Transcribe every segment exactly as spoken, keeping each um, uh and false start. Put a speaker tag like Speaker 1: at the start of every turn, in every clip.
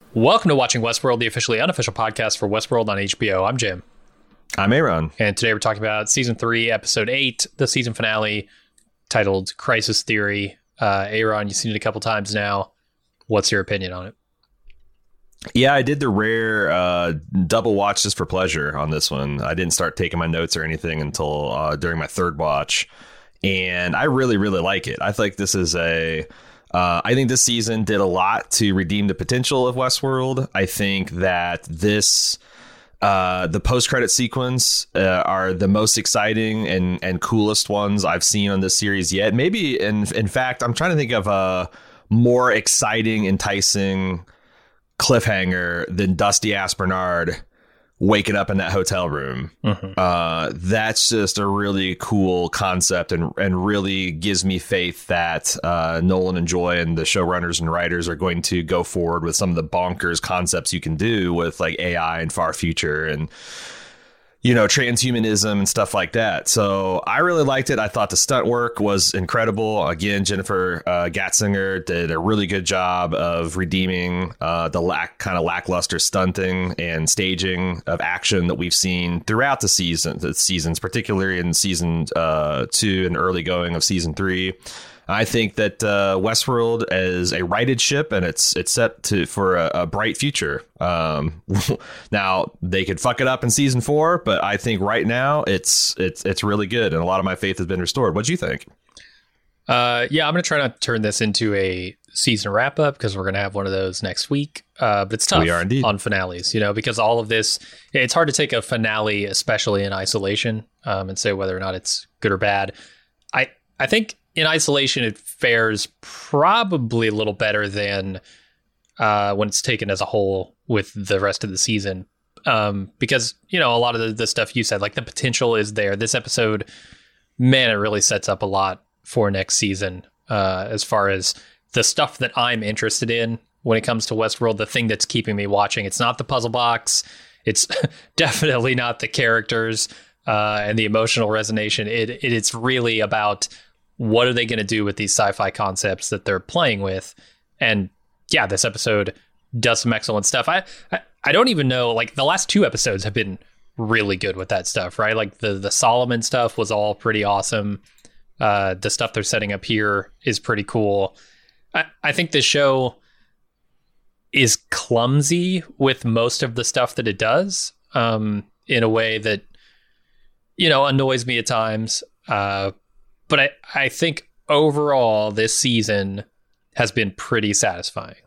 Speaker 1: Welcome to Watching Westworld, the officially unofficial podcast for Westworld on H B O. I'm Jim.
Speaker 2: I'm Aaron.
Speaker 1: And today we're talking about season three, episode eight, the season finale, titled Crisis Theory. Uh, Aaron, you've seen it a couple times now. What's your opinion on it?
Speaker 2: Yeah, I did the rare uh, double watch just for pleasure on this one. I didn't start taking my notes or anything until uh, during my third watch. And I really, really like it. I think this is a... Uh, I think this season did a lot to redeem the potential of Westworld. I think that this... Uh, the post-credit sequence uh, are the most exciting and, and coolest ones I've seen on this series yet. Maybe, in in fact, I'm trying to think of a more exciting, enticing cliffhanger than Dusty Ass Bernard waking up in that hotel room. Mm-hmm. Uh, that's just a really cool concept and, and really gives me faith that uh, Nolan and Joy and the showrunners and writers are going to go forward with some of the bonkers concepts you can do with like A I and far future and, you know, transhumanism and stuff like that. So I really liked it. I thought the stunt work was incredible. Again, Jennifer uh, Gatzinger did a really good job of redeeming uh, the lack kind of lackluster stunting and staging of action that we've seen throughout the season, the seasons, particularly in season uh, two and early going of season three. I think that uh, Westworld is a righted ship, and it's it's set to for a, a bright future. Um, now they could fuck it up in season four, but I think right now it's it's it's really good, and a lot of my faith has been restored. What do you think?
Speaker 1: Uh, yeah, I'm gonna try not to turn this into a season wrap up because we're gonna have one of those next week. Uh, but it's tough
Speaker 2: we are indeed.
Speaker 1: on finales, you know, because all of this, it's hard to take a finale, especially in isolation, um, and say whether or not it's good or bad. I I think. In isolation, it fares probably a little better than uh, when it's taken as a whole with the rest of the season. Um, because, you know, a lot of the, the stuff you said, like the potential is there. This episode, man, it really sets up a lot for next season uh, as far as the stuff that I'm interested in when it comes to Westworld, the thing that's keeping me watching. It's not the puzzle box. It's definitely not the characters uh, and the emotional resonation. It, it It's really about... what are they going to do with these sci-fi concepts that they're playing with? And yeah, this episode does some excellent stuff. I, I, I don't even know, like the last two episodes have been really good with that stuff, right? Like the, the Solomon stuff was all pretty awesome. Uh, the stuff they're setting up here is pretty cool. I, I think this show is clumsy with most of the stuff that it does um, in a way that, you know, annoys me at times. Uh, But I, I think overall this season has been pretty satisfying.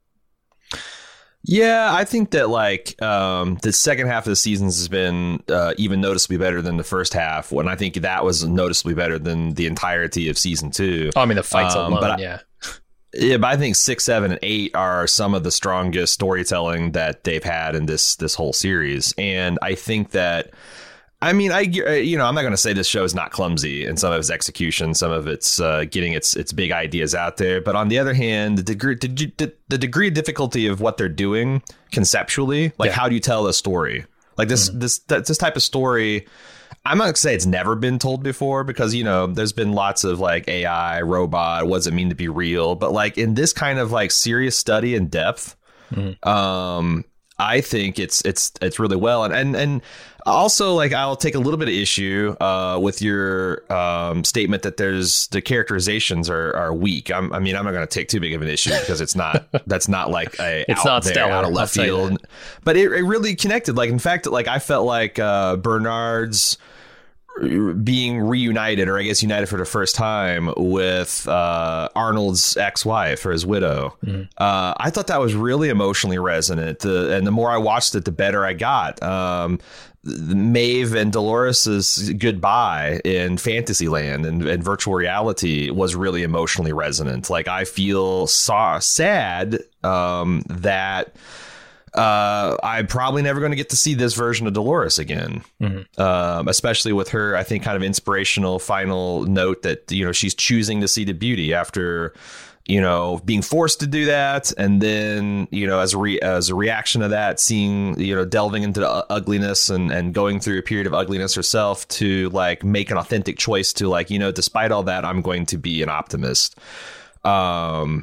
Speaker 2: Yeah, I think that like um, the second half of the season has been uh, even noticeably better than the first half. When I think that was noticeably better than the entirety of season two.
Speaker 1: Oh, I mean, the fights
Speaker 2: um,
Speaker 1: alone,
Speaker 2: but I,
Speaker 1: yeah.
Speaker 2: Yeah, but I think six, seven, and eight are some of the strongest storytelling that they've had in this this whole series. And I think that. I mean, I you know, I'm not going to say this show is not clumsy in some of its execution, some of its uh, getting its its big ideas out there. But on the other hand, the degree the, the degree of difficulty of what they're doing conceptually, like yeah. How do you tell a story like this? Mm-hmm. This this type of story, I'm not going to say it's never been told before because, you know, there's been lots of like A I, robot. What does it mean to be real? But like in this kind of like serious study in depth, mm-hmm. um, I think it's it's it's really well. And and and also, like, I'll take a little bit of issue uh, with your um, statement that there's the characterizations are, are weak. I'm, I mean, I'm not going to take too big of an issue because it's not that's not like a
Speaker 1: it's
Speaker 2: out
Speaker 1: not
Speaker 2: there,
Speaker 1: stellar,
Speaker 2: out of left field. But it, it really connected. Like, in fact, like I felt like uh, Bernard's being reunited, or I guess united for the first time with uh, Arnold's ex-wife or his widow. Mm-hmm. Uh, I thought that was really emotionally resonant. The, and the more I watched it, the better I got. Um, Maeve and Dolores's goodbye in Fantasyland and, and virtual reality was really emotionally resonant. Like I feel so sad um, that uh, I'm probably never going to get to see this version of Dolores again, mm-hmm. um, especially with her, I think, kind of inspirational final note that, you know, she's choosing to see the beauty after, you know, being forced to do that. And then, you know, as a re- as a reaction to that, seeing, you know, delving into the ugliness and, and going through a period of ugliness herself to like make an authentic choice to like, you know, despite all that, I'm going to be an optimist. Um,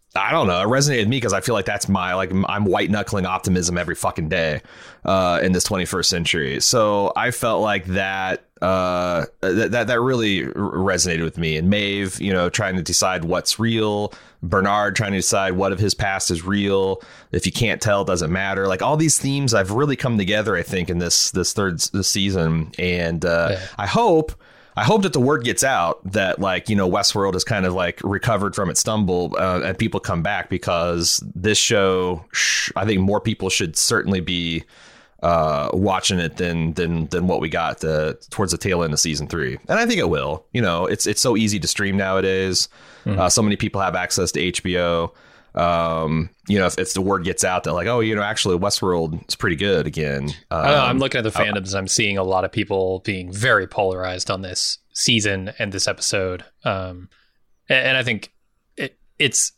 Speaker 2: I don't know. It resonated with me because I feel like that's my, like, I'm white knuckling optimism every fucking day uh, in this twenty-first century. So I felt like that, uh, that, that, that really resonated with me. And Maeve, you know, trying to decide what's real. Bernard trying to decide what of his past is real. If you can't tell, it doesn't matter. Like, all these themes have really come together, I think, in this, this third this season. And uh, yeah. I hope... I hope that the word gets out that, like, you know, Westworld has kind of like recovered from its stumble uh, and people come back, because this show, sh- I think more people should certainly be uh, watching it than than than what we got the, towards the tail end of season three. And I think it will. You know, it's it's so easy to stream nowadays. Mm-hmm. Uh, so many people have access to H B O. Um, you know, if, if the word gets out that, like, oh, you know, actually Westworld is pretty good again. Um,
Speaker 1: I don't know, I'm looking at the fandoms. I'm seeing a lot of people being very polarized on this season and this episode. Um, and, and I think it, it's,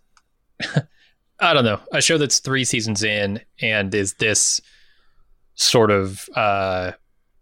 Speaker 1: I don't know, a show that's three seasons in and is this sort of, uh,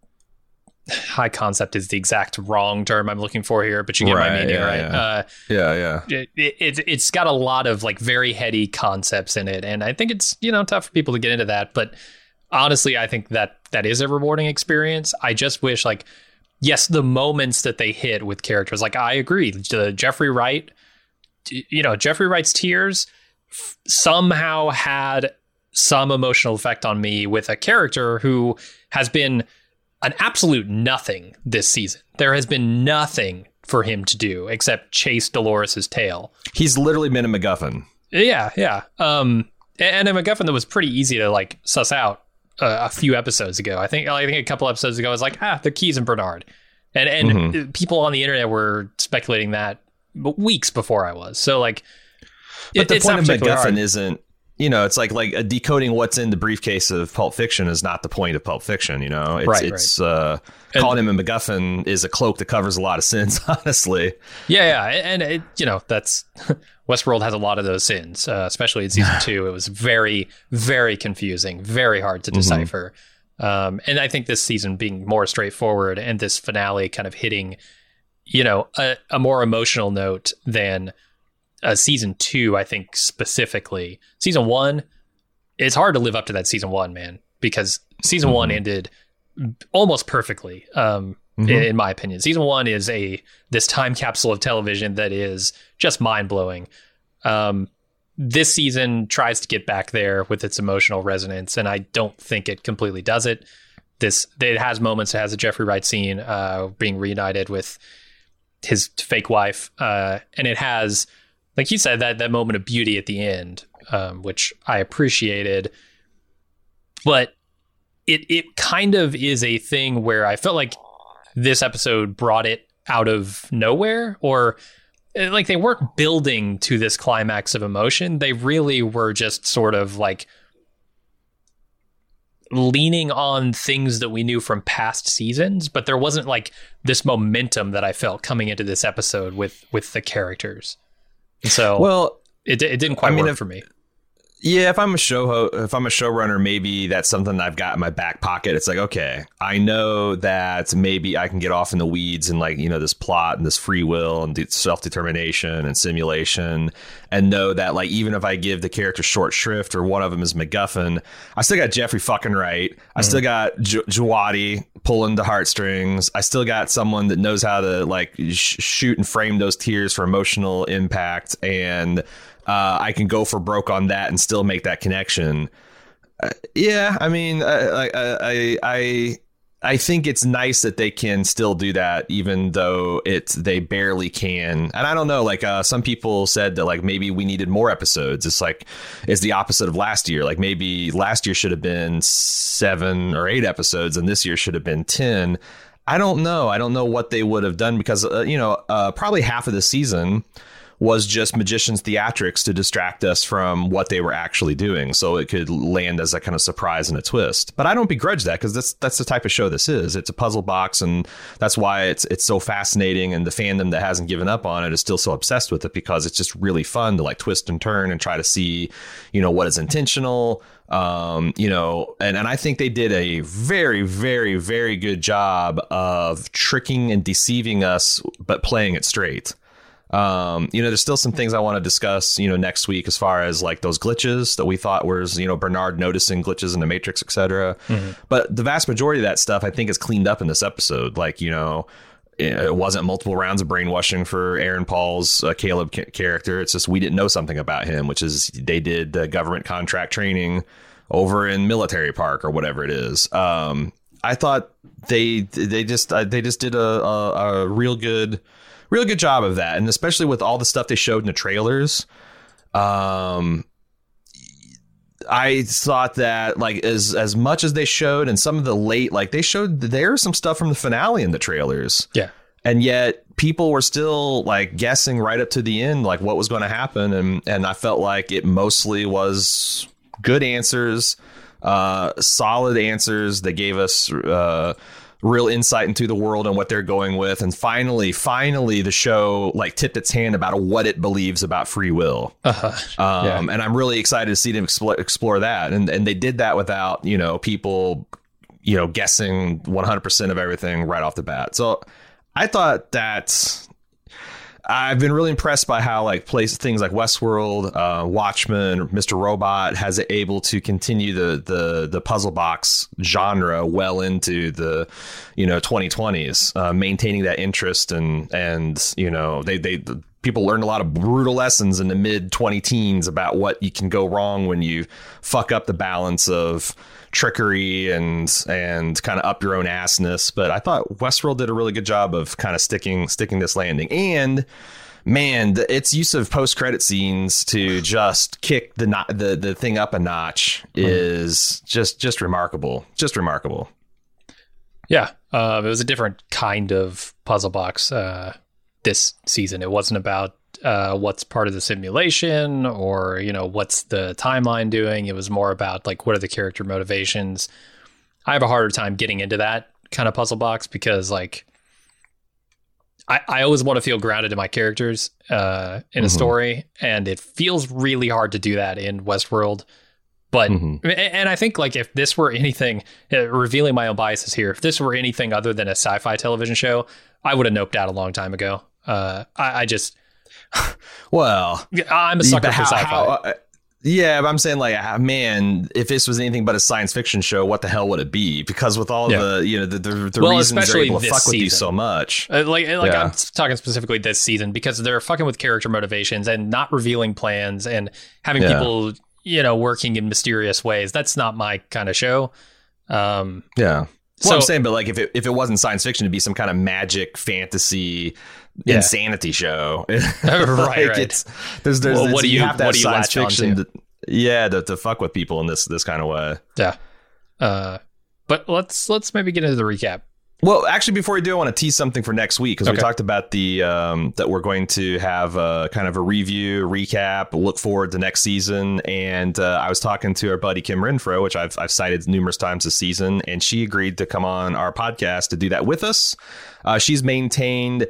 Speaker 1: high concept is the exact wrong term I'm looking for here, but you get right, my meaning,
Speaker 2: yeah,
Speaker 1: right?
Speaker 2: Yeah,
Speaker 1: uh,
Speaker 2: yeah. yeah.
Speaker 1: It, it, it's got a lot of like very heady concepts in it. And I think it's, you know, tough for people to get into that. But honestly, I think that that is a rewarding experience. I just wish, like, yes, the moments that they hit with characters, like, I agree. The Jeffrey Wright, you know, Jeffrey Wright's tears f- somehow had some emotional effect on me with a character who has been an absolute nothing this season. There has been nothing for him to do except chase Dolores's tail.
Speaker 2: He's literally been a MacGuffin.
Speaker 1: Yeah, yeah. Um, and a MacGuffin that was pretty easy to, like, suss out uh, a few episodes ago. I think I think a couple episodes ago, I was like, ah, the Keys and Bernard. And and mm-hmm. people on the internet were speculating that weeks before I was. So, like,
Speaker 2: but
Speaker 1: it,
Speaker 2: the
Speaker 1: it's
Speaker 2: point
Speaker 1: not
Speaker 2: of MacGuffin
Speaker 1: hard.
Speaker 2: isn't, you know, it's like like uh, decoding what's in the briefcase of Pulp Fiction is not the point of Pulp Fiction. You know, it's,
Speaker 1: right,
Speaker 2: it's
Speaker 1: right.
Speaker 2: Uh,
Speaker 1: and,
Speaker 2: calling him a MacGuffin is a cloak that covers a lot of sins, honestly.
Speaker 1: Yeah, yeah, and it, you know, that's Westworld has a lot of those sins, uh, especially in season two. It was very, very confusing, very hard to decipher. Mm-hmm. Um, and I think this season being more straightforward and this finale kind of hitting, you know, a, a more emotional note than Uh, season two, I think specifically. Season one, it's hard to live up to that season one, man, because season mm-hmm. one ended almost perfectly, um, mm-hmm. in, in my opinion. Season one is a this time capsule of television that is just mind blowing. Um, this season tries to get back there with its emotional resonance, and I don't think it completely does it. This it has moments. It has a Jeffrey Wright scene, uh, being reunited with his fake wife, uh, and it has, like you said, that that moment of beauty at the end, um, which I appreciated, but it it kind of is a thing where I felt like this episode brought it out of nowhere, or like they weren't building to this climax of emotion. They really were just sort of like leaning on things that we knew from past seasons, but there wasn't like this momentum that I felt coming into this episode with with the characters. So, well, it it didn't quite I mean, work
Speaker 2: if,
Speaker 1: for me.
Speaker 2: Yeah, if I'm a show ho- if I'm a showrunner, maybe that's something I've got in my back pocket. It's like, okay, I know that maybe I can get off in the weeds and, like, you know, this plot and this free will and self-determination and simulation, and know that, like, even if I give the character short shrift or one of them is MacGuffin, I still got Jeffrey fucking Wright. I mm. still got J- Jawadi pulling the heartstrings. I still got someone that knows how to, like, sh- shoot and frame those tears for emotional impact, and Uh, I can go for broke on that and still make that connection. Uh, yeah, I mean, I, I I I think it's nice that they can still do that, even though it's they barely can. And I don't know, like uh, some people said that, like, maybe we needed more episodes. It's like it's the opposite of last year. Like, maybe last year should have been seven or eight episodes, and this year should have been ten. I don't know. I don't know what they would have done, because uh, you know, uh, probably half of the season was just magicians' theatrics to distract us from what they were actually doing, so it could land as a kind of surprise and a twist. But I don't begrudge that, because that's that's the type of show this is. It's a puzzle box, and that's why it's it's so fascinating. And the fandom that hasn't given up on it is still so obsessed with it, because it's just really fun to, like, twist and turn and try to see, you know, what is intentional. Um, you know, and, and I think they did a very, very, very good job of tricking and deceiving us, but playing it straight. Um, you know, there's still some things I want to discuss, you know, next week as far as like those glitches that we thought was, you know, Bernard noticing glitches in the Matrix, et cetera. Mm-hmm. But the vast majority of that stuff, I think, is cleaned up in this episode. Like, you know, it wasn't multiple rounds of brainwashing for Aaron Paul's uh, Caleb ca- character. It's just we didn't know something about him, which is they did uh, government contract training over in Military Park or whatever it is. Um, I thought they they just uh, they just did a, a, a real good. Real good job of that. And especially with all the stuff they showed in the trailers. Um, I thought that like as as much as they showed and some of the late, like they showed there's some stuff from the finale in the trailers.
Speaker 1: Yeah.
Speaker 2: And yet people were still like guessing right up to the end, like what was going to happen. And, and I felt like it mostly was good answers, uh, solid answers that gave us, uh, real insight into the world and what they're going with. And finally, finally, the show like tipped its hand about what it believes about free will. Uh-huh. Um, yeah. And I'm really excited to see them explore, explore that. And and they did that without, you know, people, you know, guessing one hundred percent of everything right off the bat. So I thought that I've been really impressed by how like place things like Westworld, uh, Watchmen, Mister Robot has able to continue the the the puzzle box genre well into the, you know, twenty twenties, uh, maintaining that interest and and you know they they the, people learned a lot of brutal lessons in the mid twenty teens about what you can go wrong when you fuck up the balance of trickery and and kind of up your own assness. But I thought Westworld did a really good job of kind of sticking sticking this landing. And man, the, its use of post credit scenes to just kick the no- the the thing up a notch is just just remarkable, just remarkable.
Speaker 1: Yeah, uh, it was a different kind of puzzle box uh, this season. It wasn't about uh, what's part of the simulation or, you know, what's the timeline doing. It was more about like, what are the character motivations? I have a harder time getting into that kind of puzzle box because like, I, I always want to feel grounded in my characters uh, in a mm-hmm. story. And it feels really hard to do that in Westworld. But, mm-hmm. and I think like if this were anything, uh, revealing my own biases here, if this were anything other than a sci-fi television show, I would have noped out a long time ago. Uh, I, I just,
Speaker 2: well,
Speaker 1: I'm a sucker how, for sci-fi. How, uh,
Speaker 2: yeah, but I'm saying like, ah, man, if this was anything but a science fiction show, what the hell would it be? Because with all yeah. the, you know, the, the, the well, reasons they're able to fuck season. with you so much.
Speaker 1: Uh, like, like yeah. I'm talking specifically this season because they're fucking with character motivations and not revealing plans and having yeah. people, you know, working in mysterious ways. That's not my kind of show. Um,
Speaker 2: yeah. Well, so, I'm saying, but like if it if it wasn't science fiction, it'd be some kind of magic fantasy yeah. insanity show. like
Speaker 1: right, right.
Speaker 2: It's, there's, there's,
Speaker 1: well,
Speaker 2: it's,
Speaker 1: what do you,
Speaker 2: you have to
Speaker 1: what
Speaker 2: have
Speaker 1: do you
Speaker 2: science fiction.
Speaker 1: To?
Speaker 2: To, yeah, to, to fuck with people in this this kind of way.
Speaker 1: Yeah. Uh, but let's let's maybe get into the recap.
Speaker 2: Well, actually, before we do, I want to tease something for next week because
Speaker 1: okay.
Speaker 2: we talked about the um, that we're going to have a, kind of a review, recap, look forward to next season. And uh, I was talking to our buddy Kim Renfro, which I've I've cited numerous times this season, and she agreed to come on our podcast to do that with us. Uh, she's maintained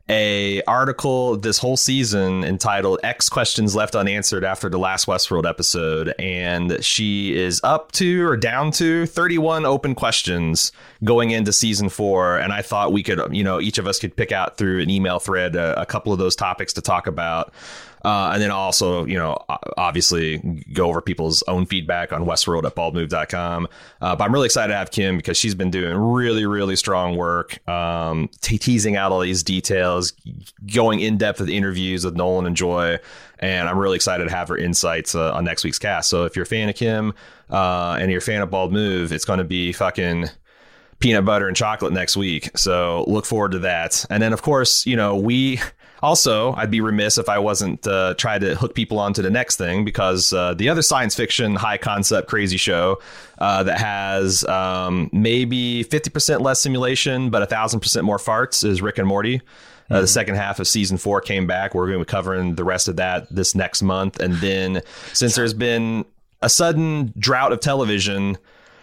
Speaker 2: a article this whole season entitled X Questions Left Unanswered After the Last Westworld Episode. And she is up to or down to thirty-one open questions going into season four. And I thought we could, you know, each of us could pick out through an email thread a, a couple of those topics to talk about. Uh, and then also, you know, obviously go over people's own feedback on Westworld at bald move dot com. Uh, but I'm really excited to have Kim because she's been doing really, really strong work, um, te- teasing out all these details, going in depth with interviews with Nolan and Joy. And I'm really excited to have her insights uh, on next week's cast. So if you're a fan of Kim uh, and you're a fan of Bald Move, it's going to be fucking peanut butter and chocolate next week. So look forward to that. And then, of course, you know, we... Also, I'd be remiss if I wasn't uh, trying to hook people onto the next thing, because uh, the other science fiction, high concept, crazy show uh, that has um, maybe fifty percent less simulation, but a thousand percent more farts is Rick and Morty. Uh, mm-hmm. The second half of season four came back. We're going to be covering the rest of that this next month. And then since there's been a sudden drought of television,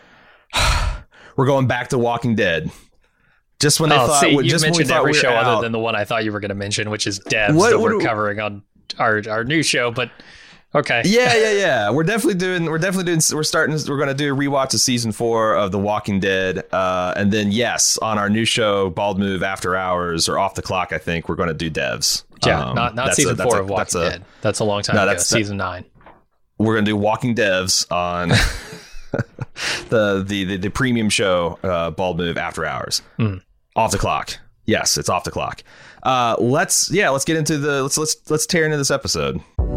Speaker 2: we're going back to Walking Dead. Just when they
Speaker 1: oh,
Speaker 2: thought,
Speaker 1: see,
Speaker 2: just
Speaker 1: you
Speaker 2: when
Speaker 1: mentioned
Speaker 2: we
Speaker 1: every
Speaker 2: we
Speaker 1: show
Speaker 2: out.
Speaker 1: other than the one I thought you were going to mention, which is Devs
Speaker 2: what,
Speaker 1: that
Speaker 2: what,
Speaker 1: we're
Speaker 2: what,
Speaker 1: covering on our our new show. But Okay.
Speaker 2: Yeah, yeah, yeah. We're definitely doing. We're definitely doing. We're starting. We're going to do a rewatch of season four of The Walking Dead, uh, and then yes, on our new show, Bald Move After Hours or Off the Clock. I think we're going to do Devs.
Speaker 1: Yeah,
Speaker 2: um,
Speaker 1: not not season a, four a, of Walking that's a, Dead. That's a long time no, ago. That's season that, nine.
Speaker 2: We're going to do Walking Devs on the, the the the premium show, uh, Bald Move After Hours. Mm. Off the Clock. Yes, it's off the clock. Uh, let's yeah, let's get into the let's let's let's tear into this episode.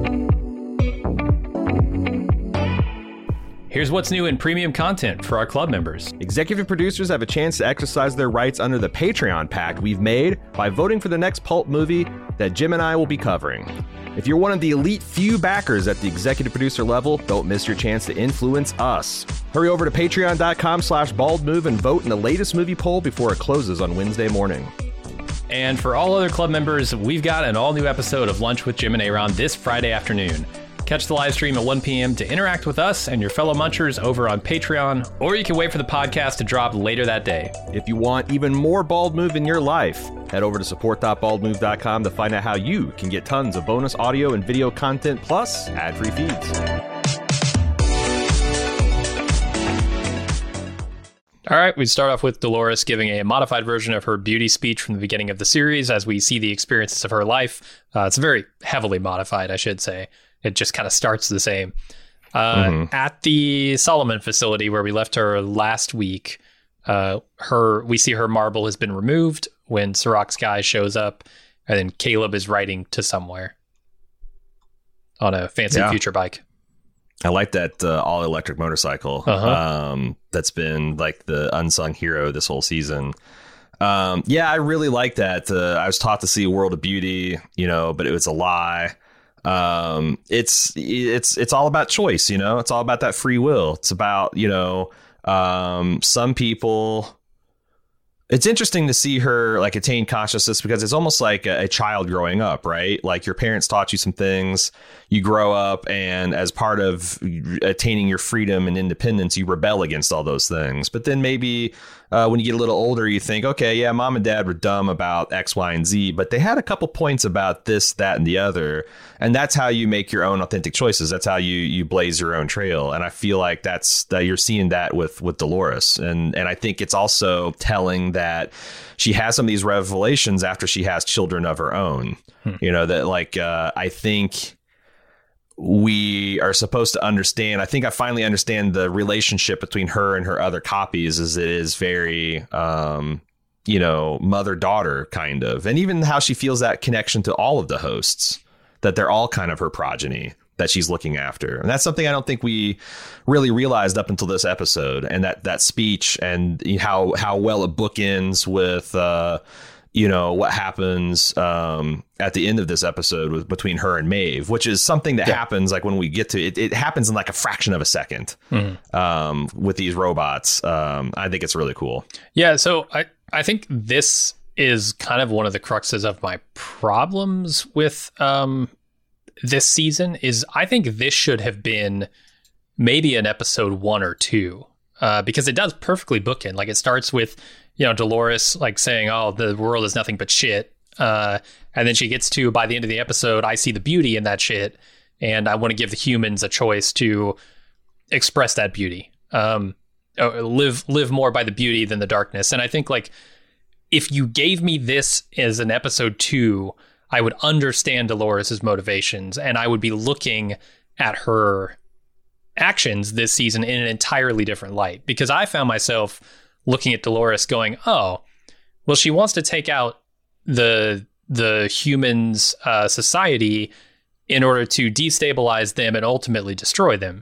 Speaker 1: Here's what's new in premium content for our club members.
Speaker 3: Executive producers have a chance to exercise their rights under the Patreon pact we've made by voting for the next pulp movie that Jim and I will be covering. If you're one of the elite few backers at the executive producer level, don't miss your chance to influence us. Hurry over to patreon.com slash baldmove and vote in the latest movie poll before it closes on Wednesday morning.
Speaker 1: And for all other club members, we've got an all-new episode of Lunch with Jim and Aaron this Friday afternoon. Catch the live stream at one p.m. to interact with us and your fellow munchers over on Patreon, or you can wait for the podcast to drop later that day.
Speaker 3: If you want even more Bald Move in your life, head over to support dot bald move dot com to find out how you can get tons of bonus audio and video content plus ad-free feeds.
Speaker 1: All right, we start off with Dolores giving a modified version of her beauty speech from the beginning of the series as we see the experiences of her life. Uh, it's very heavily modified, I should say. It just kind of starts the same. Uh, mm-hmm. At the Solomon facility where we left her last week, uh, her we see her marble has been removed when Sirach's guy shows up, and then Caleb is riding to somewhere on a fancy yeah. future bike.
Speaker 2: I like that uh, all-electric motorcycle. Uh-huh. Um, that's been like the unsung hero this whole season. Um, yeah, I really like that. Uh, I was taught to see a world of beauty, you know, but it was a lie. Um, it's, it's, it's all about choice, you know, it's all about that free will. It's about, you know, um, some people, it's interesting to see her like attain consciousness because it's almost like a, a child growing up, right? Like your parents taught you some things, you grow up, and as part of attaining your freedom and independence, you rebel against all those things. But then maybe uh, when you get a little older, you think, okay, yeah, mom and dad were dumb about X, Y, and Z, but they had a couple points about this, that, and the other. And that's how you make your own authentic choices. That's how you you blaze your own trail. And I feel like that's that you're seeing that with with Dolores. And and I think it's also telling that she has some of these revelations after she has children of her own. Hmm. You know, that like uh, I think we are supposed to understand. I think I finally understand the relationship between her and her other copies, as it is very, um, you know, mother-daughter kind of. And even how she feels that connection to all of the hosts, that they're all kind of her progeny that she's looking after. And that's something I don't think we really realized up until this episode. And that that speech and how how well it bookends with, uh, you know, what happens um, at the end of this episode with between her and Maeve, which is something that yeah. happens like when we get to it. It happens in like a fraction of a second mm-hmm. um, with these robots. Um, I think it's really cool.
Speaker 1: Yeah. So I, I think this is kind of one of the cruxes of my problems with um, this season is I think this should have been maybe an episode one or two uh, because it does perfectly bookend. Like it starts with, you know, Dolores like saying, oh, the world is nothing but shit. Uh, and then she gets to, by the end of the episode, I see the beauty in that shit. And I want to give the humans a choice to express that beauty. Um, live, live more by the beauty than the darkness. And I think like, if you gave me this as an episode two, I would understand Dolores's motivations and I would be looking at her actions this season in an entirely different light, because I found myself looking at Dolores going, oh, well, she wants to take out the the humans' uh, society in order to destabilize them and ultimately destroy them.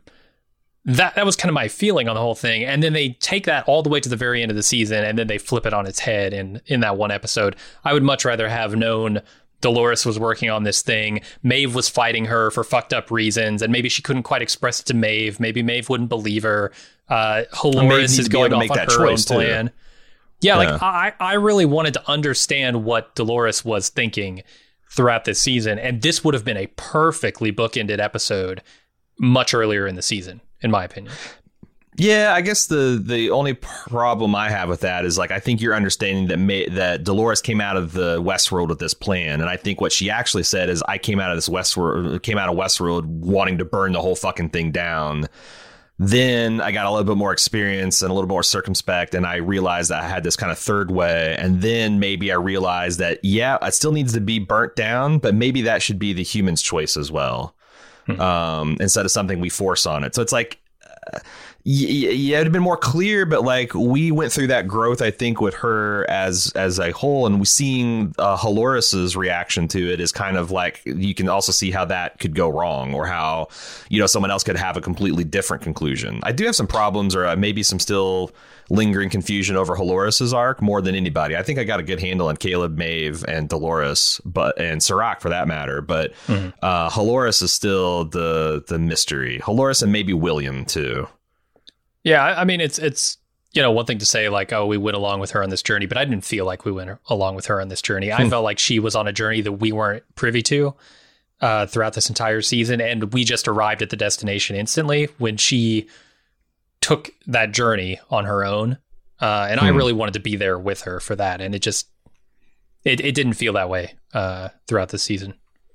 Speaker 1: That that was kind of my feeling on the whole thing. And then they take that all the way to the very end of the season and then they flip it on its head in, in that one episode. I would much rather have known Dolores was working on this thing. Maeve was fighting her for fucked up reasons, and maybe she couldn't quite express it to Maeve. Maybe Maeve wouldn't believe her. Uh, Dolores is going off on her own plan. Yeah, yeah, like I, I really wanted to understand what Dolores was thinking throughout this season, and this would have been a perfectly bookended episode much earlier in the season, in my opinion.
Speaker 2: Yeah, I guess the the only problem I have with that is like I think you're understanding that May, that Dolores came out of the Westworld with this plan, and I think what she actually said is I came out of this Westworld came out of Westworld wanting to burn the whole fucking thing down. Then I got a little bit more experience and a little more circumspect, and I realized that I had this kind of third way. And then maybe I realized that, yeah, it still needs to be burnt down, but maybe that should be the human's choice as well, hmm. um, instead of something we force on it. So it's like, uh, yeah, yeah, it'd have been more clear, but like we went through that growth, I think, with her as as a whole, and we seeing uh, Halores's reaction to it is kind of like you can also see how that could go wrong, or how, you know, someone else could have a completely different conclusion. I do have some problems, or maybe some still lingering confusion over Halores's arc more than anybody. I think I got a good handle on Caleb, Maeve, and Dolores, but and Serac for that matter. But mm-hmm. uh, Halores is still the the mystery. Halores and maybe William too.
Speaker 1: Yeah, I mean, it's, it's you know, one thing to say like, oh, we went along with her on this journey, but I didn't feel like we went along with her on this journey. I felt like she was on a journey that we weren't privy to uh, throughout this entire season, and we just arrived at the destination instantly when she took that journey on her own. Uh, and hmm. I really wanted to be there with her for that, and it just, it, it didn't feel that way uh, throughout the season,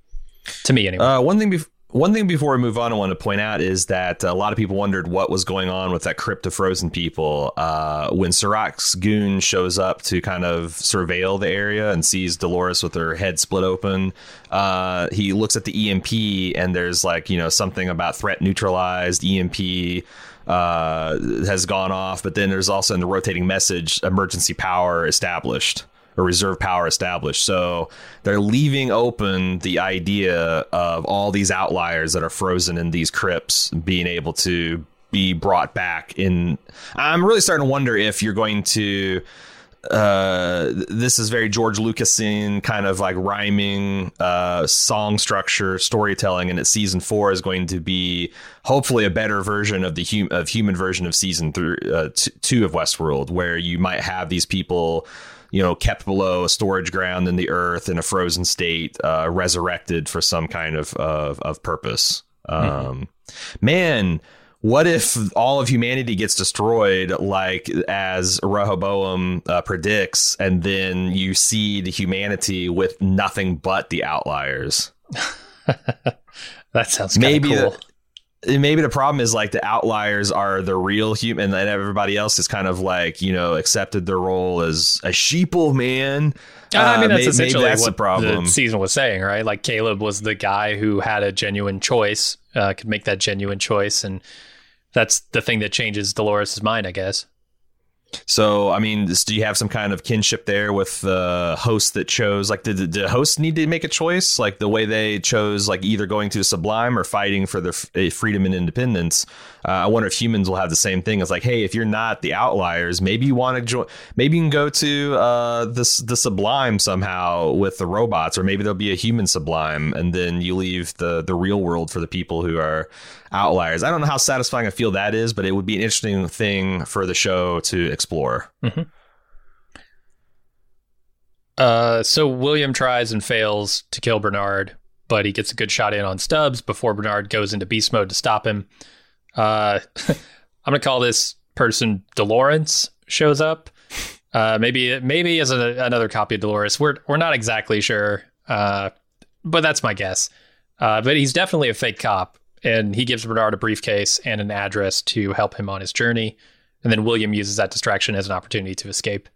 Speaker 1: to me anyway.
Speaker 2: Uh, one thing before. One thing before we move on, I want to point out is that a lot of people wondered what was going on with that crypt of frozen people. Uh, when Serac's goon shows up to kind of surveil the area and sees Dolores with her head split open, uh, he looks at the E M P and there's like, you know, something about threat neutralized, E M P uh, has gone off. But then there's also in the rotating message, emergency power established. Or reserve power established. So they're leaving open the idea of all these outliers that are frozen in these crypts being able to be brought back in. I'm really starting to wonder if you're going to uh this is very George Lucasian kind of like rhyming uh song structure storytelling, and its season four is going to be hopefully a better version of the hum- of human version of season three uh, t- two of Westworld, where you might have these people, you know, kept below a storage ground in the earth in a frozen state, uh, resurrected for some kind of of, of purpose. Um, mm-hmm. Man, what if all of humanity gets destroyed, like as Rehoboam uh, predicts, and then you see the humanity with nothing but the outliers?
Speaker 1: That sounds maybe cool. The,
Speaker 2: Maybe the problem is like the outliers are the real human, and everybody else has kind of like, you know, accepted their role as a sheeple, man.
Speaker 1: Uh, I mean, that's
Speaker 2: uh,
Speaker 1: essentially
Speaker 2: that's
Speaker 1: what
Speaker 2: the problem.
Speaker 1: The season was saying, right? Like Caleb was the guy who had a genuine choice, uh, could make that genuine choice. And that's the thing that changes Dolores' mind, I guess.
Speaker 2: So, I mean, do you have some kind of kinship there with the host that chose? Like, did the, did the host need to make a choice? Like the way they chose, like either going to Sublime or fighting for their f- freedom and independence. Uh, I wonder if humans will have the same thing. It's like, hey, if you're not the outliers, maybe you want to join. Maybe you can go to uh, this the Sublime somehow with the robots, or maybe there'll be a human Sublime, and then you leave the the real world for the people who are outliers. I don't know how satisfying I feel that is, but it would be an interesting thing for the show to explore.
Speaker 1: Mm-hmm. Uh, so William tries and fails to kill Bernard, but he gets a good shot in on Stubbs before Bernard goes into beast mode to stop him. Uh, I'm going to call this person Dolores shows up. Uh, maybe maybe as a, another copy of Dolores. We're we're not exactly sure, uh, but that's my guess. Uh, but he's definitely a fake cop. And he gives Bernard a briefcase and an address to help him on his journey. And then William uses that distraction as an opportunity to escape.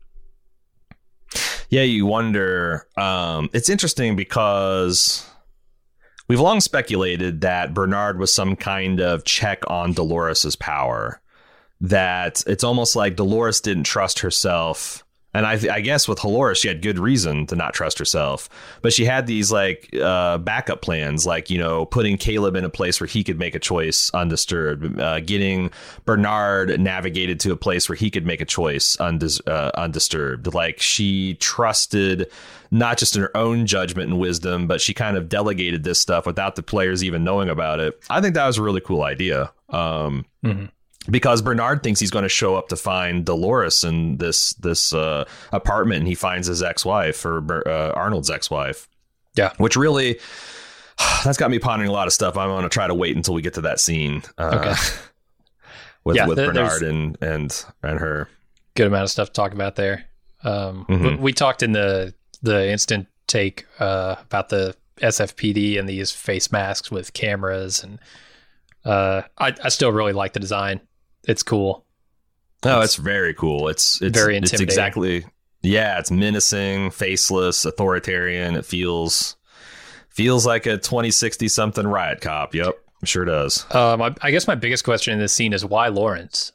Speaker 2: Yeah, you wonder. Um, it's interesting because we've long speculated that Bernard was some kind of check on Dolores's power. That it's almost like Dolores didn't trust herself. And I, I guess with Halores, she had good reason to not trust herself. But she had these like uh, backup plans, like, you know, putting Caleb in a place where he could make a choice undisturbed, uh, getting Bernard navigated to a place where he could make a choice undis- uh, undisturbed. Like she trusted not just in her own judgment and wisdom, but she kind of delegated this stuff without the players even knowing about it. I think that was a really cool idea. Um, mm-hmm. Because Bernard thinks he's going to show up to find Dolores in this this uh, apartment, and he finds his ex-wife, or uh, Arnold's ex-wife.
Speaker 1: Yeah,
Speaker 2: which really that's got me pondering a lot of stuff. I'm going to try to wait until we get to that scene. Uh, okay. with,
Speaker 1: yeah,
Speaker 2: with
Speaker 1: th-
Speaker 2: Bernard and, and, and her.
Speaker 1: Good amount of stuff to talk about there. Um,
Speaker 2: Mhm.
Speaker 1: We talked in the, the instant take uh, about the S F P D and these face masks with cameras. And uh, I, I still really like the design. It's cool.
Speaker 2: Oh, it's, it's very cool. It's, it's
Speaker 1: very
Speaker 2: it's
Speaker 1: intimidating.
Speaker 2: exactly, yeah, it's menacing, faceless, authoritarian. It feels, feels like a twenty sixty something riot cop. Yep. Sure does.
Speaker 1: Um, I, I guess my biggest question in this scene is why Lawrence?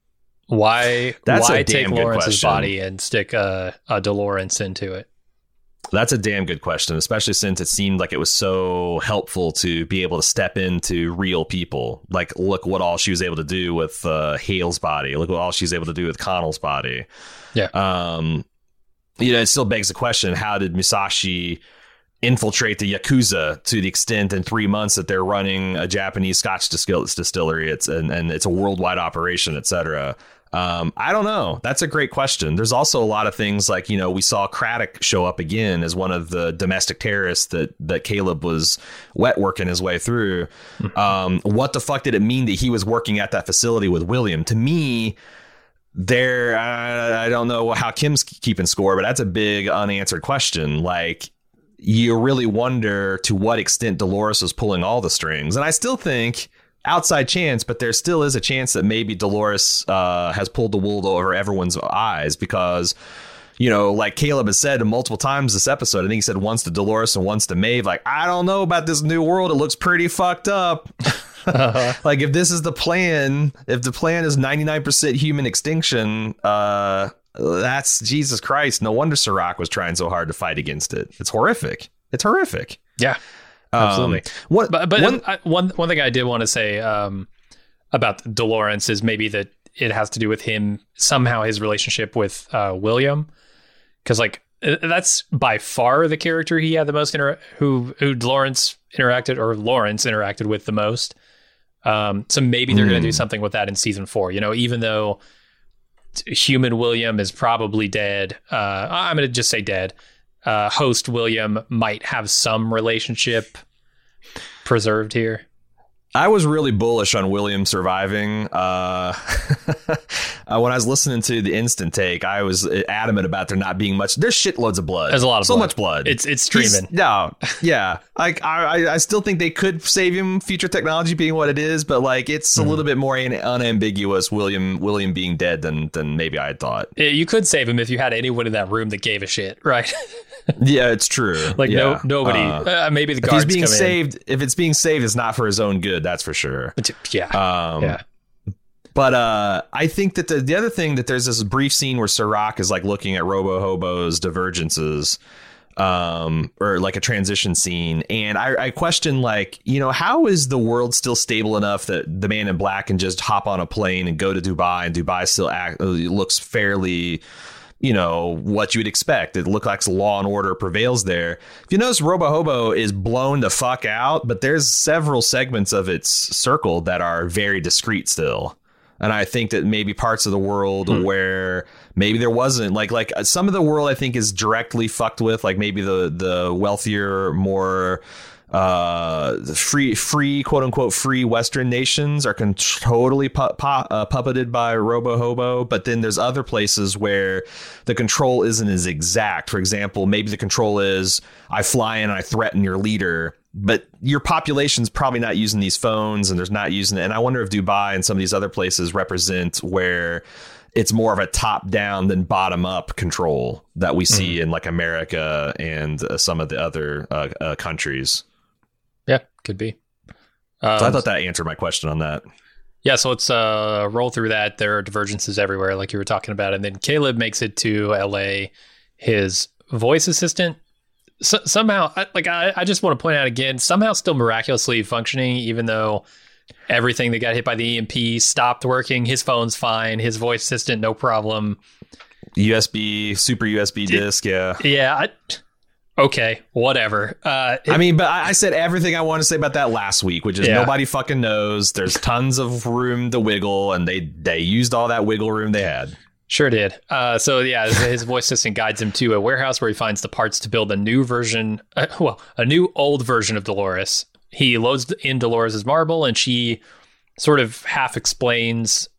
Speaker 1: Why,
Speaker 2: That's
Speaker 1: why
Speaker 2: a
Speaker 1: take
Speaker 2: damn good
Speaker 1: Lawrence's
Speaker 2: question.
Speaker 1: body and stick a, a DeLawrence into it?
Speaker 2: That's a damn good question, especially since it seemed like it was so helpful to be able to step into real people. Like, look what all she was able to do with uh, Hale's body. Look what all she's able to do with Connell's body.
Speaker 1: Yeah.
Speaker 2: Um, you know, it still begs the question, how did Musashi infiltrate the Yakuza to the extent in three months that they're running a Japanese Scotch distill- distillery? It's and, and it's a worldwide operation, et cetera. Um, I don't know. That's a great question. There's also a lot of things like, you know, we saw Craddock show up again as one of the domestic terrorists that, that Caleb was wet working his way through. Mm-hmm. Um, what the fuck did it mean that he was working at that facility with William? To me, there, I, I don't know how Kim's keeping score, but that's a big unanswered question. Like, you really wonder to what extent Dolores was pulling all the strings. And I still think outside chance, but there still is a chance that maybe Dolores uh, has pulled the wool over everyone's eyes because, you know, like Caleb has said multiple times this episode, I think he said once to Dolores and once to Maeve, like, I don't know about this new world. It looks pretty fucked up. uh-huh. Like, if this is the plan, if the plan is ninety-nine percent human extinction, uh, that's Jesus Christ. No wonder Serac was trying so hard to fight against it. It's horrific. It's horrific.
Speaker 1: Yeah. Absolutely. Um,
Speaker 2: what,
Speaker 1: but but
Speaker 2: one,
Speaker 1: I, one one thing I did want to say um, about DeLawrence is maybe that it has to do with him somehow his relationship with uh, William, because like that's by far the character he had the most inter- who who Lawrence interacted or Lawrence interacted with the most. Um, so maybe they're mm. going to do something with that in season four. You know, even though human William is probably dead, uh, I'm going to just say dead. Uh, host William might have some relationship preserved here.
Speaker 2: I was really bullish on William surviving. Uh, uh, when I was listening to the instant take, I was adamant about there not being much. There's shitloads of blood.
Speaker 1: There's a lot of
Speaker 2: so
Speaker 1: blood.
Speaker 2: much blood.
Speaker 1: It's it's streaming.
Speaker 2: He's, no, yeah. Like I, I still think they could save him. Future technology being what it is, but like it's mm. a little bit more unambiguous. William William being dead than than maybe I had thought.
Speaker 1: You could save him if you had anyone in that room that gave a shit, right?
Speaker 2: Yeah, it's true.
Speaker 1: Like
Speaker 2: yeah.
Speaker 1: no nobody. Uh, uh, maybe the guards
Speaker 2: if he's being
Speaker 1: come
Speaker 2: saved.
Speaker 1: In.
Speaker 2: If it's being saved, it's not for his own good. That's for sure.
Speaker 1: Yeah.
Speaker 2: Um,
Speaker 1: yeah.
Speaker 2: But uh, I think that the, the other thing that there's this brief scene where Serac is like looking at Robo Hobo's divergences, um, or like a transition scene. And I, I question, like, you know, how is the world still stable enough that the Man in Black can just hop on a plane and go to Dubai, and Dubai still act, looks fairly, you know, what you would expect. It looks like law and order prevails there. If you notice, Robo Hobo is blown the fuck out, but there's several segments of its circle that are very discreet still. And I think that maybe parts of the world hmm. where maybe there wasn't, like like some of the world I think is directly fucked with, like maybe the the wealthier, more uh free free quote unquote free Western nations are con- totally pu- pu- uh, puppeted by Robo Hobo. But then there's other places where the control isn't as exact. For example, maybe the control is I fly in and I threaten your leader, but your population's probably not using these phones and there's not using it. And I wonder if Dubai and some of these other places represent where it's more of a top down than bottom up control that we see mm. in like America and uh, some of the other uh, uh, countries.
Speaker 1: Yeah, could be. Um,
Speaker 2: so I thought that answered my question on that.
Speaker 1: Yeah, so let's uh, roll through that. There are divergences everywhere, like you were talking about. And then Caleb makes it to L A. His voice assistant, so, somehow, I, like I, I just want to point out again, somehow still miraculously functioning, even though everything that got hit by the E M P stopped working. His phone's fine. His voice assistant, no problem.
Speaker 2: U S B, super U S B disk, yeah.
Speaker 1: Yeah, I... Okay, whatever. Uh, it,
Speaker 2: I mean, but I said everything I want to say about that last week, which is yeah. nobody fucking knows. There's tons of room to wiggle, and they they used all that wiggle room they had.
Speaker 1: Sure did. Uh, so yeah, his voice assistant guides him to a warehouse where he finds the parts to build a new version, uh, well, a new old version of Dolores. He loads in Dolores' marble, and she sort of half explains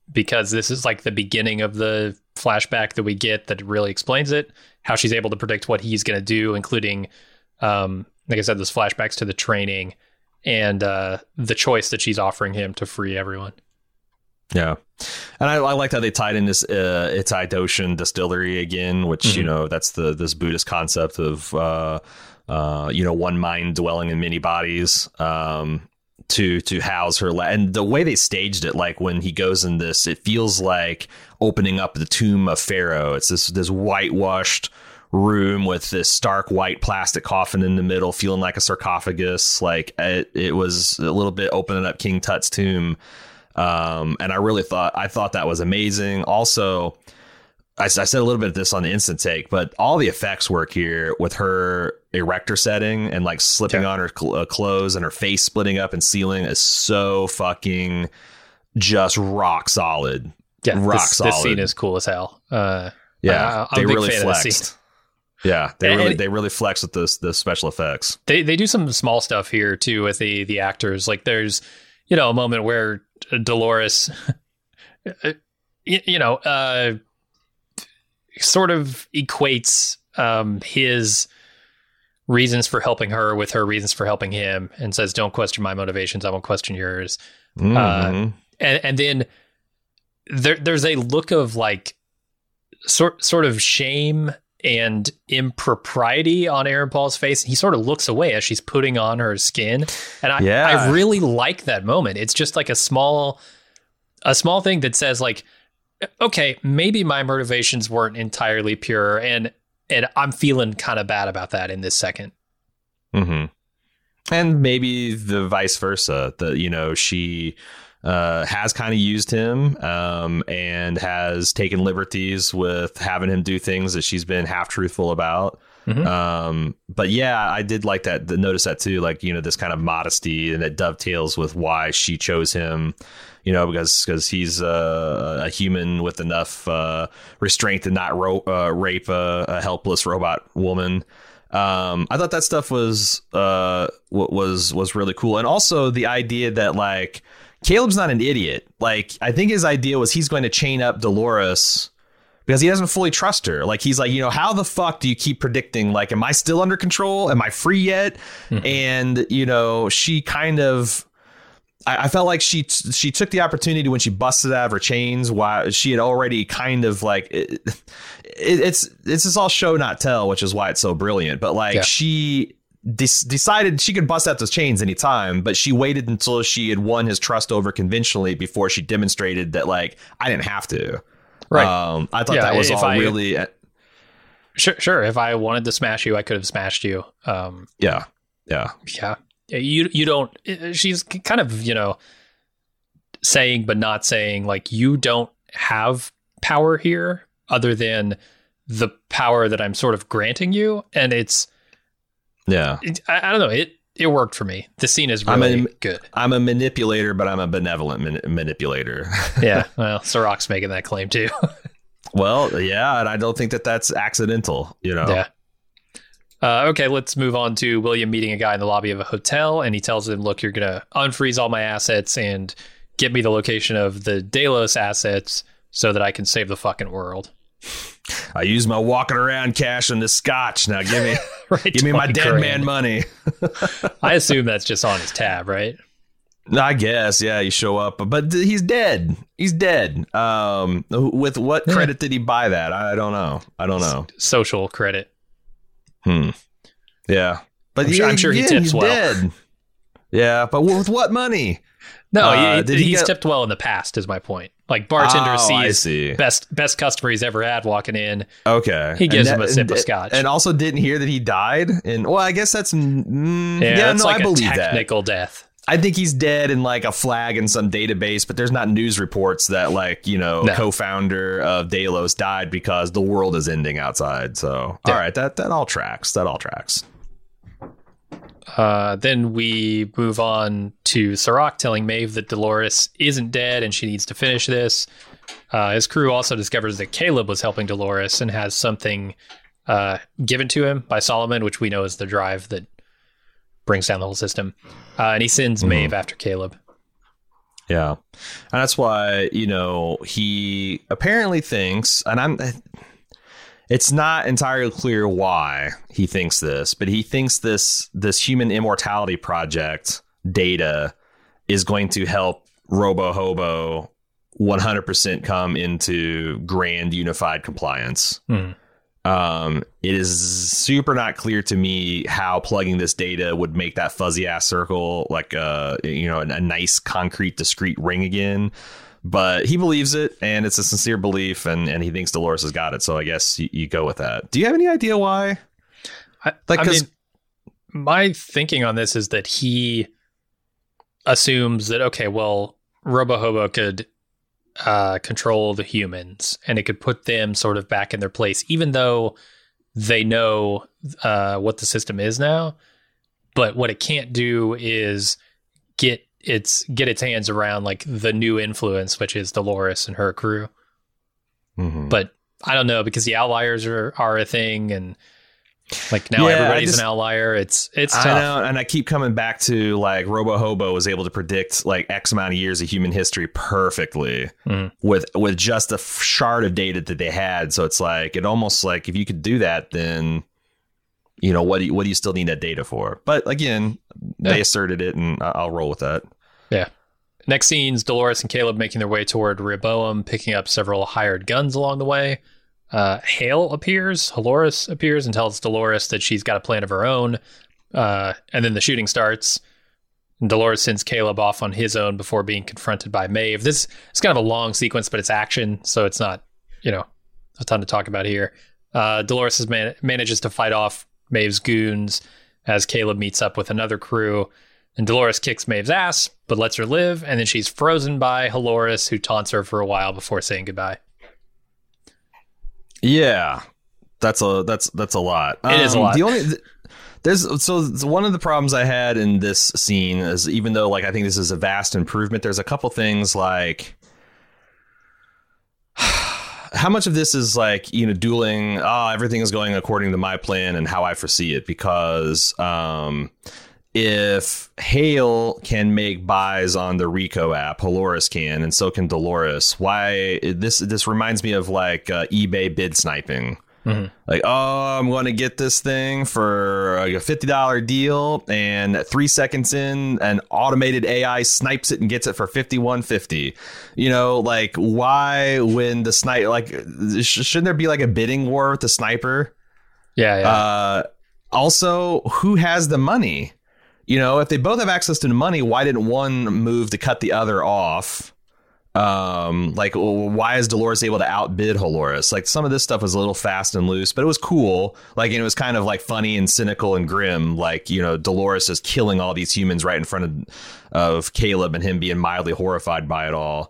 Speaker 1: because this is like the beginning of the flashback that we get that really explains it, how she's able to predict what he's going to do, including, um, like I said, those flashbacks to the training and uh, the choice that she's offering him to free everyone.
Speaker 2: Yeah. And I, I liked how they tied in this uh, Itai Doshin distillery again, which, mm-hmm. you know, that's the this Buddhist concept of, uh, uh, you know, one mind dwelling in many bodies. Um to to house her la- and the way they staged it, like when he goes in this, it feels like opening up the tomb of Pharaoh. It's this this whitewashed room with this stark white plastic coffin in the middle, feeling like a sarcophagus. Like it, it was a little bit opening up King Tut's tomb, um and I really thought I thought that was amazing. Also, I, I said a little bit of this on the instant take, but all the effects work here with her erector setting and like slipping yeah. on her cl- uh, clothes and her face splitting up and sealing is so fucking just rock solid.
Speaker 1: Yeah,
Speaker 2: rock
Speaker 1: this,
Speaker 2: solid.
Speaker 1: This scene is cool as hell. Uh,
Speaker 2: yeah,
Speaker 1: I, I'm
Speaker 2: they
Speaker 1: a big
Speaker 2: really
Speaker 1: fan
Speaker 2: flexed.
Speaker 1: Of this scene.
Speaker 2: Yeah, they
Speaker 1: and,
Speaker 2: really
Speaker 1: and,
Speaker 2: they really flex with this the special effects.
Speaker 1: They they do some small stuff here too with the the actors. Like there's you know a moment where Dolores, you, you know, uh, sort of equates um, his reasons for helping her with her reasons for helping him, and says, "Don't question my motivations. I won't question yours."
Speaker 2: Mm-hmm.
Speaker 1: Uh, and and then there there's a look of like sort sort of shame and impropriety on Aaron Paul's face. He sort of looks away as she's putting on her skin, and I
Speaker 2: yeah.
Speaker 1: I really like that moment. It's just like a small a small thing that says like, okay, maybe my motivations weren't entirely pure, and and I'm feeling kind of bad about that in this second.
Speaker 2: Mm-hmm. And maybe the vice versa. That, you know, she uh, has kind of used him um, and has taken liberties with having him do things that she's been half truthful about. Mm-hmm. Um, but yeah, I did like that. Notice that too. Like, you know, this kind of modesty, and it dovetails with why she chose him. You know, because because he's uh, a human with enough uh, restraint to not ro- uh, rape a, a helpless robot woman. Um, I thought that stuff was uh, was was really cool, and also the idea that like Caleb's not an idiot. Like, I think his idea was he's going to chain up Dolores because he doesn't fully trust her. Like, he's like, you know, how the fuck do you keep predicting? Like, am I still under control? Am I free yet? Mm-hmm. And you know, she kind of. I felt like she she took the opportunity when she busted out of her chains while she had already kind of like it, it, it's it's just all show not tell, which is why it's so brilliant. But like yeah. she de- decided she could bust out those chains anytime, but she waited until she had won his trust over conventionally before she demonstrated that like I didn't have to.
Speaker 1: Right.
Speaker 2: Um, I thought
Speaker 1: yeah,
Speaker 2: that was all
Speaker 1: I,
Speaker 2: really.
Speaker 1: Sure, sure. If I wanted to smash you, I could have smashed you. Um,
Speaker 2: yeah. Yeah.
Speaker 1: Yeah. You you don't. She's kind of, you know, saying but not saying, like, you don't have power here other than the power that I'm sort of granting you, and it's
Speaker 2: yeah.
Speaker 1: It, I, I don't know. It it worked for me. The scene is really
Speaker 2: I'm a,
Speaker 1: good.
Speaker 2: I'm a manipulator, but I'm a benevolent man- manipulator.
Speaker 1: Yeah. Well, Sirach's making that claim too.
Speaker 2: Well, yeah, and I don't think that that's accidental. You know.
Speaker 1: Yeah. Uh, okay, let's move on to William meeting a guy in the lobby of a hotel, and he tells him, look, you're going to unfreeze all my assets and get me the location of the Delos assets so that I can save the fucking world.
Speaker 2: I use my walking around cash on this scotch. Now give me right, give me my dead grand. man money.
Speaker 1: I assume that's just on his tab, right?
Speaker 2: I guess, yeah, you show up, but he's dead. He's dead. Um, with what credit did he buy that? I don't know. I don't know.
Speaker 1: Social credit.
Speaker 2: Hmm. Yeah, but
Speaker 1: I'm,
Speaker 2: he,
Speaker 1: sure, I'm sure he
Speaker 2: yeah,
Speaker 1: tips
Speaker 2: he's
Speaker 1: well.
Speaker 2: Dead. Yeah, but with what money?
Speaker 1: No,
Speaker 2: uh,
Speaker 1: he,
Speaker 2: did
Speaker 1: he's
Speaker 2: he get...
Speaker 1: tipped well in the past. Is my point. Like bartender
Speaker 2: oh,
Speaker 1: sees
Speaker 2: see.
Speaker 1: best best customer he's ever had walking in.
Speaker 2: Okay,
Speaker 1: he gives
Speaker 2: that,
Speaker 1: him a sip
Speaker 2: and,
Speaker 1: of scotch,
Speaker 2: and also didn't hear that he died. And well, I guess that's mm,
Speaker 1: yeah,
Speaker 2: yeah
Speaker 1: it's
Speaker 2: no,
Speaker 1: like
Speaker 2: I
Speaker 1: a
Speaker 2: believe
Speaker 1: technical
Speaker 2: that.
Speaker 1: death.
Speaker 2: I think he's dead in like a flag in some database, but there's not news reports that like, you know, no. co-founder of Delos died because the world is ending outside. So, yeah. All right, that, that all tracks. That all tracks.
Speaker 1: Uh, then we move on to Sirach telling Maeve that Dolores isn't dead and she needs to finish this. Uh, his crew also discovers that Caleb was helping Dolores and has something uh, given to him by Solomon, which we know is the drive that brings down the whole system. Uh, and he sends mm-hmm. Maeve after Caleb.
Speaker 2: Yeah. And that's why, you know, he apparently thinks, and I'm, it's not entirely clear why he thinks this, but he thinks this, this human immortality project data is going to help Robo Hobo one hundred percent come into grand unified compliance. Mm. Um, it is super not clear to me how plugging this data would make that fuzzy ass circle like a, you know, a, a nice concrete discrete ring again. But he believes it, and it's a sincere belief, and, and he thinks Dolores has got it. So I guess you, you go with that. Do you have any idea why?
Speaker 1: I, like, I mean, my thinking on this is that he assumes that, okay, well, Robo Hobo could uh, control the humans, and it could put them sort of back in their place, even though they know uh, what the system is now. But what it can't do is get its get its hands around like the new influence, which is Dolores and her crew. Mm-hmm. But I don't know, because the outliers are, are a thing, and like now yeah, everybody's just, an outlier. It's it's tough.
Speaker 2: I know, and I keep coming back to like Robo Hobo was able to predict like X amount of years of human history perfectly mm. with with just a shard of data that they had. So it's like it almost like if you could do that, then you know what do you, what do you still need that data for? But again, yeah. they asserted it, and I'll roll with that.
Speaker 1: Yeah. Next scene's Dolores and Caleb making their way toward Rehoboam, picking up several hired guns along the way. Uh, Hale appears, Dolores appears, and tells Dolores that she's got a plan of her own. Uh, and then the shooting starts. And Dolores sends Caleb off on his own before being confronted by Maeve. This is kind of a long sequence, but it's action, so it's not, you know, a ton to talk about here. Uh, Dolores has man- manages to fight off Maeve's goons as Caleb meets up with another crew. And Dolores kicks Maeve's ass, but lets her live, and then she's frozen by Dolores, who taunts her for a while before saying goodbye.
Speaker 2: Yeah, that's a that's that's a lot.
Speaker 1: It um, is a lot.
Speaker 2: The only there's so one of the problems I had in this scene is, even though like I think this is a vast improvement, there's a couple things like how much of this is like, you know, dueling. Oh, everything is going according to my plan and how I foresee it, because um. if Hale can make buys on the Rico app, Dolores can, and so can Dolores. Why this? This reminds me of like uh, eBay bid sniping. Mm-hmm. Like, oh, I'm going to get this thing for a fifty dollars deal, and three seconds in, an automated A I snipes it and gets it for fifty-one fifty. You know, like why when the sniper, like, shouldn't there be like a bidding war with the sniper?
Speaker 1: Yeah. yeah.
Speaker 2: Uh, also, who has the money? You know, if they both have access to the money, why didn't one move to cut the other off? Um, like, why is Dolores able to outbid Dolores? Like, some of this stuff was a little fast and loose, but it was cool. Like, and it was kind of like funny and cynical and grim. Like, you know, Dolores is killing all these humans right in front of, of Caleb, and him being mildly horrified by it all.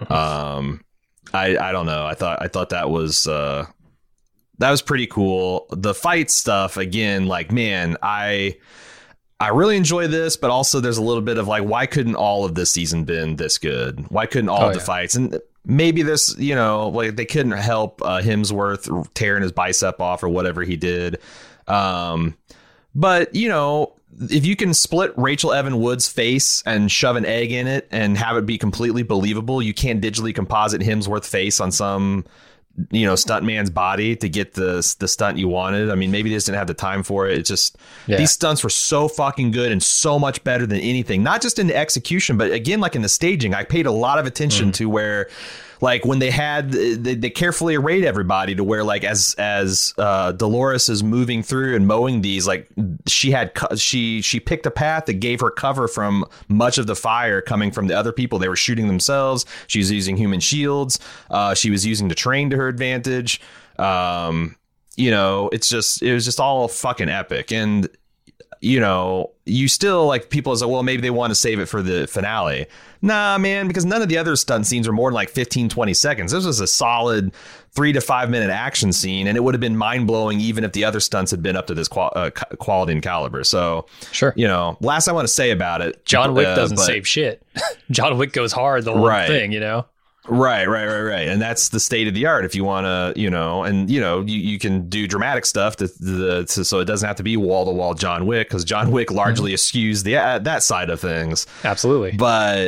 Speaker 2: um, I I don't know. I thought I thought that was uh, that was pretty cool. The fight stuff again, like, man, I. I really enjoy this, but also there's a little bit of like, why couldn't all of this season been this good? Why couldn't all oh, of the yeah. fights? And maybe there's, you know, like they couldn't help uh, Hemsworth tearing his bicep off or whatever he did. Um, but, you know, if you can split Rachel Evan Wood's face and shove an egg in it and have it be completely believable, you can't digitally composite Hemsworth's face on some, you know, stuntman's body to get the the stunt you wanted. I mean, maybe they just didn't have the time for it. It's just yeah. these stunts were so fucking good and so much better than anything, not just in the execution, but again, like in the staging. I paid a lot of attention mm. to where, like, when they had they, they carefully arrayed everybody to where, like, as as uh, Dolores is moving through and mowing these, like, she had she she picked a path that gave her cover from much of the fire coming from the other people. They were shooting themselves. She was using human shields. Uh, she was using the train to her advantage. Um, you know, it's just it was just all fucking epic. And, you know, you still, like, people say, well, maybe they want to save it for the finale. Nah, man, because none of the other stunt scenes are more than like fifteen, twenty seconds. This was a solid three to five minute action scene, and it would have been mind blowing even if the other stunts had been up to this qual- uh, quality and caliber. So,
Speaker 1: sure,
Speaker 2: you know, last I want to say about it,
Speaker 1: John Wick
Speaker 2: uh,
Speaker 1: doesn't
Speaker 2: but,
Speaker 1: save shit. John Wick goes hard the whole
Speaker 2: right.
Speaker 1: thing, you know?
Speaker 2: Right, right, right, right. And that's the state of the art if you want to, you know, and, you know, you, you can do dramatic stuff to, to, to, so it doesn't have to be wall to wall John Wick, because John Wick largely mm-hmm. eschews the uh, that side of things.
Speaker 1: Absolutely.
Speaker 2: But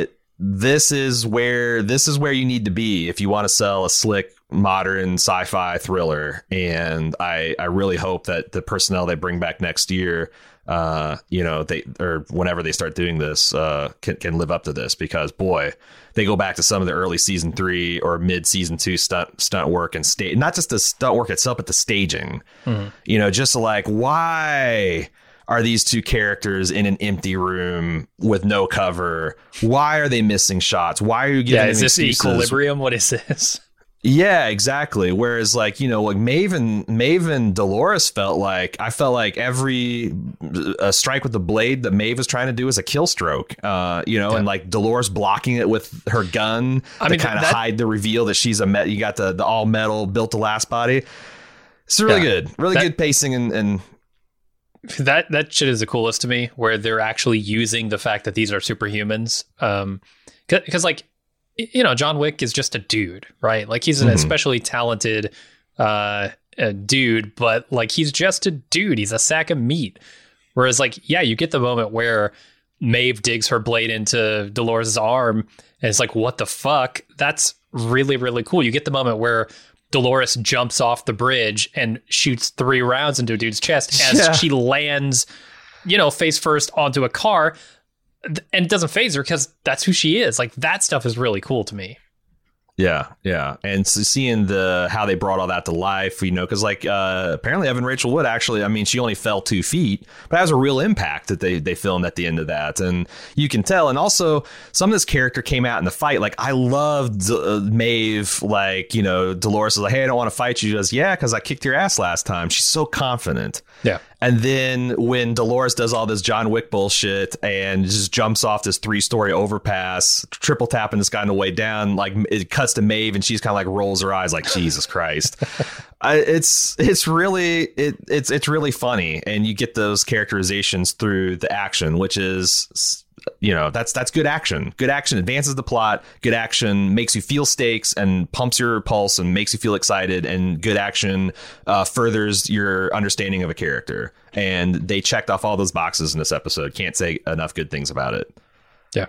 Speaker 2: this is where this is where you need to be if you want to sell a slick modern sci-fi thriller. And I I really hope that the personnel they bring back next year, uh, you know, they or whenever they start doing this, uh, can can live up to this, because boy, they go back to some of the early season three or mid season two stunt stunt work and state, not just the stunt work itself, but the staging. Mm-hmm. You know, just like, why are these two characters in an empty room with no cover? Why are they missing shots? Why are you giving
Speaker 1: yeah,
Speaker 2: them
Speaker 1: is this
Speaker 2: excuses?
Speaker 1: Equilibrium? What is this?
Speaker 2: Yeah, exactly. Whereas, like, you know, like Maeve, Maeve and Dolores felt like, I felt like every uh, strike with the blade that Maeve was trying to do was a kill stroke, uh, you know, yeah. and like Dolores blocking it with her gun I to mean, kind of that... hide the reveal that she's a met. You got the, the all metal built to last body. It's really yeah. good, really that... good pacing and, and
Speaker 1: That that shit is the coolest to me, where they're actually using the fact that these are superhumans. Um, because like, you know, John Wick is just a dude, right? Like he's an mm-hmm. especially talented uh a dude, but like he's just a dude. He's a sack of meat. Whereas like, yeah, you get the moment where Maeve digs her blade into Dolores' arm, and it's like, what the fuck? That's really, really cool. You get the moment where Dolores jumps off the bridge and shoots three rounds into a dude's chest as yeah. she lands, you know, face first onto a car, and it doesn't faze her because that's who she is. Like, that stuff is really cool to me.
Speaker 2: Yeah, yeah. And so seeing the how they brought all that to life, you know, because like uh, apparently Evan Rachel Wood actually, I mean, she only fell two feet, but it has a real impact that they they filmed at the end of that. And you can tell. And also some of this character came out in the fight. Like, I loved uh, Maeve, like, you know, Dolores is like, hey, I don't want to fight you. She goes, yeah, because I kicked your ass last time. She's so confident.
Speaker 1: Yeah.
Speaker 2: And then when Dolores does all this John Wick bullshit and just jumps off this three story overpass, triple tapping this guy on the way down, like it cuts to Maeve and she's kind of like rolls her eyes like, Jesus Christ. I, it's it's really it, it's it's really funny. And you get those characterizations through the action, which is, you know, that's that's good action. Good action advances the plot. Good action makes you feel stakes and pumps your pulse and makes you feel excited. And good action uh, furthers your understanding of a character. And they checked off all those boxes in this episode. Can't say enough good things about it.
Speaker 1: Yeah.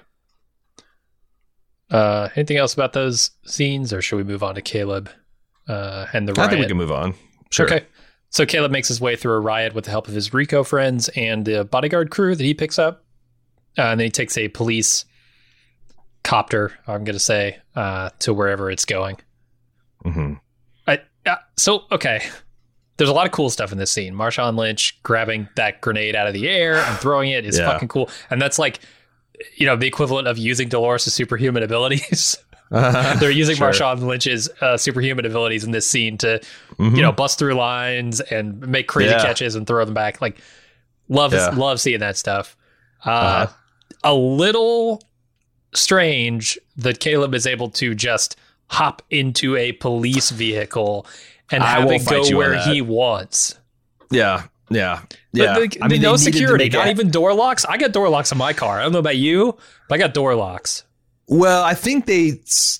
Speaker 1: Uh, anything else about those scenes, or should we move on to Caleb uh, and the riot?
Speaker 2: I think we can move on. Sure.
Speaker 1: Okay. So Caleb makes his way through a riot with the help of his Rico friends and the bodyguard crew that he picks up. Uh, and then he takes a police copter, I'm going to say, uh, to wherever it's going.
Speaker 2: Mm-hmm.
Speaker 1: I, uh, so, okay. There's a lot of cool stuff in this scene. Marshawn Lynch grabbing that grenade out of the air and throwing it is yeah. fucking cool. And that's like, you know, the equivalent of using Dolores' superhuman abilities. Uh, They're using sure. Marshawn Lynch's uh, superhuman abilities in this scene to, mm-hmm. you know, bust through lines and make crazy yeah. catches and throw them back. Like, love, yeah. love seeing that stuff. Uh, uh-huh. A little strange that Caleb is able to just hop into a police vehicle and have it go where he wants.
Speaker 2: Yeah, yeah, yeah.
Speaker 1: But, I mean, no security, not even door locks. I got door locks in my car. I don't know about you, but I got door locks.
Speaker 2: Well, I think they...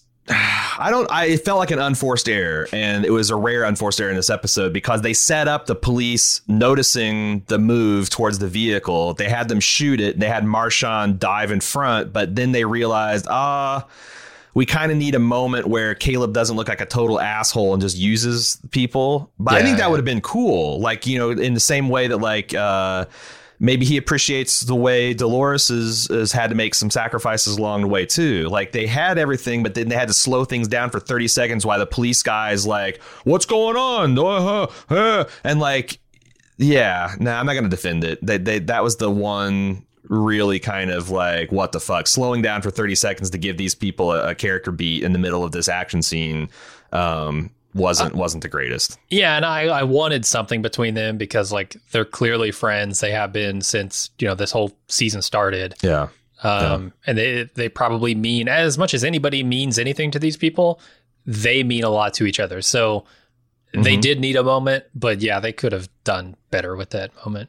Speaker 2: I don't, I it felt like an unforced error, and it was a rare unforced error in this episode because they set up the police noticing the move towards the vehicle. They had them shoot it. They had Marshawn dive in front, but then they realized, ah, we kind of need a moment where Caleb doesn't look like a total asshole and just uses people. But yeah, I think that yeah. would have been cool. Like, you know, in the same way that like, uh, maybe he appreciates the way Dolores has, has had to make some sacrifices along the way, too. Like, they had everything, but then they had to slow things down for thirty seconds while the police guy's like, what's going on? Uh, uh. And like, yeah, no, nah, I'm not going to defend it. They, they, that was the one really kind of like, what the fuck? Slowing down for thirty seconds to give these people a, a character beat in the middle of this action scene. Um, wasn't wasn't the greatest.
Speaker 1: Yeah, and I, I wanted something between them because like they're clearly friends. They have been since, you know, this whole season started.
Speaker 2: Yeah.
Speaker 1: Um, yeah. And they they probably mean as much as anybody means anything to these people. They mean a lot to each other. So mm-hmm. they did need a moment, but yeah, they could have done better with that moment.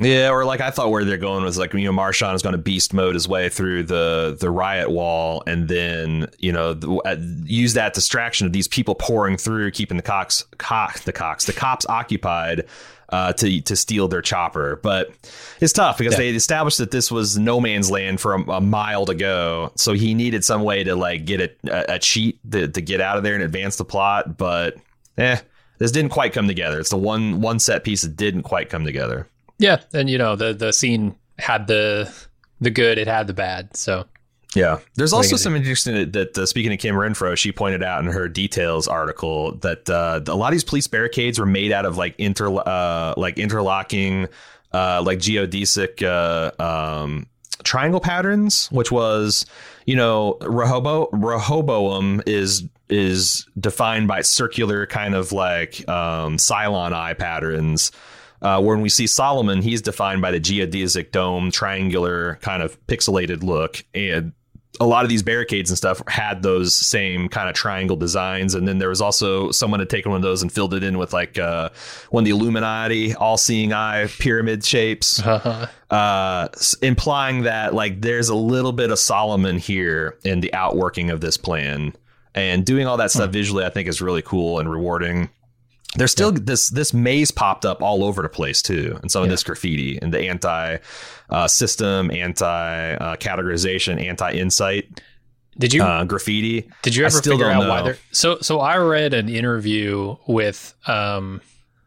Speaker 2: Yeah, or like I thought where they're going was like, you know, Marshawn is going to beast mode his way through the the riot wall, and then, you know, the, uh, use that distraction of these people pouring through, keeping the cops, cock, the cops, the cops occupied uh, to to steal their chopper. But it's tough because yeah. they established that this was no man's land for a, a mile to go, so he needed some way to like get a, a cheat to, to get out of there and advance the plot. But eh, this didn't quite come together. It's the one one set piece that didn't quite come together.
Speaker 1: Yeah, and you know the the scene had the the good, it had the bad. So
Speaker 2: yeah, there's also some interesting that, that uh, speaking of Kim Renfro, she pointed out in her details article that uh, a lot of these police barricades were made out of like inter uh, like interlocking uh, like geodesic uh, um, triangle patterns, which was, you know, Rehobo Rehoboam is is defined by circular kind of like um, Cylon eye patterns. Uh, when we see Solomon, he's defined by the geodesic dome, triangular kind of pixelated look. And a lot of these barricades and stuff had those same kind of triangle designs. And then there was also someone had taken one of those and filled it in with like uh, one of the Illuminati all-seeing eye pyramid shapes, uh-huh. uh, implying that like there's a little bit of Solomon here in the outworking of this plan. And doing all that stuff hmm. visually, I think, is really cool and rewarding. There's still yeah. this this maze popped up all over the place, too. And some of yeah. this graffiti and the anti uh, system, anti uh, categorization, anti insight.
Speaker 1: Did you
Speaker 2: uh, graffiti?
Speaker 1: Did you ever figure out know. why they're so? So I read an interview with um,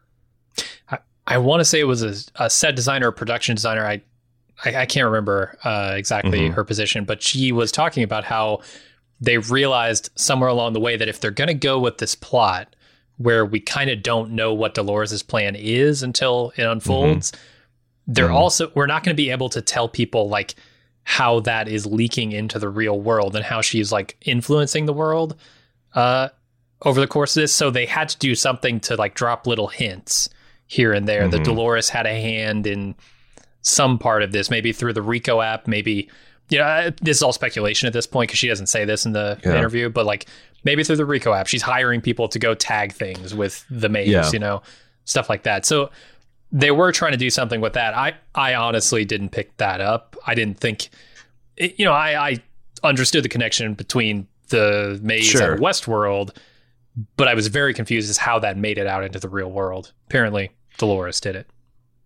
Speaker 1: I, I want to say it was a, a set designer or production designer. I I, I can't remember uh, exactly mm-hmm. her position, but she was talking about how they realized somewhere along the way that if they're going to go with this plot, where we kind of don't know what Dolores's plan is until it unfolds, mm-hmm. they're mm-hmm. also, we're not going to be able to tell people like how that is leaking into the real world and how she's like influencing the world uh, over the course of this. So they had to do something to like drop little hints here and there. Mm-hmm. That Dolores had a hand in some part of this, maybe through the Rico app, maybe, you know, this is all speculation at this point because she doesn't say this in the yeah. interview, but like, maybe through the Rico app, she's hiring people to go tag things with the maze, yeah. you know, stuff like that. So they were trying to do something with that. I, I honestly didn't pick that up. I didn't think, it, you know, I, I understood the connection between the maze sure. and Westworld, but I was very confused as how that made it out into the real world. Apparently, Dolores did it.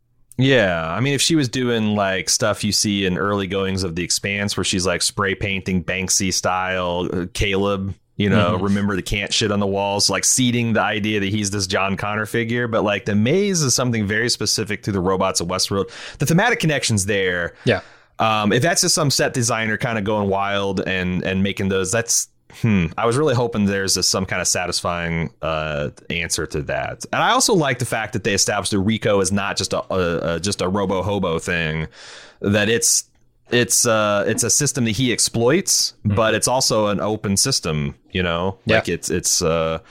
Speaker 2: Yeah, I mean, if she was doing like stuff you see in early goings of The Expanse, where she's like spray painting Banksy style uh, Caleb. You know, mm-hmm. remember the can't shit on the walls, like seeding the idea that he's this John Connor figure. But like the maze is something very specific to the robots of Westworld. The thematic connection's there.
Speaker 1: Yeah.
Speaker 2: Um, if that's just some set designer kind of going wild and and making those, that's hmm. I was really hoping there's a, some kind of satisfying uh, answer to that. And I also like the fact that they established that Rico is not just a, a, a just a robo hobo thing, that it's. It's uh it's a system that he exploits, mm-hmm. but it's also an open system, you know, like yeah. it's it's uh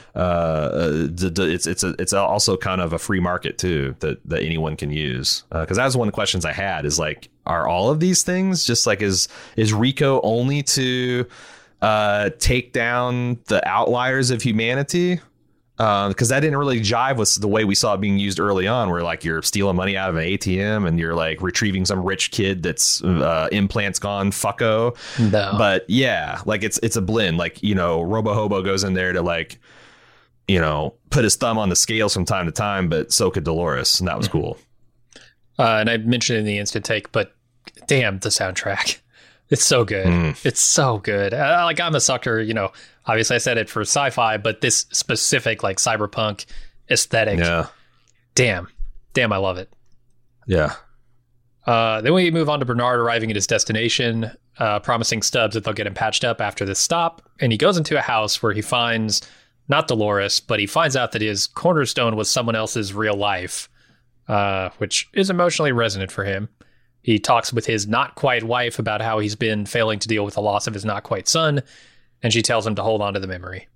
Speaker 2: uh it's it's a, it's also kind of a free market too that that anyone can use, because uh, that was one of the questions I had is like, are all of these things just like is is Rico only to uh take down the outliers of humanity? Because uh, that didn't really jive with the way we saw it being used early on, where like you're stealing money out of an A T M and you're like retrieving some rich kid that's uh, implants gone fucko.
Speaker 1: No.
Speaker 2: But yeah, like it's it's a blend. Like, you know, Robo Hobo goes in there to like, you know, put his thumb on the scales from time to time, but so could Dolores, and that was cool.
Speaker 1: Uh, and I mentioned it in the instant take, but damn, the soundtrack. It's so good. Mm. It's so good. Uh, like I'm a sucker, you know, obviously I said it for sci-fi, but this specific like cyberpunk aesthetic.
Speaker 2: Yeah.
Speaker 1: Damn. Damn, I love it.
Speaker 2: Yeah.
Speaker 1: Uh, then we move on to Bernard arriving at his destination, uh, promising Stubbs that they'll get him patched up after this stop. And he goes into a house where he finds not Dolores, but he finds out that his cornerstone was someone else's real life, uh, which is emotionally resonant for him. He talks with his not-quite wife about how he's been failing to deal with the loss of his not-quite son, and she tells him to hold on to the memory.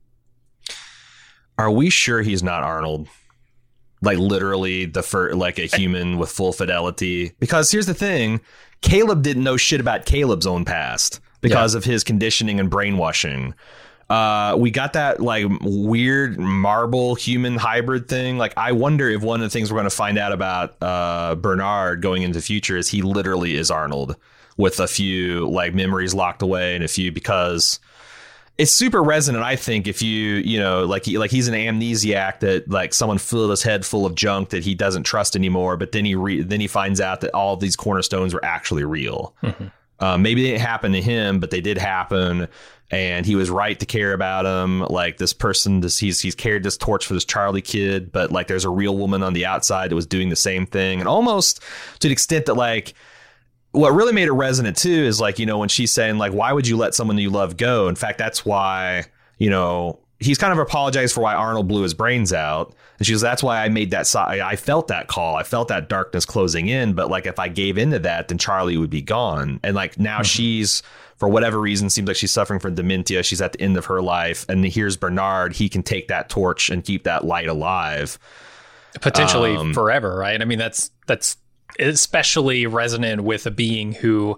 Speaker 2: Are we sure he's not Arnold? Like literally the fir- like a human with full fidelity? Because here's the thing, Caleb didn't know shit about Caleb's own past because yeah. of his conditioning and brainwashing. Uh, we got that like weird marble human hybrid thing. Like, I wonder if one of the things we're going to find out about uh, Bernard going into the future is he literally is Arnold with a few like memories locked away and a few, because it's super resonant. I think if you, you know, like he, like he's an amnesiac that like someone filled his head full of junk that he doesn't trust anymore. But then he re- then he finds out that all of these cornerstones were actually real. Mm-hmm. Um, maybe they didn't happen to him, but they did happen. And he was right to care about him. Like this person, this he's he's carried this torch for this Charlie kid, but like there's a real woman on the outside that was doing the same thing. And almost to the extent that like what really made it resonant too is like, you know, when she's saying like, why would you let someone you love go? In fact, that's why, you know, he's kind of apologized for why Arnold blew his brains out. And she goes, that's why I made that. So- I felt that call. I felt that darkness closing in. But like if I gave into that, then Charlie would be gone. And like now mm-hmm. she's, for whatever reason, seems like she's suffering from dementia. She's at the end of her life. And here's Bernard. He can take that torch and keep that light alive.
Speaker 1: Potentially
Speaker 2: um,
Speaker 1: forever, right? I mean, that's that's especially resonant with a being who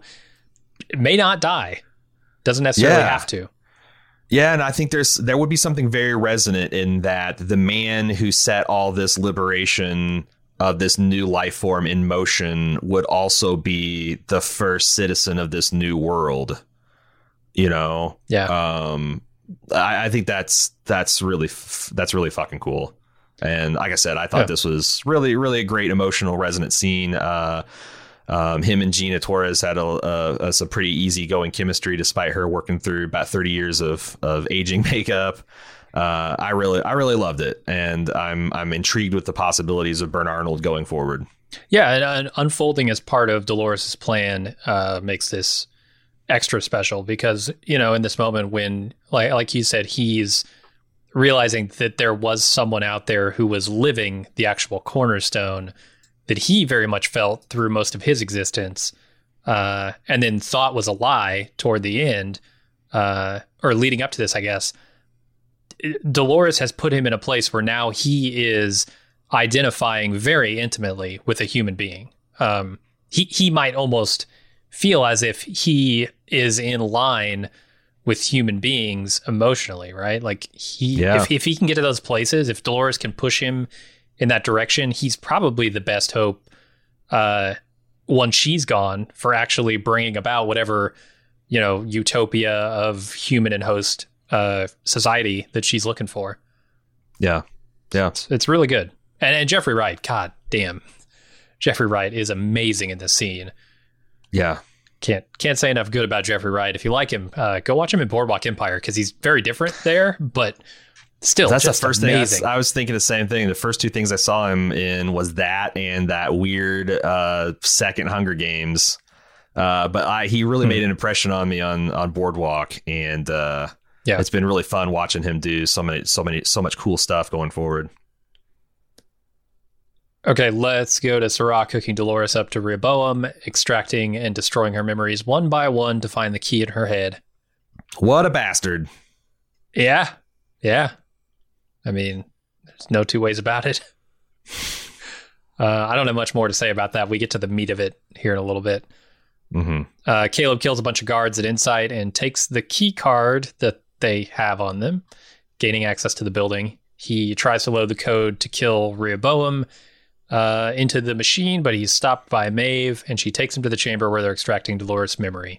Speaker 1: may not die. Doesn't necessarily
Speaker 2: yeah.
Speaker 1: have to.
Speaker 2: Yeah, and I think there's there would be something very resonant in that the man who set all this liberation of this new life form in motion would also be the first citizen of this new world. You know,
Speaker 1: yeah.
Speaker 2: Um, I, I think that's that's really that's really fucking cool. And like I said, I thought yeah. this was really, really a great emotional resonant scene. Uh, um, him and Gina Torres had a, a, a some pretty easygoing chemistry, despite her working through about thirty years of of aging makeup. Uh, I really, I really loved it, and I'm I'm intrigued with the possibilities of Bernard Arnold going forward.
Speaker 1: Yeah, and, and unfolding as part of Dolores' plan uh, makes this extra special because, you know, in this moment when, like like you said, he's realizing that there was someone out there who was living the actual cornerstone that he very much felt through most of his existence, uh, and then thought was a lie toward the end, uh, or leading up to this, I guess. Dolores has put him in a place where now he is identifying very intimately with a human being. Um, he he might almost feel as if he is in line with human beings emotionally, right? Like he,
Speaker 2: yeah.
Speaker 1: if if he can get to those places, if Dolores can push him in that direction, he's probably the best hope uh, once she's gone for actually bringing about whatever, you know, utopia of human and host uh, society that she's looking for.
Speaker 2: Yeah. Yeah.
Speaker 1: It's, it's really good. And, and Jeffrey Wright, God damn. Jeffrey Wright is amazing in this scene.
Speaker 2: Yeah.
Speaker 1: Can't can't say enough good about Jeffrey Wright. If you like him, uh, go watch him in Boardwalk Empire because he's very different there, but still,
Speaker 2: that's
Speaker 1: just
Speaker 2: the first
Speaker 1: amazing.
Speaker 2: thing I, I was thinking the same thing. The first two things I saw him in was that and that weird uh, second Hunger Games. Uh, but I he really hmm. made an impression on me on on Boardwalk, and uh, yeah, it's been really fun watching him do so many so many so much cool stuff going forward.
Speaker 1: Okay, let's go to Serac hooking Dolores up to Rehoboam, extracting and destroying her memories one by one to find the key in her head.
Speaker 2: What a bastard.
Speaker 1: Yeah, yeah. I mean, there's no two ways about it. uh, I don't have much more to say about that. We get to the meat of it here in a little bit.
Speaker 2: Mm-hmm.
Speaker 1: Uh, Caleb kills a bunch of guards at Insight and takes the key card that they have on them, gaining access to the building. He tries to load the code to kill Rehoboam uh, into the machine, but he's stopped by Maeve, and she takes him to the chamber where they're extracting Dolores' memory.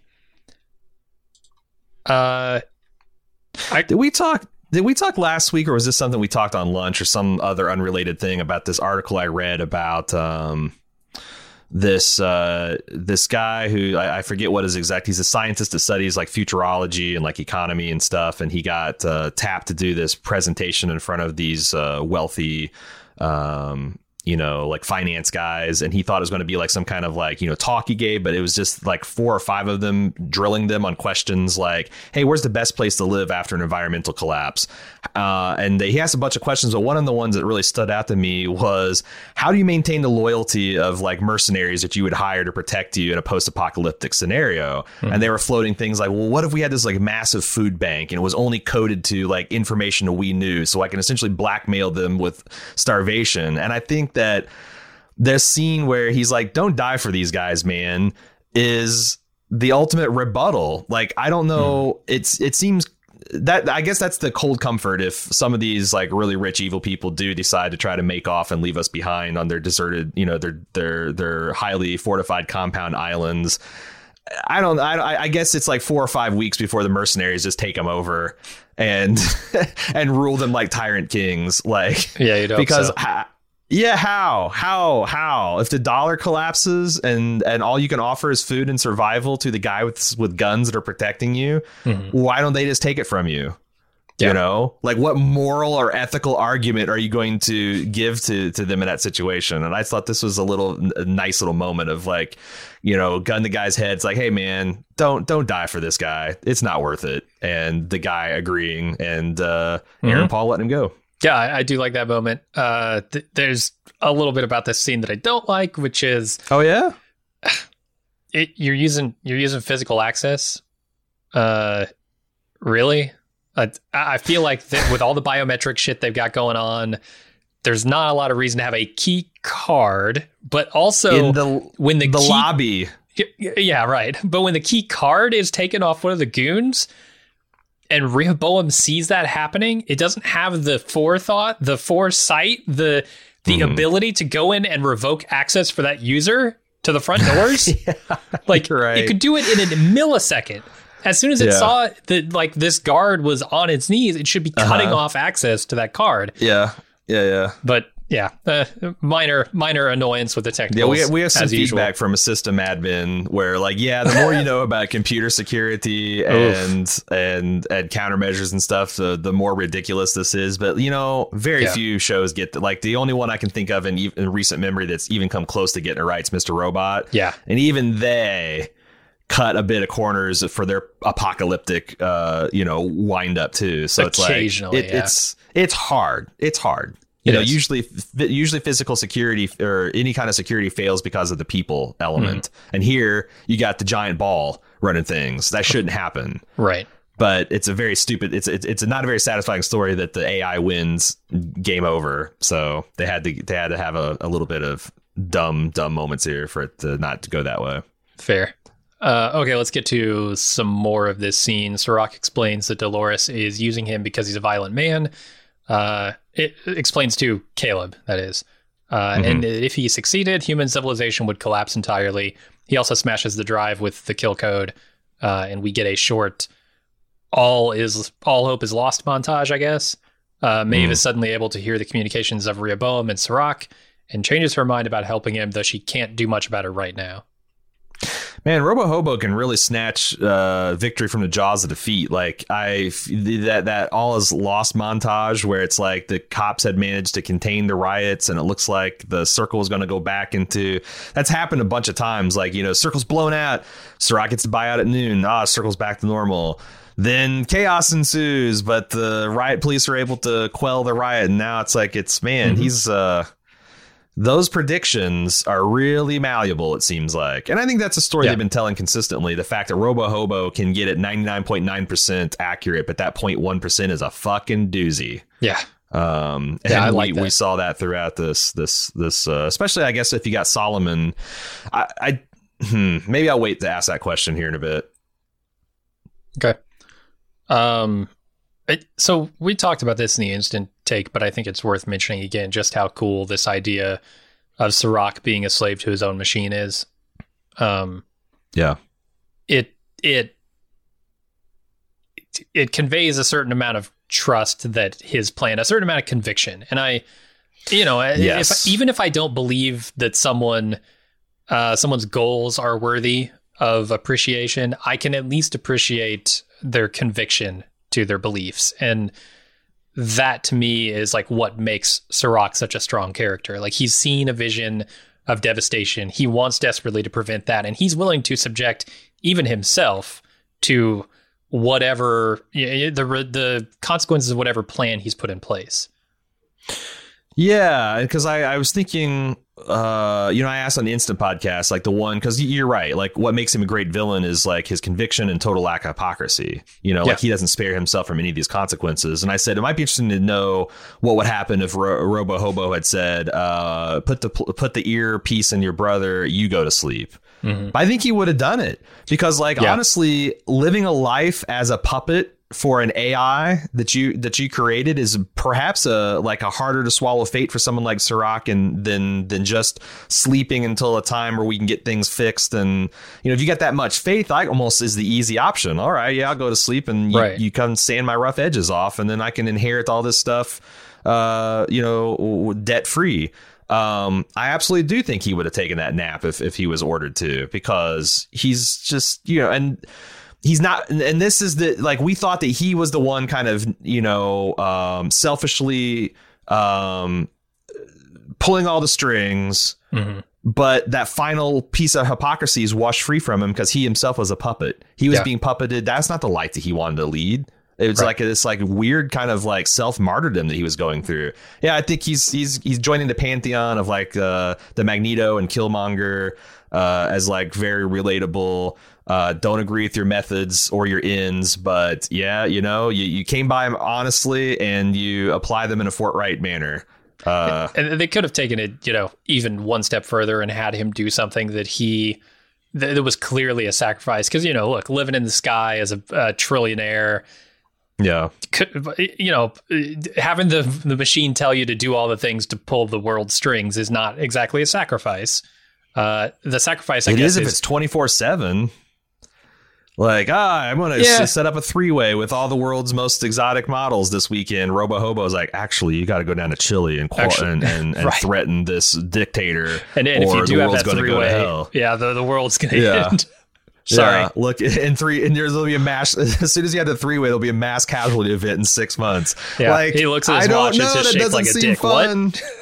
Speaker 1: Uh,
Speaker 2: I, did we talk? Did we talk last week, or was this something we talked on lunch, or some other unrelated thing about this article I read about um, this uh, this guy who I, I forget what his exact. He's a scientist that studies like futurology and like economy and stuff, and he got uh, tapped to do this presentation in front of these uh, wealthy. Um, you know, like finance guys, and he thought it was going to be like some kind of like, you know, talk he gave, but it was just like four or five of them drilling them on questions like, hey, where's the best place to live after an environmental collapse? Uh, and they, he asked a bunch of questions, but one of the ones that really stood out to me was, how do you maintain the loyalty of like mercenaries that you would hire to protect you in a post-apocalyptic scenario? Mm-hmm. And they were floating things like, well, what if we had this like massive food bank and it was only coded to like information that we knew, so I can essentially blackmail them with starvation? And I think that this scene where he's like, don't die for these guys, man, is the ultimate rebuttal. Like, I don't know. Mm. It's it seems that I guess that's the cold comfort if some of these like really rich evil people do decide to try to make off and leave us behind on their deserted, you know, their their their highly fortified compound islands. I don't I I guess it's like four or five weeks before the mercenaries just take them over and and rule them like tyrant kings. Like,
Speaker 1: yeah, you'd hope
Speaker 2: because
Speaker 1: so.
Speaker 2: ha- yeah, how, how, how, if the dollar collapses and, and all you can offer is food and survival to the guy with, with guns that are protecting you, mm-hmm. why don't they just take it from you? Yeah. You know, like what moral or ethical argument are you going to give to, to them in that situation? And I thought this was a little a nice little moment of like, you know, gun the guy's head. It's like, hey, man, don't don't die for this guy. It's not worth it. And the guy agreeing and uh, mm-hmm. Aaron Paul letting him go.
Speaker 1: Yeah, I, I do like that moment. Uh, th- there's a little bit about this scene that I don't like, which is,
Speaker 2: oh yeah,
Speaker 1: it, you're using you're using physical access. Uh, really, I, I feel like th- with all the biometric shit they've got going on, there's not a lot of reason to have a key card. But also,
Speaker 2: in the
Speaker 1: when the
Speaker 2: the
Speaker 1: key,
Speaker 2: lobby,
Speaker 1: yeah, right. But when the key card is taken off one of the goons, and Rehoboam sees that happening, it doesn't have the forethought, the foresight, the the mm. ability to go in and revoke access for that user to the front doors. yeah, like right. It could do it in a millisecond. As soon as it yeah. saw that like this guard was on its knees, it should be cutting uh-huh. off access to that card.
Speaker 2: Yeah, yeah, yeah.
Speaker 1: But yeah, uh, minor minor annoyance with the technicals.
Speaker 2: Yeah, we have, we have some feedback
Speaker 1: usual.
Speaker 2: from a system admin where like, yeah, the more you know about computer security and and and countermeasures and stuff, the the more ridiculous this is. But you know, very yeah. few shows get the, like the only one I can think of in, in recent memory that's even come close to getting it right is Mister Robot.
Speaker 1: Yeah,
Speaker 2: and even they cut a bit of corners for their apocalyptic, uh, you know, wind up too. So it's like it,
Speaker 1: yeah.
Speaker 2: it's it's hard. It's hard. You know, usually, usually physical security or any kind of security fails because of the people element. Mm-hmm. And here you got the giant ball running things that shouldn't happen.
Speaker 1: Right.
Speaker 2: But it's a very stupid. It's it's it's not a very satisfying story that the A I wins, game over. So they had to they had to have a, a little bit of dumb dumb moments here for it to not to go that way.
Speaker 1: Fair. Uh, okay, let's get to some more of this scene. Serac explains that Dolores is using him because he's a violent man. Uh, it explains to Caleb, that is. Uh, mm-hmm. And if he succeeded, human civilization would collapse entirely. He also smashes the drive with the kill code, uh, and we get a short all is all hope is lost montage, I guess. Uh, Maeve mm. is suddenly able to hear the communications of Rehoboam and Serac and changes her mind about helping him, though she can't do much about it right now.
Speaker 2: Man, Robo Hobo can really snatch uh, victory from the jaws of defeat. Like I that that all is lost montage where it's like the cops had managed to contain the riots and it looks like the circle is going to go back into. That's happened a bunch of times. Like, you know, circle's blown out. Serac gets to buy out at noon. Ah, circle's back to normal. Then chaos ensues, but the riot police are able to quell the riot. And now it's like it's man, mm-hmm. he's uh those predictions are really malleable, it seems like. And I think that's a story yeah. they've been telling consistently. The fact that Robo Hobo can get it ninety-nine point nine percent accurate, but that zero point one percent is a fucking doozy.
Speaker 1: Yeah.
Speaker 2: Um, and
Speaker 1: yeah, I
Speaker 2: we,
Speaker 1: like that.
Speaker 2: we saw that throughout this, this, this, uh, especially, I guess, if you got Solomon. I, I hmm, maybe I'll wait to ask that question here in a bit.
Speaker 1: Okay. Um, it, so we talked about this in the instant take, but I think it's worth mentioning again just how cool this idea of Serac being a slave to his own machine is. Um,
Speaker 2: yeah,
Speaker 1: it it it, it conveys a certain amount of trust that his plan, a certain amount of conviction, and I, you know,
Speaker 2: yes.
Speaker 1: if, even if I don't believe that someone uh, someone's goals are worthy of appreciation, I can at least appreciate their conviction to their beliefs. And that to me is like what makes Serac such a strong character. Like he's seen a vision of devastation. He wants desperately to prevent that. And he's willing to subject even himself to whatever the, the consequences of whatever plan he's put in place.
Speaker 2: Yeah, because I, I was thinking, uh, you know, I asked on the Instant podcast, like the one, because you're right, like what makes him a great villain is like his conviction and total lack of hypocrisy. You know, yeah. like he doesn't spare himself from any of these consequences. And I said it might be interesting to know what would happen if Ro- Robo Hobo had said, uh, put the put the earpiece in your brother, you go to sleep. Mm-hmm. I think he would have done it because, like, yeah. honestly, living a life as a puppet for an A I that you that you created is perhaps a like a harder to swallow fate for someone like Serac and than than just sleeping until a time where we can get things fixed. And you know, if you got that much faith, I almost is the easy option. All right, yeah, I'll go to sleep and you,
Speaker 1: right.
Speaker 2: you come sand my rough edges off, and then I can inherit all this stuff, uh, you know, debt free. Um, I absolutely do think he would have taken that nap if if he was ordered to, because he's just, you know, and. He's not, and this is the, like, we thought that he was the one kind of, you know, um, selfishly um, pulling all the strings, mm-hmm. but that final piece of hypocrisy is washed free from him because he himself was a puppet. He was yeah. being puppeted. That's not the life that he wanted to lead. It was right. like this like weird kind of like self martyrdom that he was going through. Yeah, I think he's he's he's joining the pantheon of like uh, the Magneto and Killmonger uh, as like very relatable. Uh, don't agree with your methods or your ends, but yeah, you know, you, you came by them honestly and you apply them in a forthright manner. Uh,
Speaker 1: and they could have taken it, you know, even one step further and had him do something that he th- that was clearly a sacrifice. Because, you know, look, living in the sky as a, a trillionaire.
Speaker 2: Yeah.
Speaker 1: Could, you know, having the the machine tell you to do all the things to pull the world's strings is not exactly a sacrifice. Uh, the sacrifice, I
Speaker 2: it
Speaker 1: guess,
Speaker 2: is if
Speaker 1: is,
Speaker 2: it's twenty-four seven. Like, ah, I'm going to
Speaker 1: yeah.
Speaker 2: s- set up a three-way with all the world's most exotic models this weekend. Robo Hobo's like, actually, you got to go down to Chile and qual- and, and, and
Speaker 1: right.
Speaker 2: threaten this dictator.
Speaker 1: And, and if you do have that three-way,
Speaker 2: go
Speaker 1: yeah, the, the world's going to
Speaker 2: yeah.
Speaker 1: end. Sorry.
Speaker 2: Yeah, look, in three, and there's will be a mass. As soon as you have the three-way, there'll be a mass casualty event in six months.
Speaker 1: Yeah,
Speaker 2: like,
Speaker 1: he looks at his
Speaker 2: I don't
Speaker 1: watch.
Speaker 2: know,
Speaker 1: It's just
Speaker 2: that
Speaker 1: shaped
Speaker 2: doesn't
Speaker 1: like a
Speaker 2: seem
Speaker 1: dick.
Speaker 2: fun.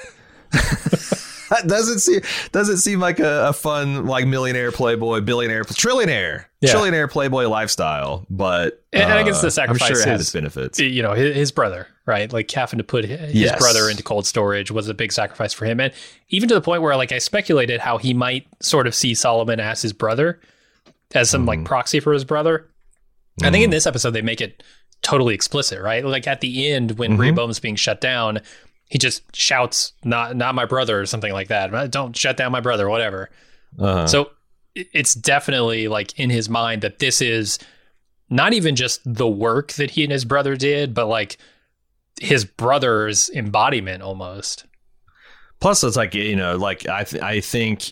Speaker 1: What?
Speaker 2: That doesn't seem doesn't seem like a, a fun like millionaire playboy billionaire trillionaire yeah. trillionaire playboy lifestyle, but uh,
Speaker 1: and I guess the sacrifice
Speaker 2: I'm sure it had
Speaker 1: is,
Speaker 2: its benefits.
Speaker 1: You know, his, his brother, right? Like having to put his
Speaker 2: yes.
Speaker 1: brother into cold storage was a big sacrifice for him, and even to the point where like I speculated how he might sort of see Solomon as his brother, as some mm. like proxy for his brother. Mm. I think in this episode they make it totally explicit, right? Like at the end when mm-hmm. Rehoboam's being shut down. He just shouts, not not my brother or something like that. Don't shut down my brother, whatever. Uh-huh. So it's definitely like in his mind that this is not even just the work that he and his brother did, but like his brother's embodiment almost.
Speaker 2: Plus, it's like, you know, like I th- I think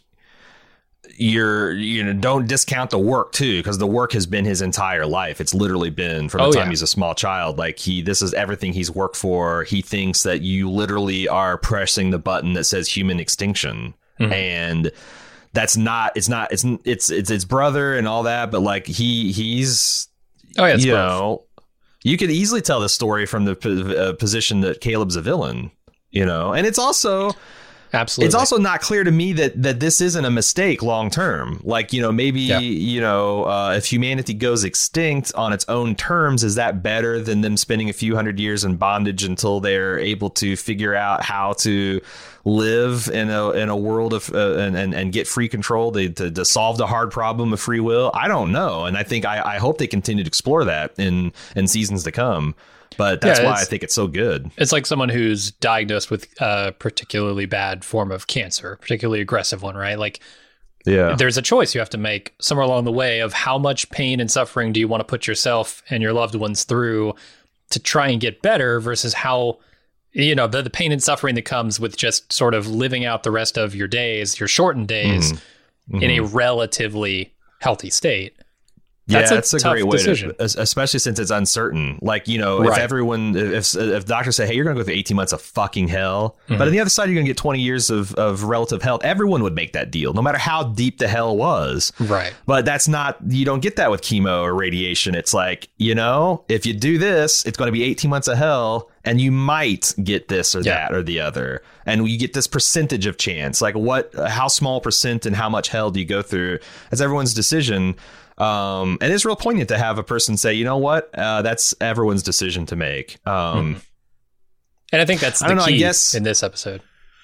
Speaker 2: you're, you know, don't discount the work, too, because the work has been his entire life. It's literally been from the
Speaker 1: oh,
Speaker 2: time
Speaker 1: yeah.
Speaker 2: he's a small child. Like he this is everything he's worked for. He thinks that you literally are pressing the button that says human extinction. Mm-hmm. And that's not it's not it's it's it's his brother and all that. But like he he's,
Speaker 1: oh, yeah,
Speaker 2: you
Speaker 1: both.
Speaker 2: know, you could easily tell the story from the p- uh, position that Caleb's a villain, you know, and it's also.
Speaker 1: Absolutely.
Speaker 2: It's also not clear to me that that this isn't a mistake long term. Like, you know, maybe, yeah. you know, uh, if humanity goes extinct on its own terms, is that better than them spending a few hundred years in bondage until they're able to figure out how to live in a in a world of uh, and, and and get free control to, to to solve the hard problem of free will? I don't know. And I think I, I hope they continue to explore that in in seasons to come. But that's yeah, why I think it's so good.
Speaker 1: It's like someone who's diagnosed with a particularly bad form of cancer, particularly aggressive one, right? Like, yeah, there's a choice you have to make somewhere along the way of how much pain and suffering do you want to put yourself and your loved ones through to try and get better versus how, you know, the, the pain and suffering that comes with just sort of living out the rest of your days, your shortened days, mm-hmm. in a relatively healthy state. That's
Speaker 2: yeah,
Speaker 1: a
Speaker 2: that's a
Speaker 1: tough
Speaker 2: great way
Speaker 1: decision.
Speaker 2: to, especially since it's uncertain. Like, you know,
Speaker 1: right.
Speaker 2: if everyone, if if doctors say, hey, you're going to go through eighteen months of fucking hell, mm-hmm. but on the other side, you're going to get twenty years of, of relative health, everyone would make that deal, no matter how deep the hell was.
Speaker 1: Right.
Speaker 2: But that's not, you don't get that with chemo or radiation. It's like, you know, if you do this, it's going to be eighteen months of hell and you might get this or yeah. that or the other. And you get this percentage of chance, like what, how small percent and how much hell do you go through? That's everyone's decision. Um, and it's real poignant to have a person say, you know what, uh, that's everyone's decision to make. Um,
Speaker 1: mm-hmm. And I think that's the
Speaker 2: I don't know,
Speaker 1: key
Speaker 2: I guess,
Speaker 1: in this episode.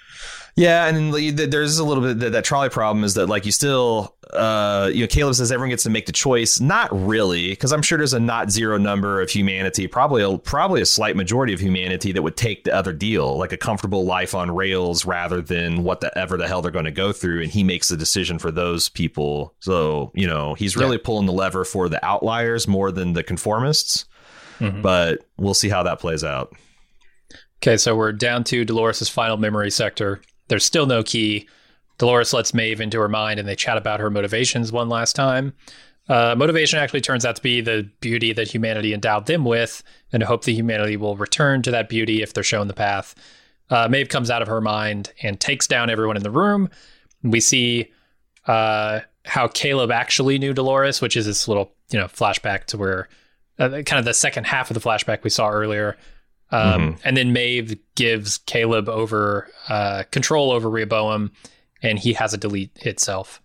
Speaker 2: Yeah. And there's a little bit that, that trolley problem is that like you still, uh, you know, Caleb says everyone gets to make the choice. Not really, because I'm sure there's a not zero number of humanity, probably a, probably a slight majority of humanity that would take the other deal, like a comfortable life on rails rather than what the ever the hell they're going to go through. And he makes the decision for those people. So, you know, he's really yeah. pulling the lever for the outliers more than the conformists. Mm-hmm. But we'll see how that plays out.
Speaker 1: Okay, so we're down to Dolores' final memory sector. There's still no key. Dolores lets Maeve into her mind, and they chat about her motivations one last time. Uh, motivation actually turns out to be the beauty that humanity endowed them with, and to hope that humanity will return to that beauty if they're shown the path. Uh, Maeve comes out of her mind and takes down everyone in the room. We see uh, how Caleb actually knew Dolores, which is this little, you know, flashback to where uh, kind of the second half of the flashback we saw earlier. Um, mm-hmm. And then Maeve gives Caleb over uh, control over Rehoboam, and he has it delete itself.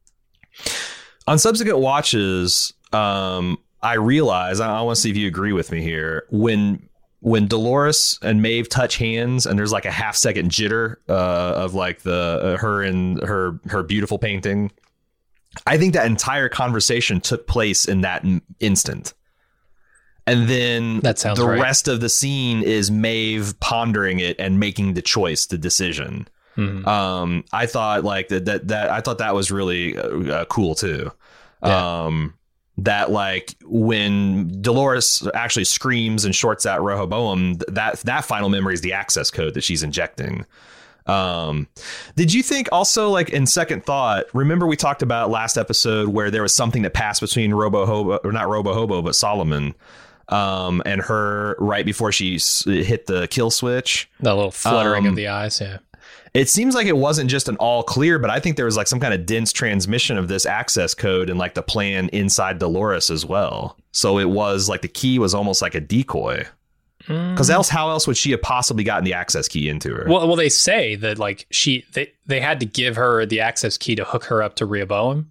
Speaker 2: On subsequent watches, um, I realize, I, I want to see if you agree with me here, when when Dolores and Maeve touch hands and there's like a half second jitter uh, of like the uh, her and her her beautiful painting, I think that entire conversation took place in that m- instant. And then
Speaker 1: that sounds
Speaker 2: the
Speaker 1: right.
Speaker 2: rest of the scene is Maeve pondering it and making the choice, the decision. Mm-hmm. Um, I thought like that, that, that, I thought that was really uh, cool too. Yeah. Um, that like when Dolores actually screams and shorts at Rehoboam, that, that final memory is the access code that she's injecting. Um, did you think also, like, in second thought, remember we talked about last episode where there was something that passed between Robo Hobo, or not Robo Hobo, but Solomon, um, and her right before she hit the kill switch?
Speaker 1: That little fluttering
Speaker 2: um,
Speaker 1: of the eyes. Yeah.
Speaker 2: It seems like it wasn't just an all clear, but I think there was like some kind of dense transmission of this access code and like the plan inside Dolores as well. So it was like the key was almost like a decoy. Because else, how else would she have possibly gotten the access key into her?
Speaker 1: Well, well, they say that like she they, they had to give her the access key to hook her up to Rehoboam.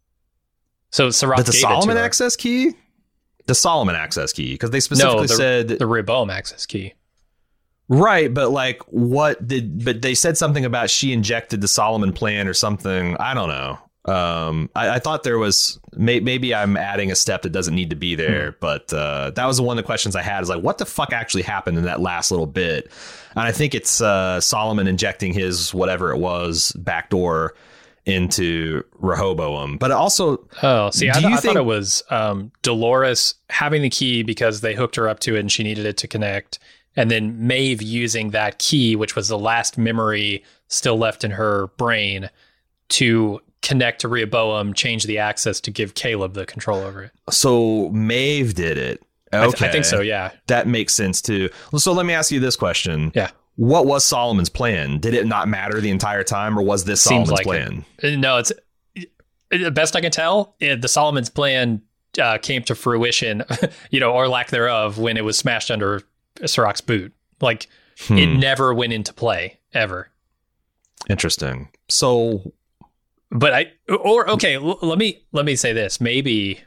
Speaker 1: So Sirach
Speaker 2: but the
Speaker 1: gave
Speaker 2: Solomon
Speaker 1: it to her.
Speaker 2: access key, the Solomon access key, because they specifically
Speaker 1: no, the,
Speaker 2: said
Speaker 1: the Rehoboam access key.
Speaker 2: Right, but like, what did? But they said something about she injected the Solomon plan or something. I don't know. Um, I, I thought there was may, maybe I'm adding a step that doesn't need to be there, hmm. but uh, that was one of the questions I had. Is like, what the fuck actually happened in that last little bit? And I think it's uh, Solomon injecting his whatever it was backdoor into Rehoboam. But also,
Speaker 1: oh, see, I, th-
Speaker 2: you
Speaker 1: I
Speaker 2: think-
Speaker 1: thought it was um, Dolores having the key because they hooked her up to it and she needed it to connect. And then Maeve using that key, which was the last memory still left in her brain, to connect to Rehoboam, change the access to give Caleb the control over it.
Speaker 2: So Maeve did it. Okay.
Speaker 1: I, th- I think so, yeah.
Speaker 2: That makes sense too. So let me ask you this question.
Speaker 1: Yeah.
Speaker 2: What was Solomon's plan? Did it not matter the entire time, or was this Seems Solomon's
Speaker 1: like
Speaker 2: plan?
Speaker 1: It. No, it's the best I can tell. It, the Solomon's plan uh, came to fruition, you know, or lack thereof, when it was smashed under Sirach's boot. Like hmm. it never went into play ever.
Speaker 2: Interesting. So,
Speaker 1: but I or okay, l- let me let me say this. Maybe.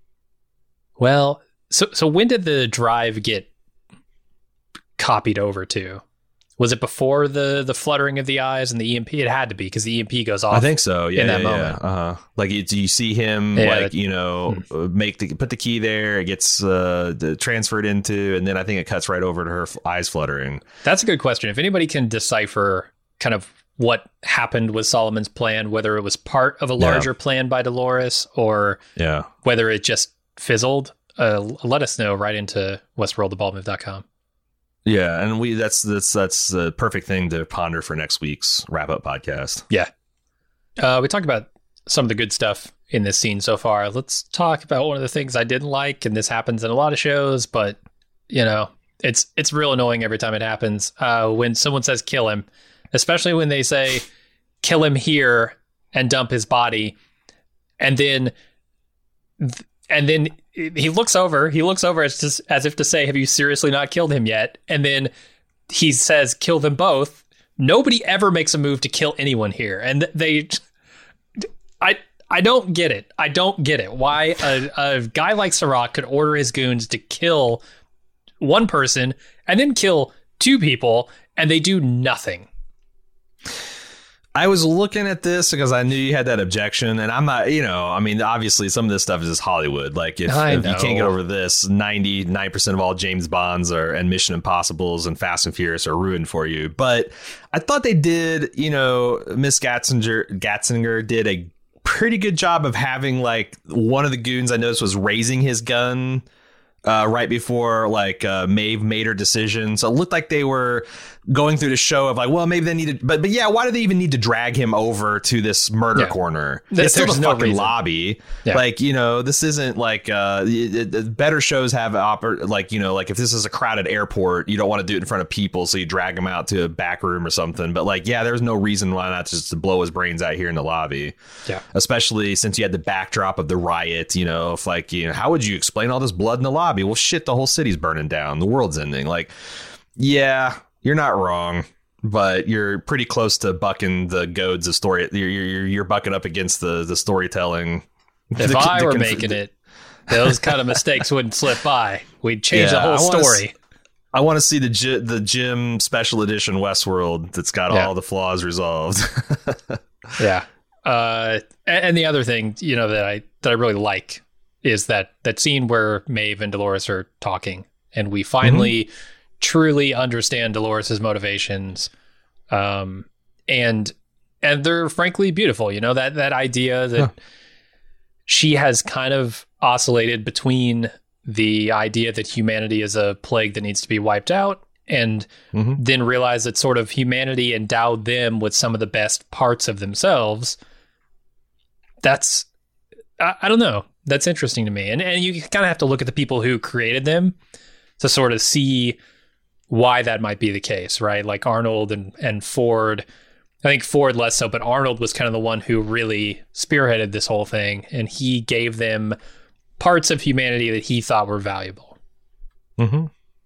Speaker 1: Well, so so when did the drive get copied over to? Was it before the the fluttering of the eyes and the E M P? It had to be, because the E M P goes off.
Speaker 2: I think so. Yeah,
Speaker 1: in that
Speaker 2: yeah,
Speaker 1: moment.
Speaker 2: Yeah. Uh-huh. Like you, you see him,
Speaker 1: yeah,
Speaker 2: like
Speaker 1: that,
Speaker 2: you know, hmm. make the put the key there. It gets uh, the, transferred into, and then I think it cuts right over to her f- eyes fluttering.
Speaker 1: That's a good question. If anybody can decipher kind of what happened with Solomon's plan, whether it was part of a larger yeah. plan by Dolores, or
Speaker 2: yeah,
Speaker 1: whether it just fizzled, uh, let us know right into westworld the ball move dot com.
Speaker 2: Yeah, and we that's that's that's the perfect thing to ponder for next week's wrap up podcast.
Speaker 1: Yeah. Uh, we talked about some of the good stuff in this scene so far. Let's talk about one of the things I didn't like, and this happens in a lot of shows, but you know, it's it's real annoying every time it happens. Uh, when someone says kill him, especially when they say kill him here and dump his body, and then and then he looks over, he looks over as, just, as if to say, have you seriously not killed him yet? And then he says, kill them both. Nobody ever makes a move to kill anyone here. And they, I, I don't get it. I don't get it. Why a, a guy like Sirach could order his goons to kill one person and then kill two people, and they do nothing.
Speaker 2: I was looking at this because I knew you had that objection, and I'm not, you know, I mean, obviously some of this stuff is just Hollywood. Like if, if you can't get over this, ninety-nine percent of all James Bonds are and Mission Impossibles and Fast and Furious are ruined for you. But I thought they did, you know, Miss Gatzinger, Gatzinger did a pretty good job of having like one of the goons I noticed was raising his gun uh, right before like uh, Maeve made her decision. So it looked like they were going through the show of like, well, maybe they needed, but but yeah, why do they even need to drag him over to this murder
Speaker 1: yeah.
Speaker 2: corner?
Speaker 1: There's
Speaker 2: It's still the
Speaker 1: no
Speaker 2: fucking
Speaker 1: reason.
Speaker 2: lobby.
Speaker 1: Yeah.
Speaker 2: Like, you know, this isn't like uh, it, it, better shows have oper- like, you know, like if this is a crowded airport, you don't want to do it in front of people, so you drag him out to a back room or something. But like, yeah, there's no reason why not just to blow his brains out here in the lobby.
Speaker 1: Yeah.
Speaker 2: Especially since you had the backdrop of the riot, you know, if like, you know, how would you explain all this blood in the lobby? Well, shit, the whole city's burning down. The world's ending. Like, yeah, you're not wrong, but you're pretty close to bucking the goads of story. You're, you're, you're bucking up against the, the storytelling.
Speaker 1: If
Speaker 2: The-
Speaker 1: I
Speaker 2: the
Speaker 1: were
Speaker 2: conf-
Speaker 1: making it, those kind of mistakes wouldn't slip by. We'd change
Speaker 2: Yeah,
Speaker 1: the whole
Speaker 2: I wanna
Speaker 1: story.
Speaker 2: s- I want to see the Gy- the Jim special edition Westworld that's got
Speaker 1: Yeah.
Speaker 2: all the flaws resolved.
Speaker 1: Yeah. Uh, and, and the other thing, you know, that I that I really like is that that scene where Maeve and Dolores are talking, and we finally
Speaker 2: Mm-hmm.
Speaker 1: truly understand Dolores's motivations, um, and and they're frankly beautiful. You know, that that idea that
Speaker 2: Yeah.
Speaker 1: she has kind of oscillated between the idea that humanity is a plague that needs to be wiped out, and
Speaker 2: Mhm.
Speaker 1: then realize that sort of humanity endowed them with some of the best parts of themselves. That's, I, I don't know. That's interesting to me. And and you kind of have to look at the people who created them to sort of see why that might be the case, right? Like Arnold and, and Ford. I think Ford less so, but Arnold was kind of the one who really spearheaded this whole thing. And he gave them parts of humanity that he thought were valuable.
Speaker 2: Mm-hmm.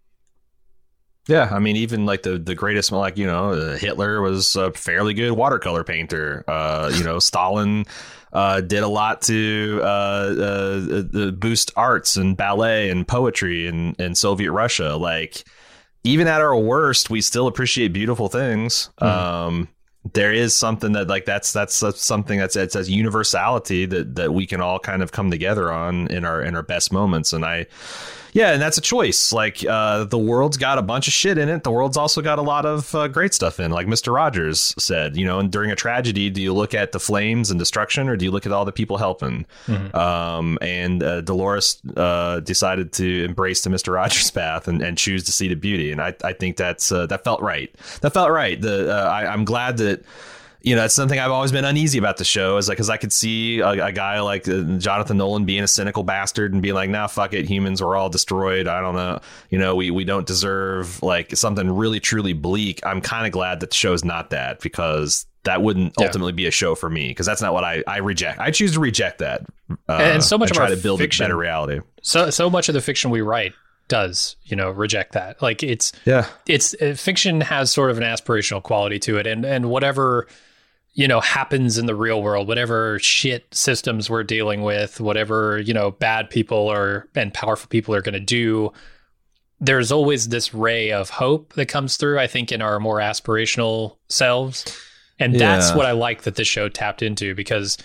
Speaker 2: Yeah, I mean, even like the the greatest, like, you know, uh, Hitler was a fairly good watercolor painter. Uh, you know, Stalin uh, did a lot to uh, uh, uh, boost arts and ballet and poetry in, in Soviet Russia. Like, even at our worst, we still appreciate beautiful things. Mm. Um, there is something that like that's that's, that's something that's it's a universality that that we can all kind of come together on in our in our best moments. And I. Yeah, and that's a choice. Like, uh, the world's got a bunch of shit in it. The world's also got a lot of uh, great stuff in, like Mister Rogers said. You know, and during a tragedy, do you look at the flames and destruction, or do you look at all the people helping? Mm-hmm. Um, and uh, Dolores uh, decided to embrace the Mister Rogers path and, and choose to see the beauty. And I, I think that's uh, that felt right. That felt right. The uh, I, I'm glad that. You know, it's something I've always been uneasy about the show, is like, because I could see a, a guy like uh, Jonathan Nolan being a cynical bastard and being like, nah, fuck it, humans were all destroyed. I don't know. You know, we, we don't deserve like something really, truly bleak. I'm kind of glad that the show is not that, because that wouldn't yeah. ultimately be a show for me, because that's not what I, I reject. I choose to reject that. Uh,
Speaker 1: and so much
Speaker 2: and
Speaker 1: of
Speaker 2: try
Speaker 1: our
Speaker 2: to build
Speaker 1: fiction,
Speaker 2: a better reality.
Speaker 1: So, so much of the fiction we write does, you know, reject that. Like it's,
Speaker 2: yeah,
Speaker 1: it's uh, fiction has sort of an aspirational quality to it. And, and whatever, you know, happens in the real world, whatever shit systems we're dealing with, whatever, you know, bad people are and powerful people are going to do, there's always this ray of hope that comes through, I think, in our more aspirational selves. And that's
Speaker 2: yeah.
Speaker 1: what I like that this show tapped into, because,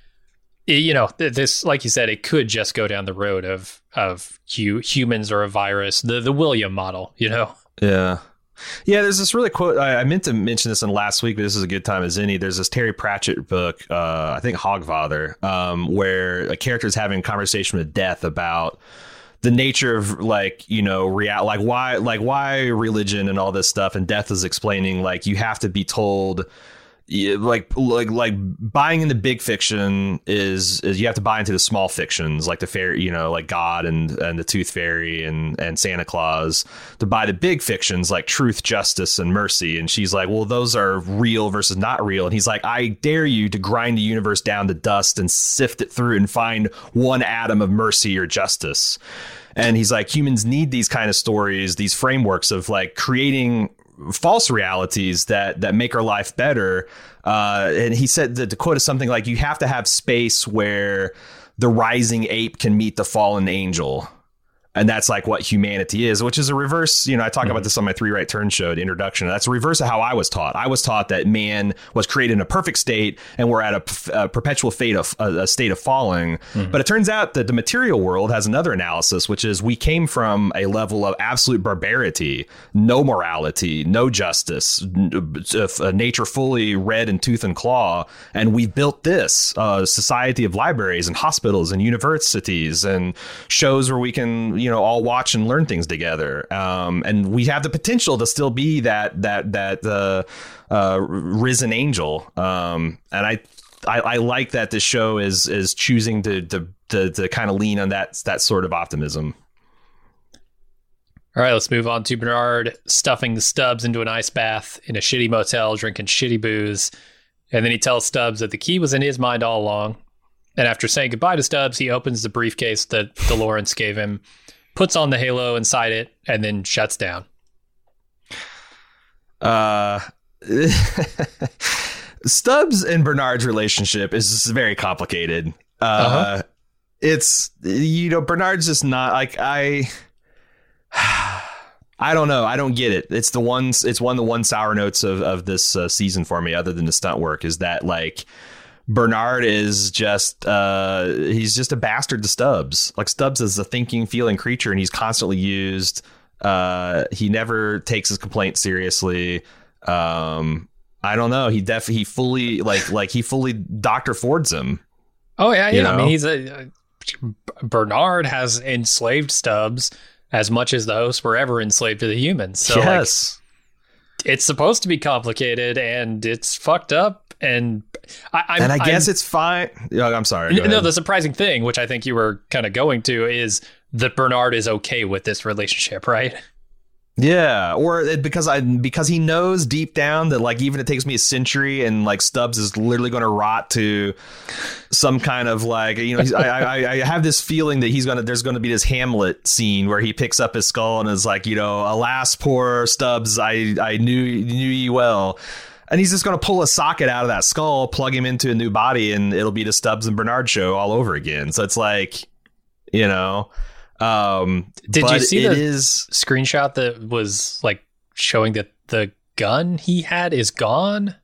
Speaker 1: you know, this, like you said, it could just go down the road of, of hu- humans or a virus, the, the William model, you know?
Speaker 2: Yeah. Yeah, there's this really quote. I, I meant to mention this in last week, but this is a good time as any. There's this Terry Pratchett book, uh, I think Hogfather, um, where a character is having a conversation with death about the nature of, like, you know, real, like why, like why religion and all this stuff. And death is explaining, like, you have to be told. Yeah, like like like buying into big fiction is, is you have to buy into the small fictions, like the fairy, you know, like God and and the Tooth Fairy and and Santa Claus, to buy the big fictions like truth, justice, and mercy. And she's like, well, those are real versus not real. And he's like, I dare you to grind the universe down to dust and sift it through and find one atom of mercy or justice. And he's like, humans need these kind of stories, these frameworks of like creating false realities that that make our life better. Uh, and he said that the quote is something like, you have to have space where the rising ape can meet the fallen angel. And that's like what humanity is, which is a reverse. You know, I talk mm-hmm. about this on my Three Right Turn show, the introduction. That's a reverse of how I was taught. I was taught that man was created in a perfect state and we're at a, a perpetual fate of a, a state of falling. Mm-hmm. But it turns out that the material world has another analysis, which is we came from a level of absolute barbarity, no morality, no justice, uh, nature fully red in tooth and claw. And we built this uh, society of libraries and hospitals and universities and shows where we can, you you know, all watch and learn things together. Um, and we have the potential to still be that that that uh, uh, risen angel. Um, and I, I I like that the show is is choosing to to to, to kind of lean on that that sort of optimism.
Speaker 1: All right, let's move on to Bernard stuffing the Stubbs into an ice bath in a shitty motel, drinking shitty booze. And then he tells Stubbs that the key was in his mind all along. And after saying goodbye to Stubbs, he opens the briefcase that Dolores gave him, puts on the halo inside it, and then shuts down.
Speaker 2: Uh, Stubbs and Bernard's relationship is very complicated. Uh, uh-huh. It's, you know, Bernard's just not like I... I don't know. I don't get it. It's the ones. It's one of the one sour notes of of this uh, season for me, other than the stunt work, is that like Bernard is just uh, he's just a bastard to Stubbs. Like Stubbs is a thinking, feeling creature, and he's constantly used. Uh, he never takes his complaint seriously. Um, I don't know. He def he fully like like he fully Doctor Fords him.
Speaker 1: Oh yeah, yeah.
Speaker 2: You know?
Speaker 1: I mean, he's a uh, Bernard has enslaved Stubbs as much as the hosts were ever enslaved to the humans. So
Speaker 2: yes,
Speaker 1: like, it's supposed to be complicated and it's fucked up. And I, I'm,
Speaker 2: and I guess
Speaker 1: I'm,
Speaker 2: it's fine. Oh, I'm sorry.
Speaker 1: No, the surprising thing, which I think you were kind of going to, is that Bernard is okay with this relationship, right?
Speaker 2: Yeah, or it, because I because he knows deep down that like even if it takes me a century and like Stubbs is literally going to rot to some kind of like, you know, he's, I, I I have this feeling that he's gonna there's going to be this Hamlet scene where he picks up his skull and is like, you know, alas, poor Stubbs, I I knew knew ye well. And he's just going to pull a socket out of that skull, plug him into a new body, and it'll be the Stubbs and Bernard show all over again. So it's like, you know. Um,
Speaker 1: Did you see the
Speaker 2: is...
Speaker 1: screenshot that was like showing that the gun he had is gone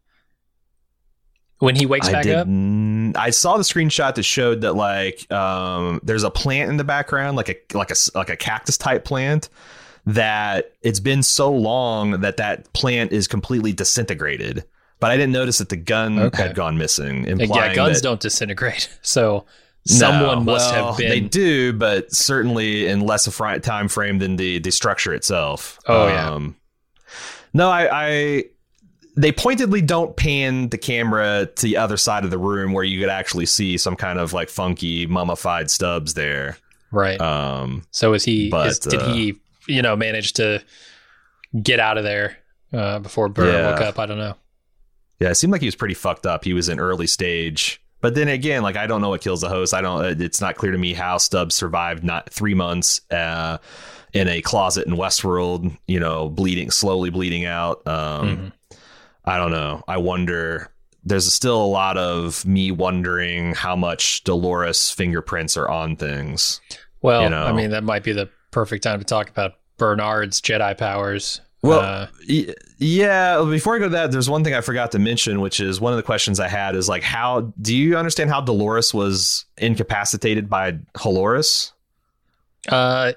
Speaker 1: when he wakes
Speaker 2: I
Speaker 1: back up?
Speaker 2: I saw the screenshot that showed that like um, there's a plant in the background, like a like a like a cactus type plant, that it's been so long that that plant is completely disintegrated. But I didn't notice that the gun
Speaker 1: okay.
Speaker 2: had gone missing.
Speaker 1: Yeah, guns
Speaker 2: that,
Speaker 1: don't disintegrate, so. Someone
Speaker 2: no,
Speaker 1: must
Speaker 2: well,
Speaker 1: have been.
Speaker 2: They do, but certainly in less a fr- time frame than the, the structure itself.
Speaker 1: Oh,
Speaker 2: um, yeah. No, I, I. They pointedly don't pan the camera to the other side of the room where you could actually see some kind of like funky mummified Stubbs there.
Speaker 1: Right.
Speaker 2: Um.
Speaker 1: So is he?
Speaker 2: But,
Speaker 1: is, did
Speaker 2: uh,
Speaker 1: he? You know, manage to get out of there uh, before Bernard
Speaker 2: yeah.
Speaker 1: woke up? I don't know.
Speaker 2: Yeah, it seemed like he was pretty fucked up. He was in early stage. But then again, like, I don't know what kills the host. I don't, it's not clear to me how Stubbs survived not three months uh, in a closet in Westworld, you know, bleeding, slowly bleeding out. Um, mm-hmm. I don't know. I wonder, there's still a lot of me wondering how much Dolores fingerprints are on things.
Speaker 1: Well,
Speaker 2: you know?
Speaker 1: I mean, that might be the perfect time to talk about Bernard's Jedi powers.
Speaker 2: Well,
Speaker 1: uh,
Speaker 2: yeah, before I go to that, there's one thing I forgot to mention, which is one of the questions I had is like, how do you understand how Dolores was incapacitated by Halores?
Speaker 1: Uh,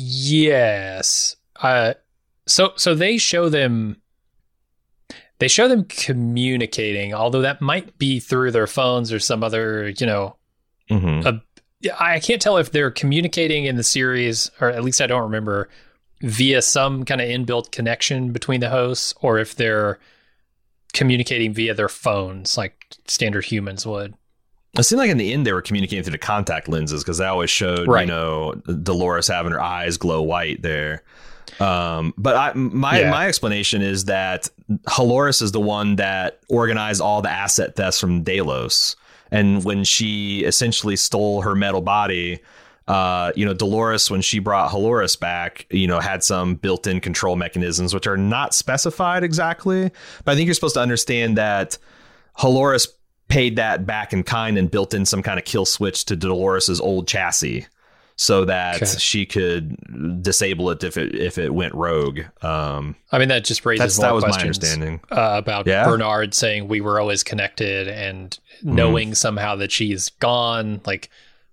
Speaker 1: yes. Uh, so, so they show them, they show them communicating, although that might be through their phones or some other, you know,
Speaker 2: mm-hmm.
Speaker 1: a, I can't tell if they're communicating in the series, or at least I don't remember, via some kind of inbuilt connection between the hosts, or if they're communicating via their phones like standard humans would.
Speaker 2: It seemed like in the end they were communicating through the contact lenses, because they always showed, right. you know, Dolores having her eyes glow white there. Um, but I, my yeah. my explanation is that Halores is the one that organized all the asset thefts from Delos. And when she essentially stole her metal body, Uh, you know, Dolores, when she brought Halores back, you know, had some built-in control mechanisms, which are not specified exactly. But I think you're supposed to understand that Halores paid that back in kind and built in some kind of kill switch to Dolores's old chassis so that okay. she could disable it if it if it went rogue. Um,
Speaker 1: I mean, that just raises more
Speaker 2: that was
Speaker 1: questions
Speaker 2: my understanding.
Speaker 1: Uh, about
Speaker 2: yeah?
Speaker 1: Bernard saying we were always connected and knowing mm-hmm. somehow that she's gone. Like,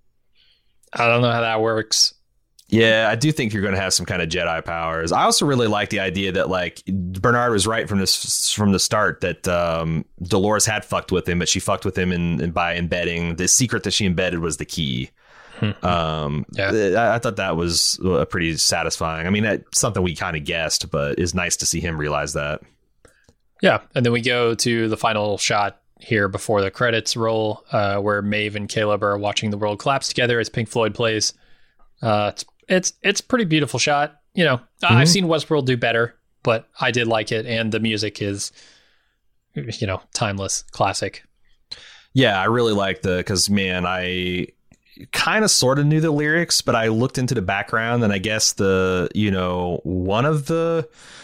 Speaker 1: I don't know how that works.
Speaker 2: Yeah, I do think you're going to have some kind of Jedi powers. I also really like the idea that like Bernard was right from this from the start that um, Dolores had fucked with him, but she fucked with him in, in by embedding the secret that she embedded was the key. Um,
Speaker 1: Yeah.
Speaker 2: I, I thought that was uh, pretty satisfying. I mean, that's something we kind of guessed, but it's nice to see him realize that.
Speaker 1: Yeah, and then we go to the final shot here before the credits roll, uh, where Maeve and Caleb are watching the world collapse together as Pink Floyd plays. Uh, it's it's it's a pretty beautiful shot. You know, mm-hmm. I've seen Westworld do better, but I did like it, and the music is, you know, timeless, classic.
Speaker 2: Yeah, I really like the because man, I kind of sort of knew the lyrics, but I looked into the background, and I guess the you know one of the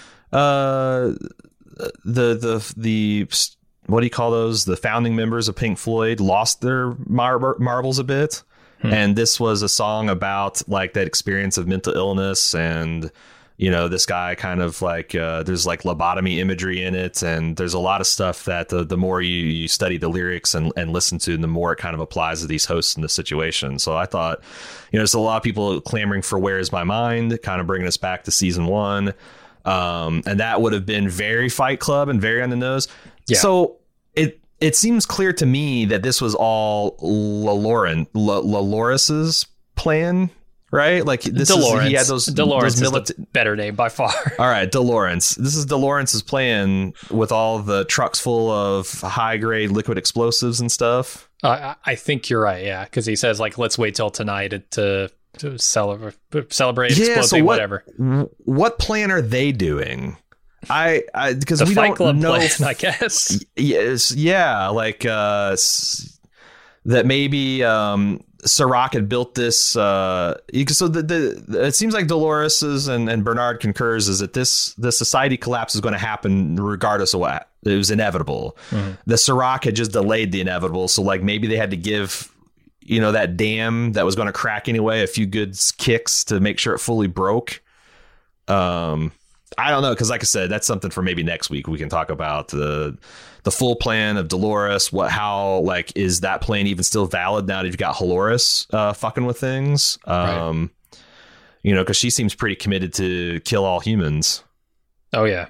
Speaker 2: uh the the the what do you call those the founding members of Pink Floyd lost their mar- marbles a bit. Hmm. And this was a song about like that experience of mental illness, and you know this guy kind of like uh, there's like lobotomy imagery in it, and there's a lot of stuff that the, the more you, you study the lyrics and, and listen to, the more it kind of applies to these hosts in this situation. So I thought, you know, there's a lot of people clamoring for "Where Is My Mind," kind of bringing us back to season one, um, and that would have been very Fight Club and very on the nose. Yeah. So it. It seems clear to me that this was all LaLauren, LaLauris's plan, right? Like this
Speaker 1: DeLawrence.
Speaker 2: is he had those
Speaker 1: DeLawrence
Speaker 2: those
Speaker 1: is
Speaker 2: milita-
Speaker 1: the better name by far.
Speaker 2: All right, DeLawrence. This is DeLawrence's plan with all the trucks full of high grade liquid explosives and stuff.
Speaker 1: Uh, I think you're right. Yeah, because he says like, let's wait till tonight to to celebrate, celebrate,
Speaker 2: yeah,
Speaker 1: exploding,
Speaker 2: so what,
Speaker 1: whatever.
Speaker 2: What plan are they doing? I, I because
Speaker 1: the
Speaker 2: we
Speaker 1: Fight
Speaker 2: don't
Speaker 1: Club
Speaker 2: know.
Speaker 1: Plan, I guess.
Speaker 2: Yes, yeah, like uh, that maybe um, Serac had built this. Uh, so the, the it seems like Dolores's and, and Bernard concurs is that this the society collapse is going to happen regardless of what. It was inevitable. Mm-hmm. The Serac had just delayed the inevitable, so like maybe they had to give you know that dam that was going to crack anyway a few good kicks to make sure it fully broke. Um. I don't know, because like I said, that's something for maybe next week. We can talk about the the full plan of Dolores. What, how, like, is that plan even still valid now that you've got Dolores uh, fucking with things? Um, right. You know, because she seems pretty committed to kill all humans.
Speaker 1: Oh yeah.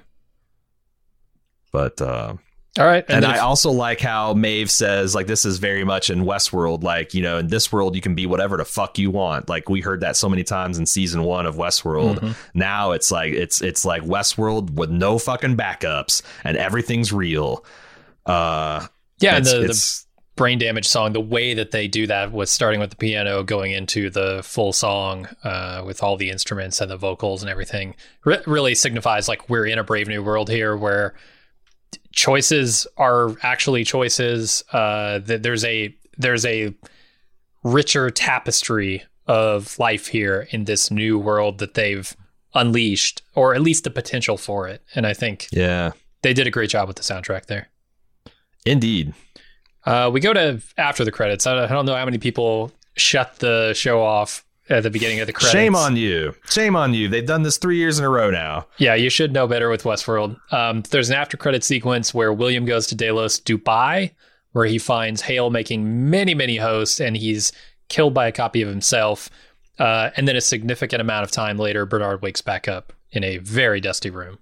Speaker 2: But uh,
Speaker 1: all right,
Speaker 2: and, and I
Speaker 1: if-
Speaker 2: also like how Maeve says, like, this is very much in Westworld. Like, you know, in this world, you can be whatever the fuck you want. Like, we heard that so many times in season one of Westworld. Mm-hmm. Now it's like it's it's like Westworld with no fucking backups and everything's real. Uh,
Speaker 1: yeah,
Speaker 2: it's,
Speaker 1: and the,
Speaker 2: it's,
Speaker 1: the Brain Damage song, the way that they do that was starting with the piano, going into the full song uh, with all the instruments and the vocals and everything, re- really signifies like we're in a Brave New World here where choices are actually choices. Uh, that there's a there's a richer tapestry of life here in this new world that they've unleashed, or at least the potential for it. And I think
Speaker 2: yeah,
Speaker 1: they did a great job with the soundtrack there.
Speaker 2: Indeed.
Speaker 1: Uh, we go to after the credits. I don't know how many people shut the show off at the beginning of the credits.
Speaker 2: Shame on you. Shame on you. They've done this three years in a row now.
Speaker 1: Yeah, you should know better with Westworld. Um, there's an after credit sequence where William goes to Delos Dubai, where he finds Hale making many, many hosts, and he's killed by a copy of himself. Uh, and then a significant amount of time later, Bernard wakes back up in a very dusty room.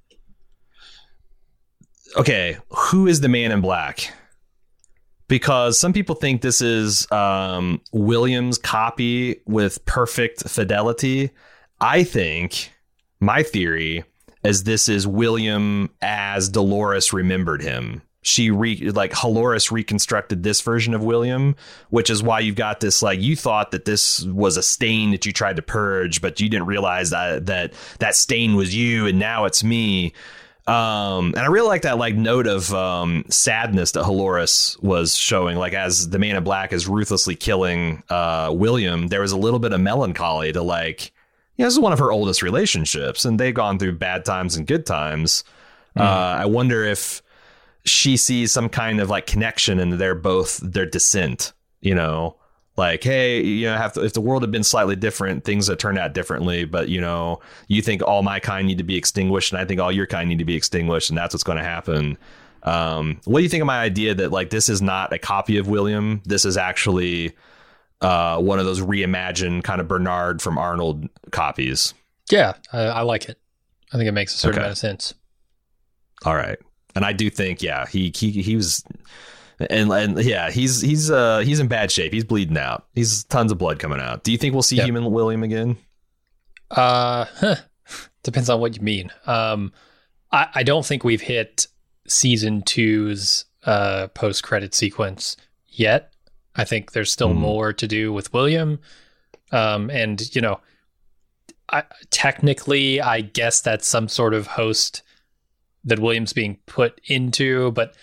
Speaker 2: Okay, who is the man in black? Because some people think this is um, William's copy with perfect fidelity. I think my theory is this is William as Dolores remembered him. She re like Dolores reconstructed this version of William, which is why you've got this, like, you thought that this was a stain that you tried to purge, but you didn't realize that that that stain was you, and now it's me. Um, and I really like that, like, note of um, sadness that Dolores was showing, like, as the man in black is ruthlessly killing uh, William. There was a little bit of melancholy to, like, you know, this is one of her oldest relationships, and they've gone through bad times and good times. Mm. Uh, I wonder if she sees some kind of, like, connection in their both their descent, you know, like, hey, you know, have to, if the world had been slightly different, things had turned out differently. But, you know, you think all my kind need to be extinguished, and I think all your kind need to be extinguished, and that's what's going to happen. Um, what do you think of my idea that, like, this is not a copy of William? This is actually uh, one of those reimagined kind of Bernard from Arnold copies.
Speaker 1: Yeah, I, I like it. I think it makes a certain
Speaker 2: okay.
Speaker 1: amount of sense.
Speaker 2: All right. And I do think, yeah, he he he was And and yeah, he's he's uh he's in bad shape. He's bleeding out. He's tons of blood coming out. Do you think we'll see yep. human William again?
Speaker 1: Uh, huh. Depends on what you mean. Um, I, I don't think we've hit season two's uh post credit sequence yet. I think there's still mm. more to do with William. Um, and you know, I technically I guess that's some sort of host that William's being put into, but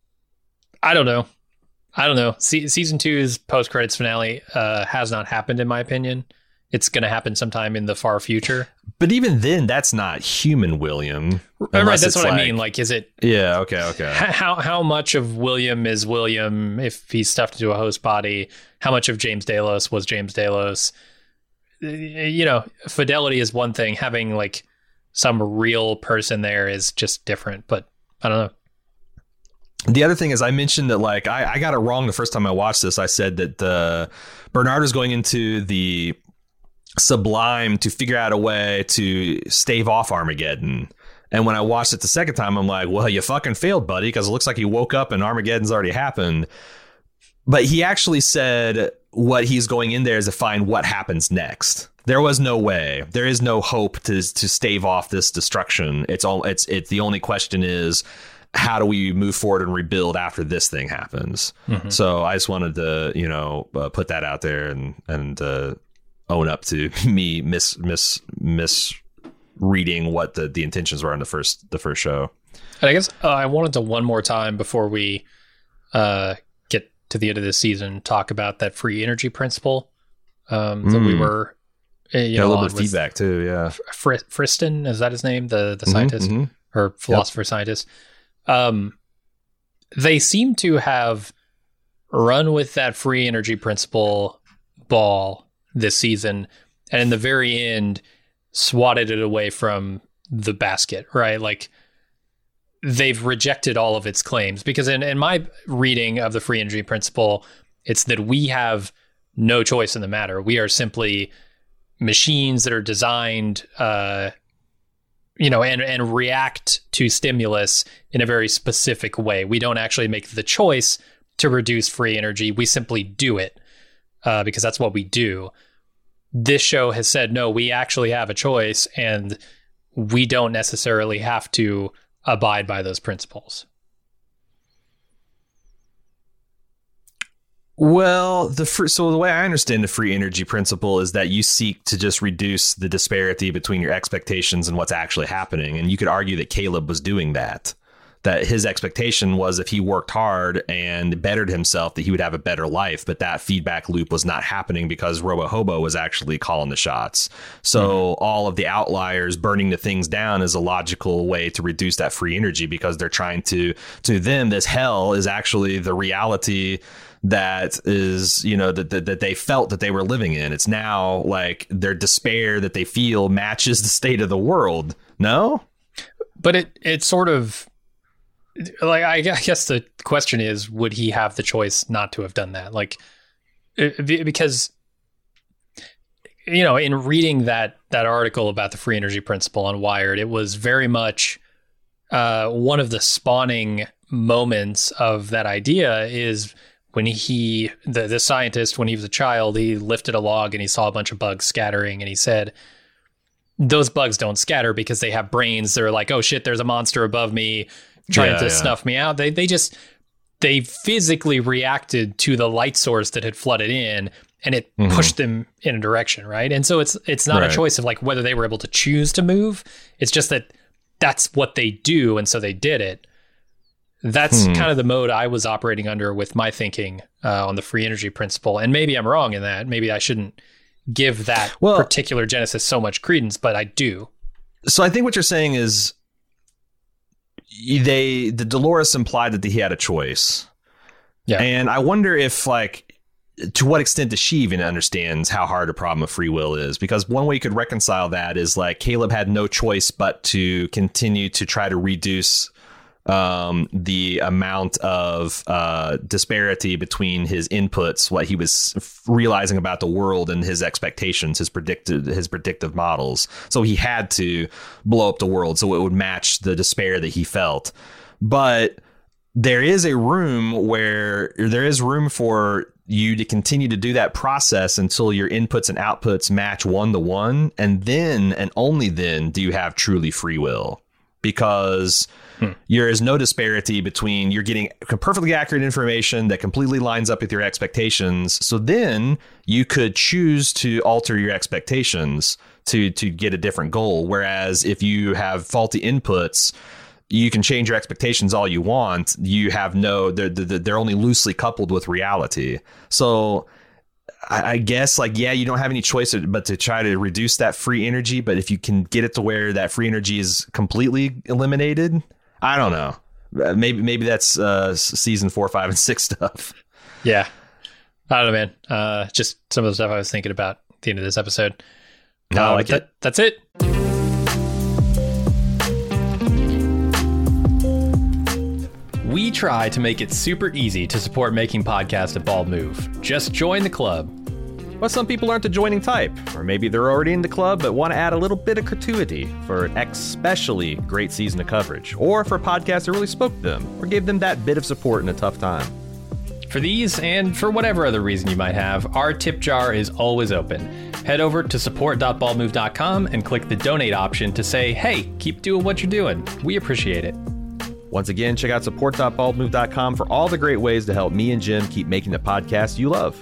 Speaker 1: I don't know. I don't know. Se- season two's post credits finale uh, has not happened, in my opinion. It's going to happen sometime in the far future.
Speaker 2: But even then, that's not human William.
Speaker 1: Right, that's what like, I mean. Like, is it?
Speaker 2: Yeah. Okay. Okay.
Speaker 1: How how much of William is William if he's stuffed into a host body? How much of James Delos was James Delos? You know, fidelity is one thing. Having like some real person there is just different. But I don't know.
Speaker 2: The other thing is I mentioned that like I, I got it wrong the first time I watched this. I said that uh, Bernard was going into the Sublime to figure out a way to stave off Armageddon. And when I watched it the second time, I'm like, well, you fucking failed, buddy, because it looks like he woke up and Armageddon's already happened. But he actually said what he's going in there is to find what happens next. There was no way. There is no hope to to stave off this destruction. It's all it's it's the only question is, how do we move forward and rebuild after this thing happens? Mm-hmm. So I just wanted to, you know, uh, put that out there and and uh, own up to me mis mis misreading what the, the intentions were in the first the first show.
Speaker 1: And I guess uh, I wanted to one more time before we uh, get to the end of this season talk about that free energy principle um, that mm. we were. Uh, you
Speaker 2: yeah,
Speaker 1: know,
Speaker 2: a little bit of feedback too. Yeah,
Speaker 1: Fr- Friston, is that his name? The the scientist mm-hmm, mm-hmm. or philosopher yep. scientist. Um, they seem to have run with that free energy principle ball this season, and in the very end, swatted it away from the basket, right? Like, they've rejected all of its claims, because in, in my reading of the free energy principle, it's that we have no choice in the matter. We are simply machines that are designed, uh, you know, and, and react to stimulus in a very specific way. We don't actually make the choice to reduce free energy. We simply do it uh, because that's what we do. This show has said, no, we actually have a choice, and we don't necessarily have to abide by those principles.
Speaker 2: Well, the free, so the way I understand the free energy principle is that you seek to just reduce the disparity between your expectations and what's actually happening. And you could argue that Caleb was doing that, that his expectation was if he worked hard and bettered himself, that he would have a better life. But that feedback loop was not happening because Robo Hobo was actually calling the shots. So mm-hmm. all of the outliers burning the things down is a logical way to reduce that free energy, because they're trying to, to them, this hell is actually the reality that is, you know, that, that that they felt that they were living in. It's now like their despair that they feel matches the state of the world. No,
Speaker 1: but it it sort of like, I guess the question is, would he have the choice not to have done that? Like, it, because, you know, in reading that that article about the free energy principle on Wired, it was very much uh, one of the spawning moments of that idea is when he, the, the scientist, when he was a child, he lifted a log and he saw a bunch of bugs scattering, and he said, those bugs don't scatter because they have brains. They're like, oh shit, there's a monster above me trying yeah, to yeah. snuff me out. They they just, they physically reacted to the light source that had flooded in, and it mm-hmm. pushed them in a direction, right? And so it's it's not right. a choice of like whether they were able to choose to move. It's just that that's what they do, and so they did it. That's hmm. kind of the mode I was operating under with my thinking uh, on the free energy principle. And maybe I'm wrong in that. Maybe I shouldn't give that well, particular genesis so much credence, but I do.
Speaker 2: So I think what you're saying is they, the Dolores implied that he had a choice. Yeah. And I wonder if, like, to what extent does she even understands how hard a problem of free will is? Because one way you could reconcile that is like Caleb had no choice but to continue to try to reduce um, the amount of uh, disparity between his inputs, what he was f- realizing about the world, and his expectations, his predicted, his predictive models. So he had to blow up the world so it would match the despair that he felt. But there is a room where there is room for you to continue to do that process until your inputs and outputs match one to one. And then and only then do you have truly free will, because hmm. there is no disparity between you're getting perfectly accurate information that completely lines up with your expectations. So then you could choose to alter your expectations to to get a different goal. Whereas if you have faulty inputs, you can change your expectations all you want. You have no, they're, they're only loosely coupled with reality. So I, I guess like, yeah, you don't have any choice but to try to reduce that free energy. But if you can get it to where that free energy is completely eliminated, I don't know. Maybe, maybe that's uh, season four, five, and six stuff.
Speaker 1: Yeah. I don't know, man. Uh, just some of the stuff I was thinking about at the end of this episode.
Speaker 2: No,
Speaker 1: uh,
Speaker 2: I like
Speaker 1: that,
Speaker 2: it.
Speaker 1: That's it. We try to make it super easy to support making podcasts at Bald Move. Just join the club.
Speaker 3: But some people aren't the joining type, or maybe they're already in the club but want to add a little bit of gratuity for an especially great season of coverage, or for a podcast that really spoke to them, or gave them that bit of support in a tough time.
Speaker 1: For these, and for whatever other reason you might have, our tip jar is always open. Head over to support dot bald move dot com and click the donate option to say, hey, keep doing what you're doing. We appreciate it.
Speaker 3: Once again, check out support dot bald move dot com for all the great ways to help me and Jim keep making the podcast you love.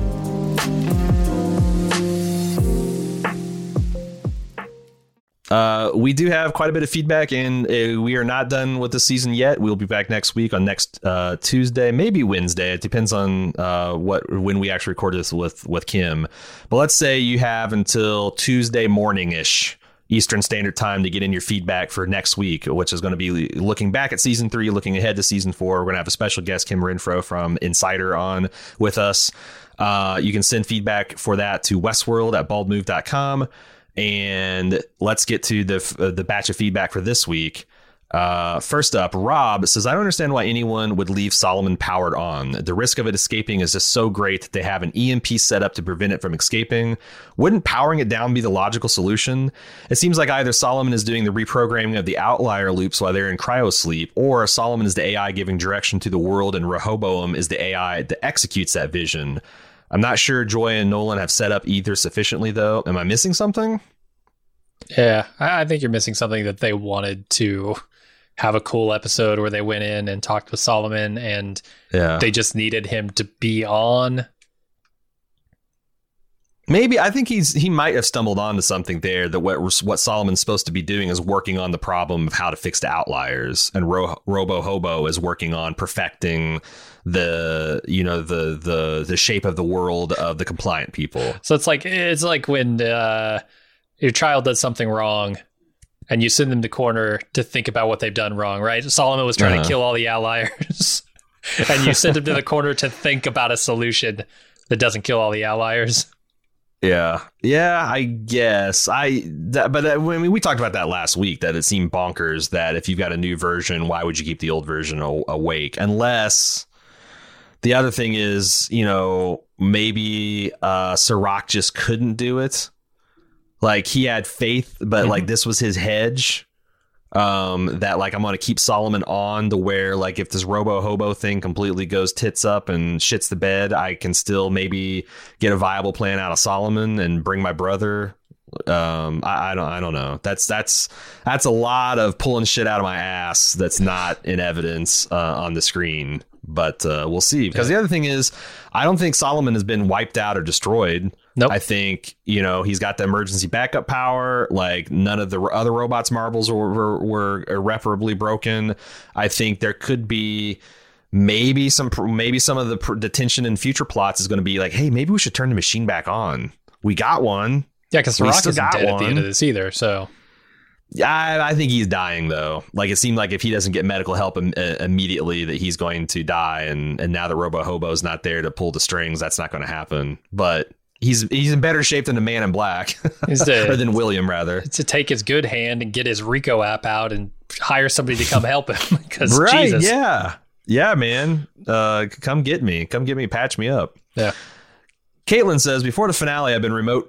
Speaker 2: Uh, we do have quite a bit of feedback, and uh, we are not done with the season yet. We'll be back next week on next uh, Tuesday, maybe Wednesday. It depends on uh, what when we actually record this with, with Kim. But let's say you have until Tuesday morning-ish Eastern Standard Time to get in your feedback for next week, which is going to be looking back at season three, looking ahead to season four. We're going to have a special guest, Kim Renfro from Insider, on with us. Uh, you can send feedback for that to westworld at bald move dot com. And let's get to the uh, the batch of feedback for this week. Uh, first up, Rob says, I don't understand why anyone would leave Solomon powered on. The risk of it escaping is just so great that they have an E M P set up to prevent it from escaping. Wouldn't powering it down be the logical solution? It seems like either Solomon is doing the reprogramming of the outlier loops while they're in cryosleep, or Solomon is the A I giving direction to the world and Rehoboam is the A I that executes that vision. I'm not sure Joy and Nolan have set up either sufficiently, though. Am I missing something?
Speaker 1: Yeah, I think you're missing something, that they wanted to have a cool episode where they went in and talked with Solomon, and
Speaker 2: yeah.
Speaker 1: they just needed him to be on.
Speaker 2: Maybe I think he's he might have stumbled onto something there, that what what Solomon's supposed to be doing is working on the problem of how to fix the outliers, and Ro- Robo Hobo is working on perfecting the you know the the the shape of the world of the compliant people.
Speaker 1: So it's like it's like when uh, your child does something wrong, and you send them to corner to think about what they've done wrong, right? Solomon was trying uh-huh. to kill all the outliers, and you send him to the corner to think about a solution that doesn't kill all the outliers.
Speaker 2: Yeah, yeah, I guess I. That, but uh, I mean, we talked about that last week. That it seemed bonkers that if you've got a new version, why would you keep the old version a- awake? Unless the other thing is, you know, maybe uh, Sirach just couldn't do it. Like he had faith, but mm-hmm. like this was his hedge. Um, that like I'm gonna keep Solomon on to where like if this Robo Hobo thing completely goes tits up and shits the bed, I can still maybe get a viable plan out of Solomon and bring my brother. Um, I, I don't I don't know. That's that's that's a lot of pulling shit out of my ass that's not in evidence uh, on the screen. But uh, we'll see, because yeah. the other thing is, I don't think Solomon has been wiped out or destroyed.
Speaker 1: Nope.
Speaker 2: I think, you know, he's got the emergency backup power. Like none of the other robots' marbles were, were, were irreparably broken. I think there could be maybe some maybe some of the, the tension in future plots is going to be like, hey, maybe we should turn the machine back on. We got one.
Speaker 1: Yeah, because Sirach isn't dead one. At the end of this either. So.
Speaker 2: Yeah, I, I think he's dying, though. Like, it seemed like if he doesn't get medical help im- uh, immediately, that he's going to die. And, and now that Robo Hobo's not there to pull the strings, that's not going to happen. But he's he's in better shape than the Man in Black, to, or than William, rather.
Speaker 1: To take his good hand and get his Rico app out and hire somebody to come help him. Because
Speaker 2: right,
Speaker 1: Jesus.
Speaker 2: yeah, yeah, man, uh, come get me, come get me, patch me up.
Speaker 1: Yeah.
Speaker 2: Caitlin says, before the finale, I've been remote.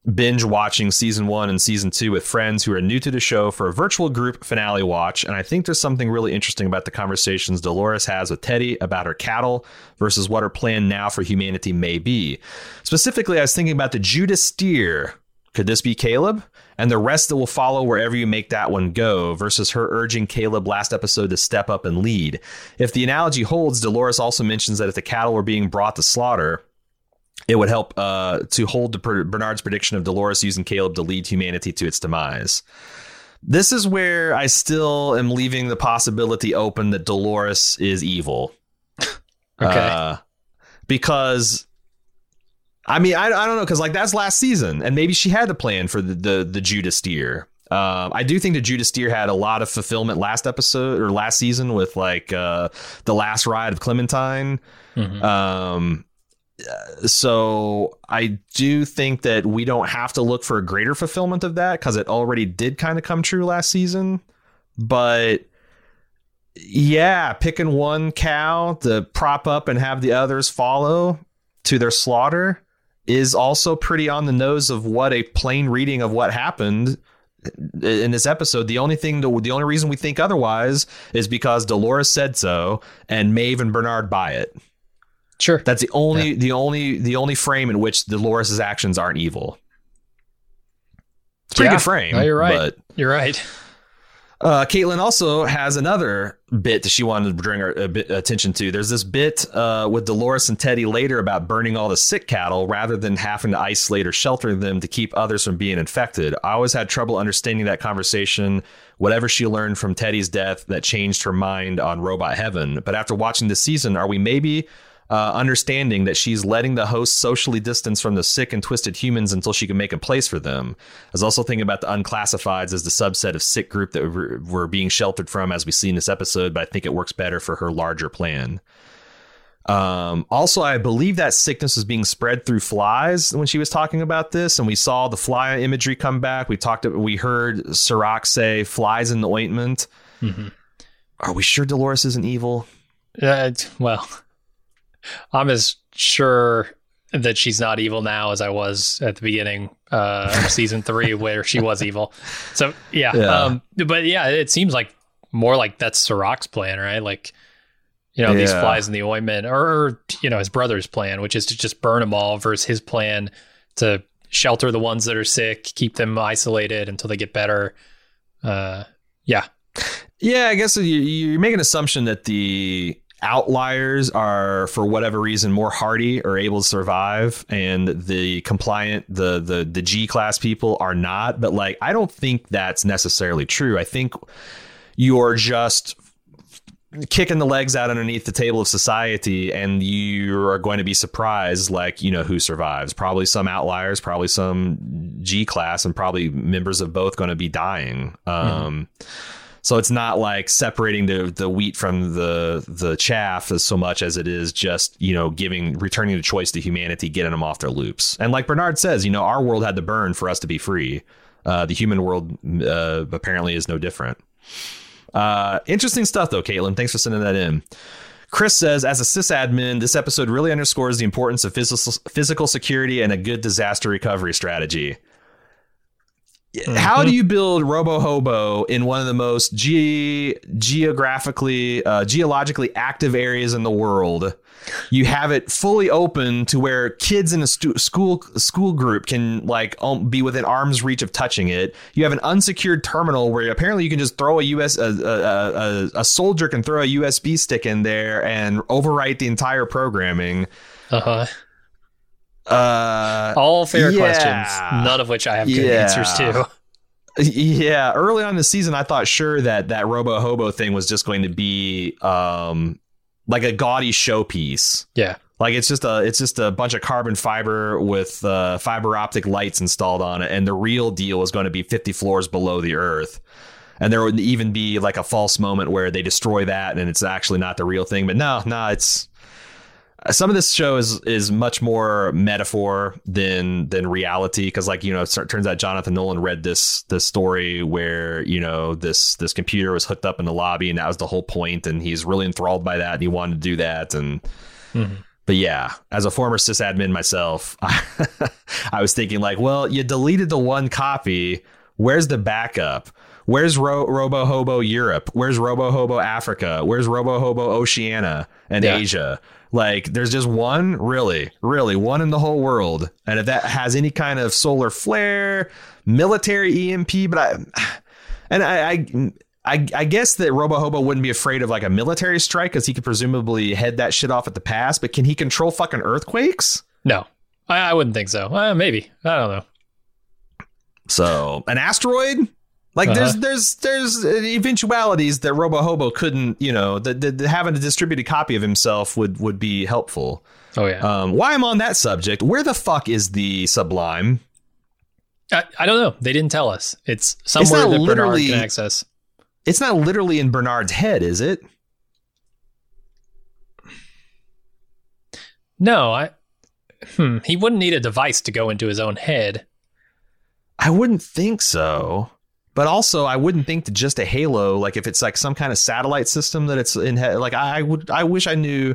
Speaker 2: binge watching season one and season two with friends who are new to the show for a virtual group finale watch. And I think there's something really interesting about the conversations Dolores has with Teddy about her cattle versus what her plan now for humanity may be. Specifically, I was thinking about the Judas steer. Could this be Caleb? And the rest that will follow wherever you make that one go, versus her urging Caleb last episode to step up and lead. If the analogy holds, Dolores also mentions that if the cattle were being brought to slaughter, it would help uh, to hold to Bernard's prediction of Dolores using Caleb to lead humanity to its demise. This is where I still am leaving the possibility open that Dolores is evil.
Speaker 1: Okay.
Speaker 2: Uh, because, I mean, I, I don't know, because like that's last season, and maybe she had the plan for the, the, the Judas steer. Um, I do think the Judas steer had a lot of fulfillment last episode or last season with like uh, the last ride of Clementine. Mm-hmm. Um So I do think that we don't have to look for a greater fulfillment of that because it already did kind of come true last season. But yeah, picking one cow to prop up and have the others follow to their slaughter is also pretty on the nose of what a plain reading of what happened in this episode. The only thing, to, the only reason we think otherwise is because Dolores said so and Maeve and Bernard buy it.
Speaker 1: Sure.
Speaker 2: That's the only,
Speaker 1: yeah.
Speaker 2: the only, the only frame in which Dolores' actions aren't evil. It's a pretty
Speaker 1: yeah.
Speaker 2: good frame.
Speaker 1: No, you're right.
Speaker 2: But,
Speaker 1: you're right.
Speaker 2: Uh, Caitlin also has another bit that she wanted to bring our a bit attention to. There's this bit uh, with Dolores and Teddy later about burning all the sick cattle rather than having to isolate or shelter them to keep others from being infected. I always had trouble understanding that conversation, whatever she learned from Teddy's death that changed her mind on Robot Heaven. But after watching this season, are we maybe uh, understanding that she's letting the host socially distance from the sick and twisted humans until she can make a place for them? I was also thinking about the unclassifieds as the subset of sick group that we're, we're being sheltered from, as we see in this episode, but I think it works better for her larger plan. Um, also, I believe that sickness was being spread through flies when she was talking about this, and we saw the fly imagery come back. We talked, we heard Serac say flies in the ointment. Mm-hmm. Are we sure Dolores isn't evil?
Speaker 1: Uh, well, I'm as sure that she's not evil now as I was at the beginning uh, of season three, where she was evil. So yeah,
Speaker 2: yeah. Um,
Speaker 1: but yeah, it seems like more like that's Serac's plan, right? Like, you know, yeah. these flies in the ointment, or, you know, his brother's plan, which is to just burn them all, versus his plan to shelter the ones that are sick, keep them isolated until they get better. Uh, yeah.
Speaker 2: Yeah, I guess you, you make an assumption that the outliers are, for whatever reason, more hardy or able to survive, and the compliant, the the the G class people are not. But like, I don't think that's necessarily true. I think you're just kicking the legs out underneath the table of society, and you are going to be surprised, like, you know, who survives. Probably some outliers, probably some G class, and probably members of both going to be dying. Um, mm-hmm. So it's not like separating the the wheat from the the chaff as so much as it is just, you know, giving, returning the choice to humanity, getting them off their loops. And like Bernard says, you know, our world had to burn for us to be free. Uh, the human world uh, apparently is no different. Uh, interesting stuff, though, Caitlin. Thanks for sending that in. Chris says, as a sysadmin, this episode really underscores the importance of physical physical security and a good disaster recovery strategy. Mm-hmm. How do you build Robo Hobo in one of the most ge- geographically, uh, geologically active areas in the world? You have it fully open to where kids in a stu- school school group can like um, be within arm's reach of touching it. You have an unsecured terminal where apparently you can just throw a U S a, a, a, a soldier can throw a U S B stick in there and overwrite the entire programming.
Speaker 1: Uh-huh.
Speaker 2: Uh,
Speaker 1: All fair
Speaker 2: yeah.
Speaker 1: questions, none of which I have good
Speaker 2: yeah.
Speaker 1: answers to.
Speaker 2: Yeah, early on in the season, I thought sure that that Robo Hobo thing was just going to be um, like a gaudy showpiece.
Speaker 1: Yeah,
Speaker 2: like it's just a it's just a bunch of carbon fiber with uh, fiber optic lights installed on it, and the real deal is going to be fifty floors below the Earth. And there would even be like a false moment where they destroy that, and it's actually not the real thing. But no, no, it's. Some of this show is is much more metaphor than than reality, because, like, you know, it turns out Jonathan Nolan read this this story where, you know, this this computer was hooked up in the lobby, and that was the whole point, and he's really enthralled by that, and he wanted to do that, and mm-hmm. But yeah, as a former sysadmin myself, I, I was thinking like, well, you deleted the one copy. Where's the backup? Where's Ro- Robo Hobo Europe? Where's Robo Hobo Africa? Where's Robo Hobo Oceania and yeah. Asia? Like, there's just one, really, really one in the whole world. And if that has any kind of solar flare, military E M P, but I, and I, I, I, I guess that Robo Hobo wouldn't be afraid of like a military strike because he could presumably head that shit off at the pass. But can he control fucking earthquakes?
Speaker 1: No, I, I wouldn't think so. Uh, maybe. I don't know.
Speaker 2: So an asteroid? Like uh-huh. there's there's there's eventualities that Robo Hobo couldn't, you know, that, that having a distributed copy of himself would would be helpful.
Speaker 1: Oh yeah.
Speaker 2: Um, why I'm on that subject? Where the fuck is the Sublime?
Speaker 1: I, I don't know. They didn't tell us. It's somewhere it's that Bernard can access.
Speaker 2: It's not literally in Bernard's head, is it?
Speaker 1: No, I. Hmm, he wouldn't need a device to go into his own head.
Speaker 2: I wouldn't think so. But also, I wouldn't think that just a Halo, like if it's like some kind of satellite system that it's in, like I would, I wish I knew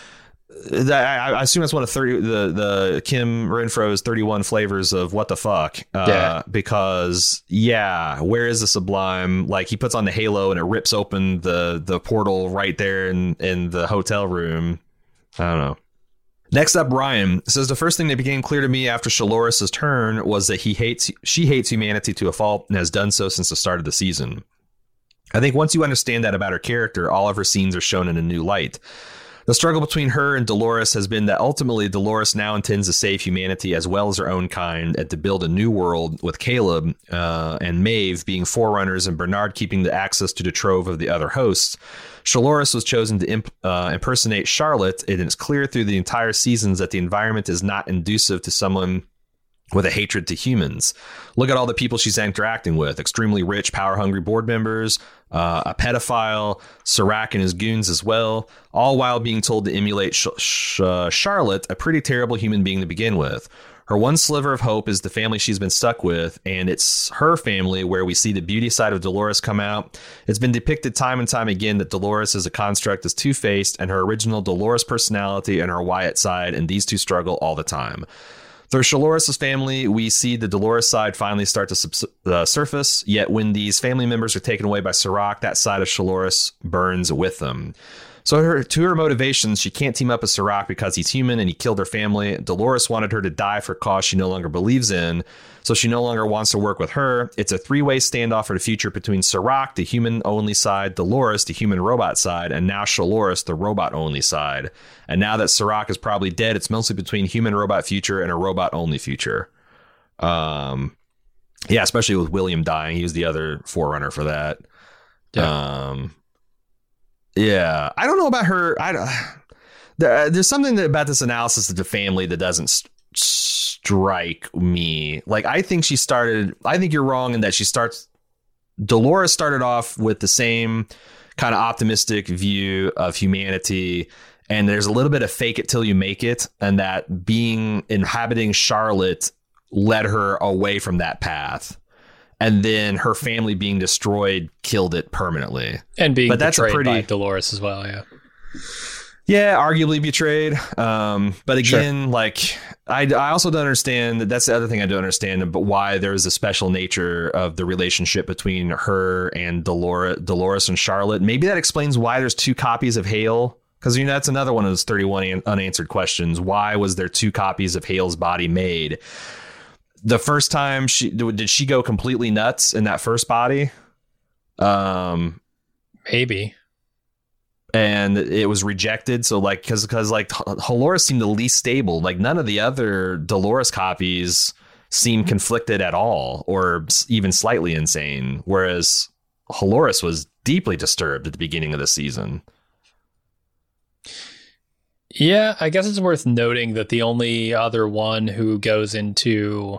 Speaker 2: that. I, I assume that's one of thirty, the the Kim Renfro's thirty-one flavors of what the fuck. Uh, yeah. Because yeah, where is the Sublime? Like he puts on the Halo and it rips open the the portal right there in in the hotel room. I don't know. Next up, Ryan says the first thing that became clear to me after Shaloris' turn was that he hates she hates humanity to a fault and has done so since the start of the season. I think once you understand that about her character, all of her scenes are shown in a new light. The struggle between her and Dolores has been that ultimately Dolores now intends to save humanity as well as her own kind and to build a new world with Caleb uh, and Maeve being forerunners and Bernard keeping the access to the trove of the other hosts. Shaloris was chosen to imp- uh, impersonate Charlotte, and it's clear through the entire seasons that the environment is not conducive to someone with a hatred to humans. Look at all the people she's interacting with. Extremely rich, power-hungry board members, uh, a pedophile, Serac and his goons as well, all while being told to emulate Sh- Sh- uh, Charlotte, a pretty terrible human being to begin with. Her one sliver of hope is the family she's been stuck with, and it's her family where we see the beauty side of Dolores come out. It's been depicted time and time again that Dolores as a construct is two-faced, and her original Dolores personality and her Wyatt side, and these two struggle all the time. Through Shaloris' family, we see the Dolores side finally start to sub- uh, surface, yet when these family members are taken away by Serac, that side of Shaloris burns with them. So her, to her motivations, she can't team up with Serac because he's human and he killed her family. Dolores wanted her to die for a cause she no longer believes in, so she no longer wants to work with her. It's a three-way standoff for the future between Serac, the human-only side, Dolores, the human-robot side, and now Shaloris, the robot-only side. And now that Serac is probably dead, it's mostly between human-robot future and a robot-only future. Um, yeah, especially with William dying. He was the other forerunner for that. Yeah. Um, yeah, I don't know about her. I don't, there, there's something about this analysis of the family that doesn't st- strike me. Like, I think she started. I think you're wrong in that she starts. Dolores started off with the same kind of optimistic view of humanity. And there's a little bit of fake it till you make it. And that being inhabiting Charlotte led her away from that path. And then her family being destroyed killed it permanently.
Speaker 1: And being
Speaker 2: but that's
Speaker 1: betrayed
Speaker 2: pretty,
Speaker 1: by Dolores as well, yeah.
Speaker 2: Yeah, arguably betrayed. Um, but again,
Speaker 1: sure.
Speaker 2: like, I, I also don't understand, that's the other thing I don't understand, but why there's a special nature of the relationship between her and Dolores, Dolores and Charlotte. Maybe that explains why there's two copies of Hale. Because, you know, that's another one of those thirty-one an- unanswered questions. Why was there two copies of Hale's body made? The first time she did she go completely nuts in that first body? Um,
Speaker 1: maybe.
Speaker 2: And it was rejected. So like, cause, cause like Dolores seemed the least stable. Like none of the other Dolores copies seemed conflicted at all, or even slightly insane. Whereas Dolores was deeply disturbed at the beginning of the season.
Speaker 1: Yeah, I guess it's worth noting that the only other one who goes into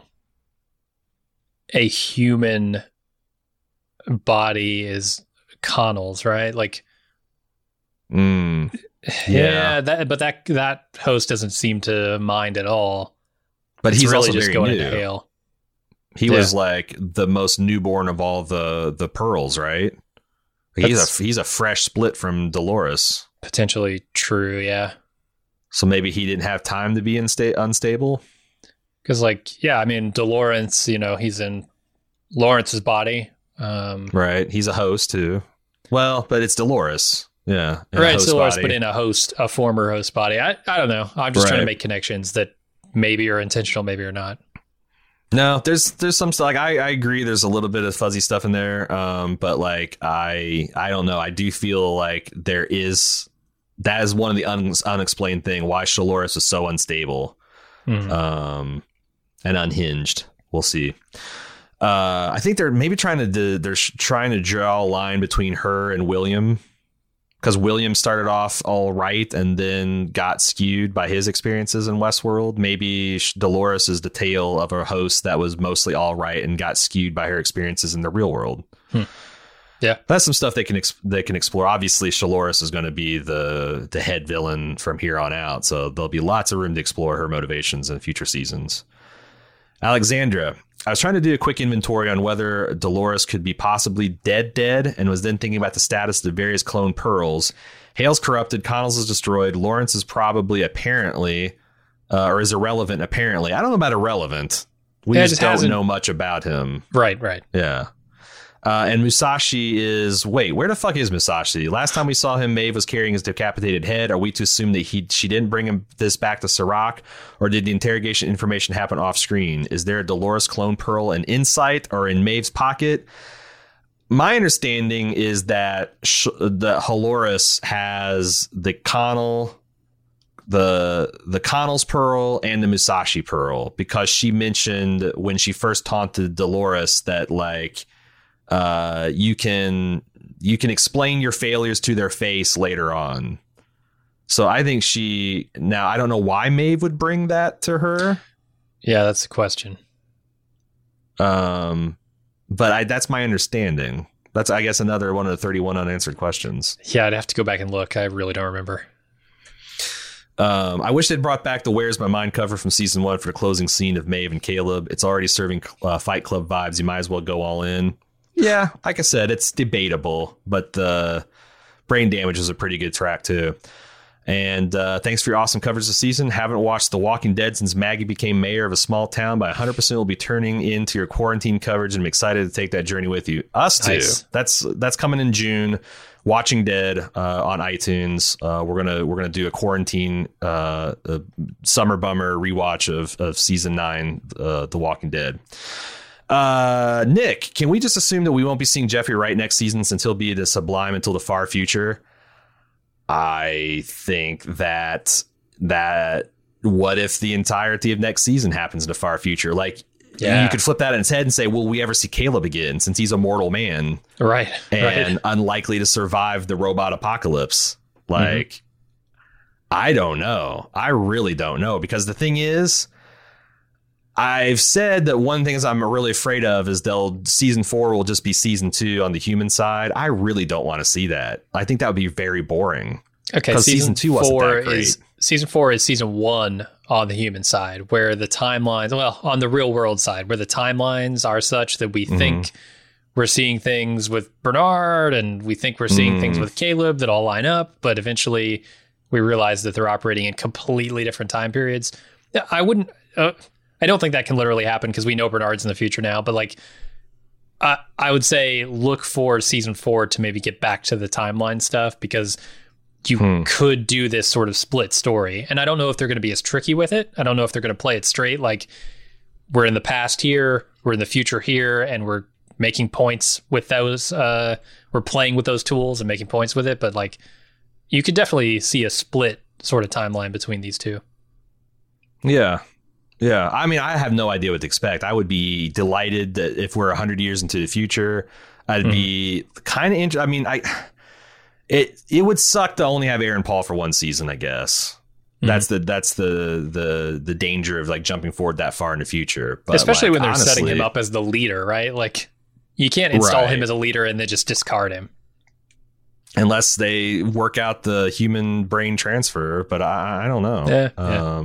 Speaker 1: a human body is Connell's, right? Like,
Speaker 2: mm,
Speaker 1: yeah, yeah that, but that that host doesn't seem to mind at all.
Speaker 2: But
Speaker 1: it's
Speaker 2: he's
Speaker 1: really
Speaker 2: also
Speaker 1: just
Speaker 2: very
Speaker 1: going
Speaker 2: new.
Speaker 1: into Hale.
Speaker 2: He yeah. was like the most newborn of all the the pearls, right? He's That's a he's a fresh split from Dolores.
Speaker 1: Potentially true, yeah.
Speaker 2: So maybe he didn't have time to be insta- unstable.
Speaker 1: Because, like, yeah, I mean, DeLawrence, you know, he's in Lawrence's body. Um,
Speaker 2: right. He's a host, too. Well, but it's Dolores. Yeah.
Speaker 1: Right. It's Dolores, but in a host, a former host body. I, I don't know. I'm just
Speaker 2: right.
Speaker 1: trying to make connections that maybe are intentional, maybe are not.
Speaker 2: No, there's there's some like I, I agree. There's a little bit of fuzzy stuff in there, um, but like I I don't know. I do feel like there is that is one of the un, unexplained thing why Dolores was so unstable, mm-hmm. um, and unhinged. We'll see. Uh, I think they're maybe trying to they're trying to draw a line between her and William. Because William started off all right and then got skewed by his experiences in Westworld. Maybe Dolores is the tale of a host that was mostly all right and got skewed by her experiences in the real world.
Speaker 1: Hmm. Yeah,
Speaker 2: that's some stuff they can ex- they can explore. Obviously, Dolores is going to be the the head villain from here on out, so there'll be lots of room to explore her motivations in future seasons. Alexandra. I was trying to do a quick inventory on whether Dolores could be possibly dead dead and was then thinking about the status of the various clone pearls. Hale's corrupted, Connells is destroyed, Lawrence is probably apparently, uh, or is irrelevant apparently. I don't know about irrelevant. We
Speaker 1: yeah,
Speaker 2: just,
Speaker 1: just
Speaker 2: don't
Speaker 1: hasn't...
Speaker 2: know much about him.
Speaker 1: Right, right.
Speaker 2: Yeah. Uh, and Musashi is... Wait, where the fuck is Musashi? Last time we saw him, Maeve was carrying his decapitated head. Are we to assume that he she didn't bring him this back to Serac? Or did the interrogation information happen off screen? Is there a Dolores clone pearl in Insight or in Maeve's pocket? My understanding is that sh- the Dolores has the Connell... the the Connell's pearl and the Musashi pearl, because she mentioned when she first taunted Dolores that, like... Uh, you can you can explain your failures to their face later on. So I think she now I don't know why Maeve would bring that to her.
Speaker 1: Yeah, that's the question.
Speaker 2: Um, but I, that's my understanding. That's I guess another one of the thirty-one unanswered questions.
Speaker 1: Yeah, I'd have to go back and look. I really don't remember.
Speaker 2: Um, I wish they'd brought back the Where's My Mind cover from season one for the closing scene of Maeve and Caleb. It's already serving uh, Fight Club vibes. You might as well go all in. Yeah, like I said, it's debatable, but the Brain Damage is a pretty good track, too. And uh, thanks for your awesome coverage this season. Haven't watched The Walking Dead since Maggie became mayor of a small town, but one hundred percent will be turning into your quarantine coverage, and I'm excited to take that journey with you. Us, too. Nice. That's that's coming in June. Watching Dead uh, on iTunes. Uh, we're gonna we're gonna do a quarantine uh, a summer bummer rewatch of of season nine, uh, The Walking Dead. Uh, Nick, can we just assume that we won't be seeing Jeffrey Wright next season since he'll be the Sublime until the far future? I think that that what if the entirety of next season happens in the far future? Like, yeah. You could flip that on its head and say, will we ever see Caleb again since he's a mortal man?
Speaker 1: Right.
Speaker 2: And
Speaker 1: right.
Speaker 2: unlikely to survive the robot apocalypse. Like, mm-hmm. I don't know. I really don't know, because the thing is, I've said that one thing is I'm really afraid of is they'll season four will just be season two on the human side. I really don't want to see that. I think that would be very boring.
Speaker 1: Okay,
Speaker 2: season, season two wasn't that great.
Speaker 1: Is, season four is season one on the human side, where the timelines, well, on the real world side, where the timelines are such that we mm-hmm. think we're seeing things with Bernard and we think we're seeing mm. things with Caleb that all line up, but eventually we realize that they're operating in completely different time periods. I wouldn't... Uh, I don't think that can literally happen because we know Bernard's in the future now, but like, I, I would say look for season four to maybe get back to the timeline stuff, because you hmm. could do this sort of split story. And I don't know if they're going to be as tricky with it. I don't know if they're going to play it straight. Like, we're in the past here, we're in the future here, and we're making points with those. Uh, we're playing with those tools and making points with it. But like, you could definitely see a split sort of timeline between these two.
Speaker 2: Yeah. Yeah, I mean, I have no idea what to expect. I would be delighted that if we're one hundred years into the future, I'd mm. be kind of interested. I mean, I it it would suck to only have Aaron Paul for one season, I guess. Mm. That's the that's the the the danger of like jumping forward that far in the future. But
Speaker 1: especially
Speaker 2: like,
Speaker 1: when they're
Speaker 2: honestly,
Speaker 1: setting him up as the leader, right? Like, you can't install
Speaker 2: right.
Speaker 1: him as a leader and then just discard him.
Speaker 2: Unless they work out the human brain transfer, but I, I don't know.
Speaker 1: Yeah,
Speaker 2: um,
Speaker 1: yeah.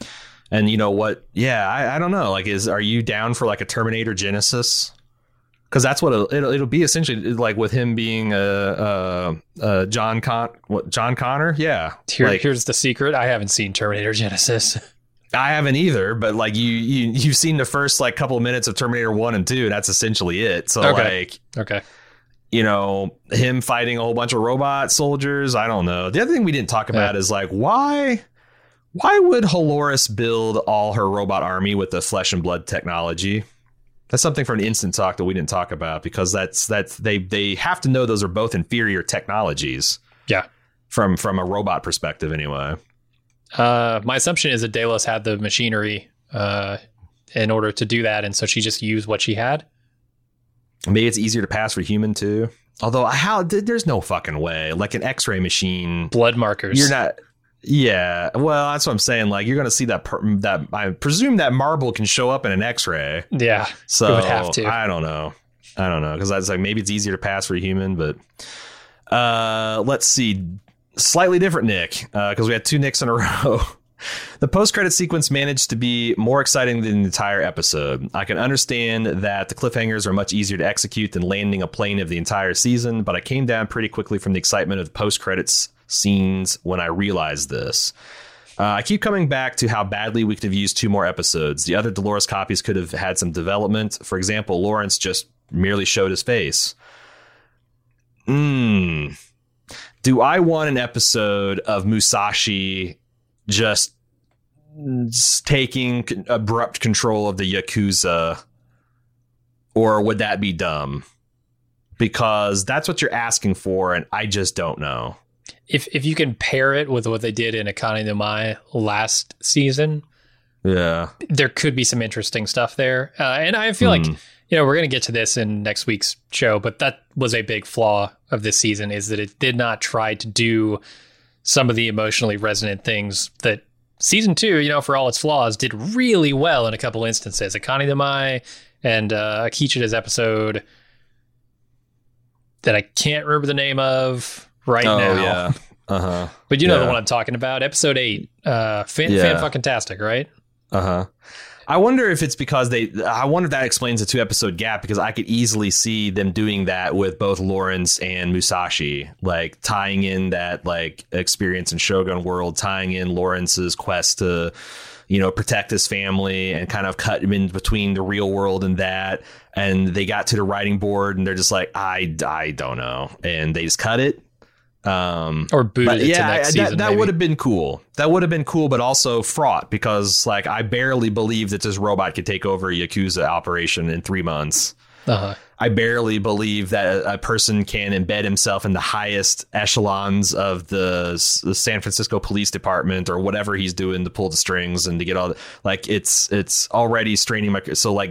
Speaker 2: And you know what? Yeah, I, I don't know. Like, is are you down for like a Terminator Genesis? Because that's what it'll, it'll, it'll be essentially like with him being a uh, uh, uh, John Con what John Connor. Yeah.
Speaker 1: Here,
Speaker 2: like,
Speaker 1: here's the secret. I haven't seen Terminator Genesis.
Speaker 2: I haven't either, but like you, you, you've seen the first like couple of minutes of Terminator one and two. And that's essentially it. So
Speaker 1: Okay.
Speaker 2: like,
Speaker 1: Okay.
Speaker 2: you know, him fighting a whole bunch of robot soldiers. I don't know. The other thing we didn't talk about
Speaker 1: Yeah.
Speaker 2: is like, why, why would Halloris build all her robot army with the flesh and blood technology? That's something from an Instant Talk that we didn't talk about, because that's that's they they have to know those are both inferior technologies.
Speaker 1: Yeah.
Speaker 2: From from a robot perspective, anyway.
Speaker 1: Uh, my assumption is that Delos had the machinery uh, in order to do that, and so she just used what she had.
Speaker 2: Maybe it's easier to pass for human too. Although how there's no fucking way. Like an X-ray machine,
Speaker 1: Blood markers.
Speaker 2: you're not. Yeah, well, that's what I'm saying. Like you're gonna see that per, that I presume that marble can show up in an X-ray.
Speaker 1: Yeah.
Speaker 2: So
Speaker 1: it would have to.
Speaker 2: I don't know. I don't know, because I was like, maybe it's easier to pass for a human, but uh, let's see. Slightly different Nick, because uh, we had two Nicks in a row. The post-credit sequence managed to be more exciting than the entire episode. I can understand that the cliffhangers are much easier to execute than landing a plane of the entire season, but I came down pretty quickly from the excitement of the post-credits scenes when I realized this. Uh, I keep coming back to how badly we could have used two more episodes. The other Dolores copies could have had some development. For example, Lawrence just merely showed his face. Hmm. Do I want an episode of Musashi just taking abrupt control of the Yakuza, or would that be dumb? Because that's what you're asking for, and I just don't know.
Speaker 1: If if you can pair it with what they did in Akane no Mai last season,
Speaker 2: Yeah,
Speaker 1: there could be some interesting stuff there. Uh, and I feel
Speaker 2: Mm.
Speaker 1: like, you know, we're going to get to this in next week's show, but that was a big flaw of this season, is that it did not try to do some of the emotionally resonant things that season two, you know, for all its flaws, did really well in a couple instances. Akane no Mai and uh, Akichida's episode that I can't remember the name of right
Speaker 2: oh,
Speaker 1: now.
Speaker 2: yeah. Uh-huh.
Speaker 1: But you know
Speaker 2: Yeah.
Speaker 1: the one I'm talking about. Episode eight. Uh, fan,
Speaker 2: Yeah.
Speaker 1: fan fucking tastic, right?
Speaker 2: Uh-huh. I wonder if it's because they, I wonder if that explains the two episode gap, because I could easily see them doing that with both Lawrence and Musashi, like tying in that like experience in Shogun World, tying in Lawrence's quest to, you know, protect his family, and kind of cut him in between the real world and that. And they got to the writing board and they're just like, I, I don't know. And they just cut it. Um,
Speaker 1: Or booted
Speaker 2: but
Speaker 1: it
Speaker 2: yeah,
Speaker 1: to next
Speaker 2: I-
Speaker 1: season.
Speaker 2: that, that
Speaker 1: maybe.
Speaker 2: would have been cool. That would have been cool, but also fraught, because like I barely believe that this robot could take over a Yakuza operation in three months.
Speaker 1: Uh-huh.
Speaker 2: I barely believe that a, a person can embed himself in the highest echelons of the, S- the San Francisco Police Department or whatever he's doing to pull the strings and to get all the, like it's it's already straining my so like.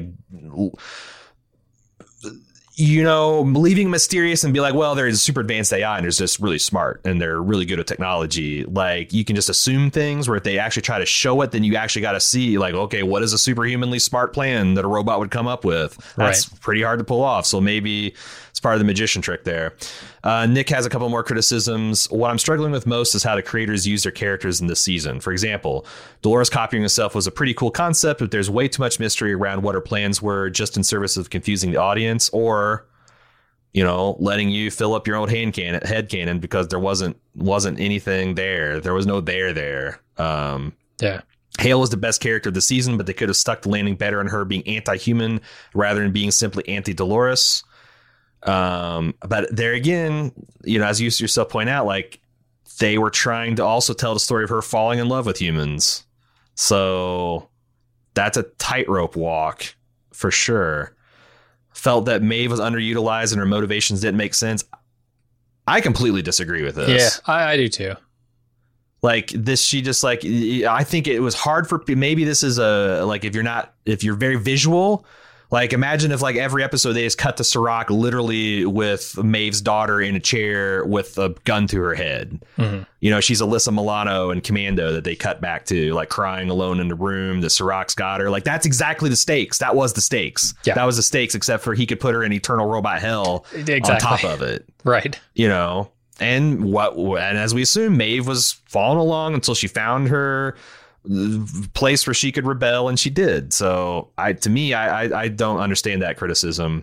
Speaker 2: You know, leaving mysterious and be like, well, there's super advanced A I and they're just really smart and they're really good at technology. Like you can just assume things, where if they actually try to show it, then you actually got to see like, okay, what is a superhumanly smart plan that a robot would come up with? That's
Speaker 1: Right.
Speaker 2: pretty hard to pull off. So maybe it's part of the magician trick there. Uh, Nick has a couple more criticisms. What I'm struggling with most is how the creators use their characters in this season. For example, Dolores copying herself was a pretty cool concept, but there's way too much mystery around what her plans were, just in service of confusing the audience, or, you know, letting you fill up your own hand cannon, head cannon, because there wasn't wasn't anything there. There was no there there. Um,
Speaker 1: Yeah.
Speaker 2: Hale was the best character of the season, but they could have stuck the landing better on her being anti-human rather than being simply anti-Dolores. Um, but there again, you know, as you yourself point out, like they were trying to also tell the story of her falling in love with humans. So that's a tightrope walk for sure. Felt that Maeve was underutilized and her motivations didn't make sense. I completely disagree with this.
Speaker 1: Yeah, I, I do too.
Speaker 2: Like this, she just like, I think it was hard for, maybe this is a, like, if you're not, if you're very visual, like imagine if like every episode they just cut to Sirach literally with Maeve's daughter in a chair with a gun to her head.
Speaker 1: Mm-hmm.
Speaker 2: You know, she's Alyssa Milano in Commando that they cut back to, like crying alone in the room. The Sirach's got her. Like that's exactly the stakes. That was the stakes.
Speaker 1: Yeah.
Speaker 2: That was the stakes, except for he could put her in eternal robot hell
Speaker 1: Exactly.
Speaker 2: on top of it.
Speaker 1: Right.
Speaker 2: You know, and what, and as we assume, Maeve was following along until she found her place where she could rebel, and she did. So I, to me, I, I, I don't understand that criticism.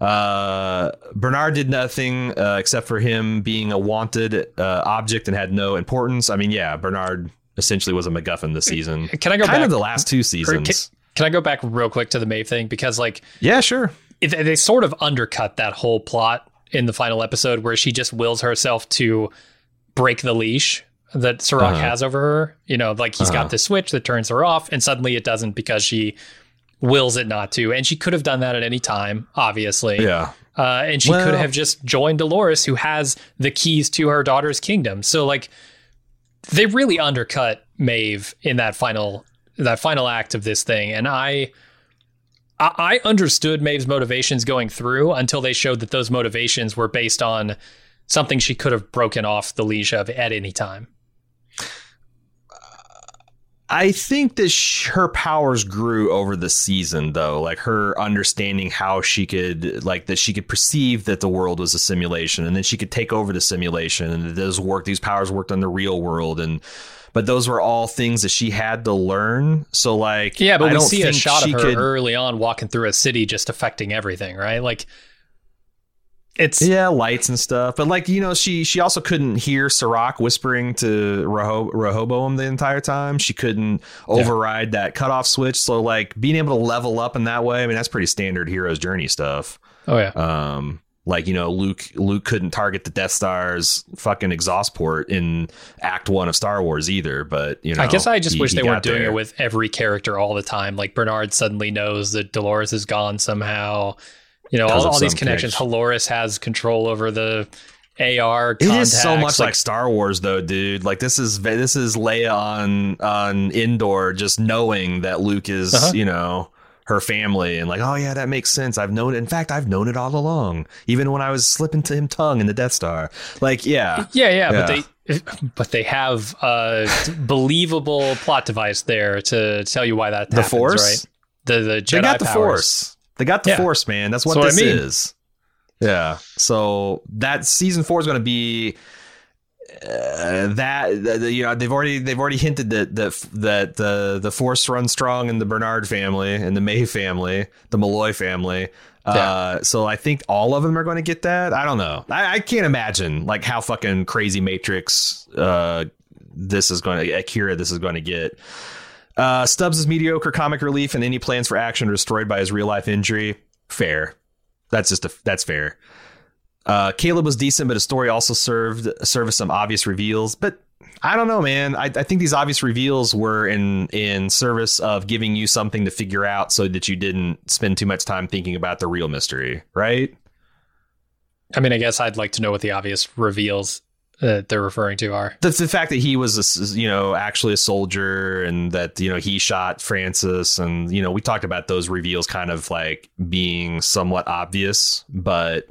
Speaker 2: Uh, Bernard did nothing uh, except for him being a wanted uh, object and had no importance. I mean, yeah, Bernard essentially was a MacGuffin this season.
Speaker 1: Can I go
Speaker 2: kind
Speaker 1: back?
Speaker 2: of the last two seasons?
Speaker 1: Can, can I go back real quick to the Maeve thing? Because, like,
Speaker 2: yeah, sure.
Speaker 1: It, they sort of undercut that whole plot in the final episode where she just wills herself to break the leash that Serac
Speaker 2: uh-huh.
Speaker 1: has over her. You know, like he's uh-huh. got this switch that turns her off, and suddenly it doesn't because she wills it not to. And she could have done that at any time, obviously.
Speaker 2: Yeah.
Speaker 1: Uh, and she
Speaker 2: well,
Speaker 1: could have just joined Dolores, who has the keys to her daughter's kingdom. So, like, they really undercut Maeve in that final that final act of this thing. And I I understood Maeve's motivations going through until they showed that those motivations were based on something she could have broken off the leash of at any time.
Speaker 2: I think that sh- her powers grew over the season, though, like her understanding how she could, like that she could perceive that the world was a simulation, and then she could take over the simulation, and those work. These powers worked on the real world, and but those were all things that she had to learn. So, like,
Speaker 1: yeah, but
Speaker 2: I
Speaker 1: we
Speaker 2: don't
Speaker 1: see a shot of her
Speaker 2: could...
Speaker 1: early on walking through a city, just affecting everything, right? Like. It's
Speaker 2: yeah, lights and stuff. But like, you know, she she also couldn't hear Serac whispering to Reho- Rehoboam the entire time. She couldn't override yeah. that cutoff switch. So like being able to level up in that way, I mean, that's pretty standard hero's journey stuff.
Speaker 1: Oh, yeah.
Speaker 2: Um, like, you know, Luke Luke couldn't target the Death Star's fucking exhaust port in Act One of Star Wars either. But, you know,
Speaker 1: I guess I just
Speaker 2: he,
Speaker 1: wish
Speaker 2: he
Speaker 1: they weren't doing
Speaker 2: there.
Speaker 1: it with every character all the time. Like Bernard suddenly knows that Dolores is gone somehow. You know, all, all these connections. Connection. Halloris has control over the A R
Speaker 2: It
Speaker 1: contacts.
Speaker 2: is so much
Speaker 1: like,
Speaker 2: like Star Wars, though, dude. Like this is this is Leia on on Endor, just knowing that Luke is, uh-huh. you know, her family, and like, oh yeah, that makes sense. I've known it. In fact, I've known it all along, even when I was slipping to him tongue in the Death Star. Like, yeah,
Speaker 1: yeah, yeah. yeah. But they but they have a believable plot device there to tell you why that
Speaker 2: the
Speaker 1: happens,
Speaker 2: Force,
Speaker 1: right? The the Jedi
Speaker 2: they got the
Speaker 1: powers.
Speaker 2: Force. They got the yeah. Force, man. That's what That's this what I mean. is. Yeah. So that season four is going to be uh, that the, you know they've already they've already hinted that that that the the Force runs strong in the Bernard family and the Maeve family, the Malloy family. Yeah. Uh, so I think all of them are going to get that. I don't know. I, I can't imagine like how fucking crazy Matrix uh, this is going to Akira this is going to get. Uh, Stubbs' mediocre comic relief and any plans for action are destroyed by his real life injury. Fair. That's just a, that's fair. Uh, Caleb was decent, but his story also served served some obvious reveals. But I don't know, man. I, I think these obvious reveals were in in service of giving you something to figure out so that you didn't spend too much time thinking about the real mystery, right?
Speaker 1: I mean, I guess I'd like to know what the obvious reveals that they're referring to are.
Speaker 2: The, the fact that he was, a, you know, actually a soldier, and that, you know, he shot Francis, and, you know, we talked about those reveals kind of like being somewhat obvious, but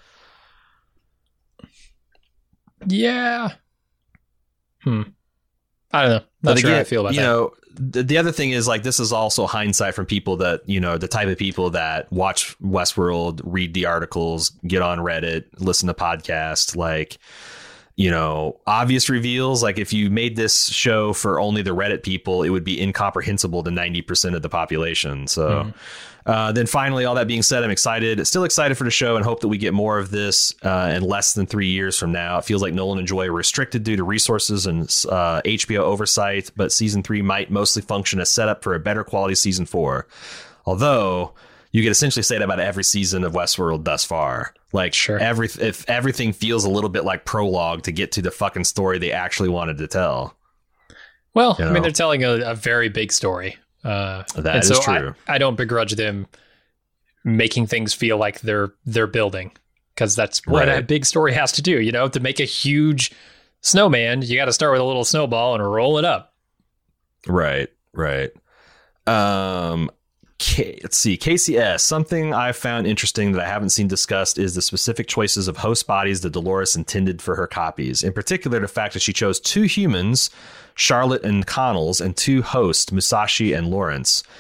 Speaker 1: yeah. Hmm. I don't know. Not
Speaker 2: but
Speaker 1: sure
Speaker 2: again,
Speaker 1: how I feel about
Speaker 2: you
Speaker 1: that.
Speaker 2: know, the, the other thing is like, this is also hindsight from people that, you know, the type of people that watch Westworld, read the articles, get on Reddit, listen to podcasts, like, you know, obvious reveals. Like if you made this show for only the Reddit people, it would be incomprehensible to ninety percent of the population. So mm. uh, then finally, all that being said, I'm excited, still excited for the show, and hope that we get more of this uh, in less than three years from now. It feels like Nolan and Joy are restricted due to resources and uh, H B O oversight, but season three might mostly function as setup for a better quality season four. Although you could essentially say that about every season of Westworld thus far. Like,
Speaker 1: sure.
Speaker 2: every if everything feels a little bit like prologue to get to the fucking story they actually wanted to tell.
Speaker 1: Well,
Speaker 2: you
Speaker 1: I
Speaker 2: know?
Speaker 1: mean, they're telling a, a very big story. Uh,
Speaker 2: that
Speaker 1: and
Speaker 2: is
Speaker 1: so
Speaker 2: true.
Speaker 1: I, I don't begrudge them making things feel like they're they're building, because that's what right. a big story has to do. You know, to make a huge snowman, you got to start with a little snowball and roll it up.
Speaker 2: Right, right. Um. K- let's see, K C S. Something I found interesting that I haven't seen discussed is the specific choices of host bodies that Dolores intended for her copies. In particular, the fact that she chose two humans, Charlotte and Connells, and two hosts, Musashi and Lawrence.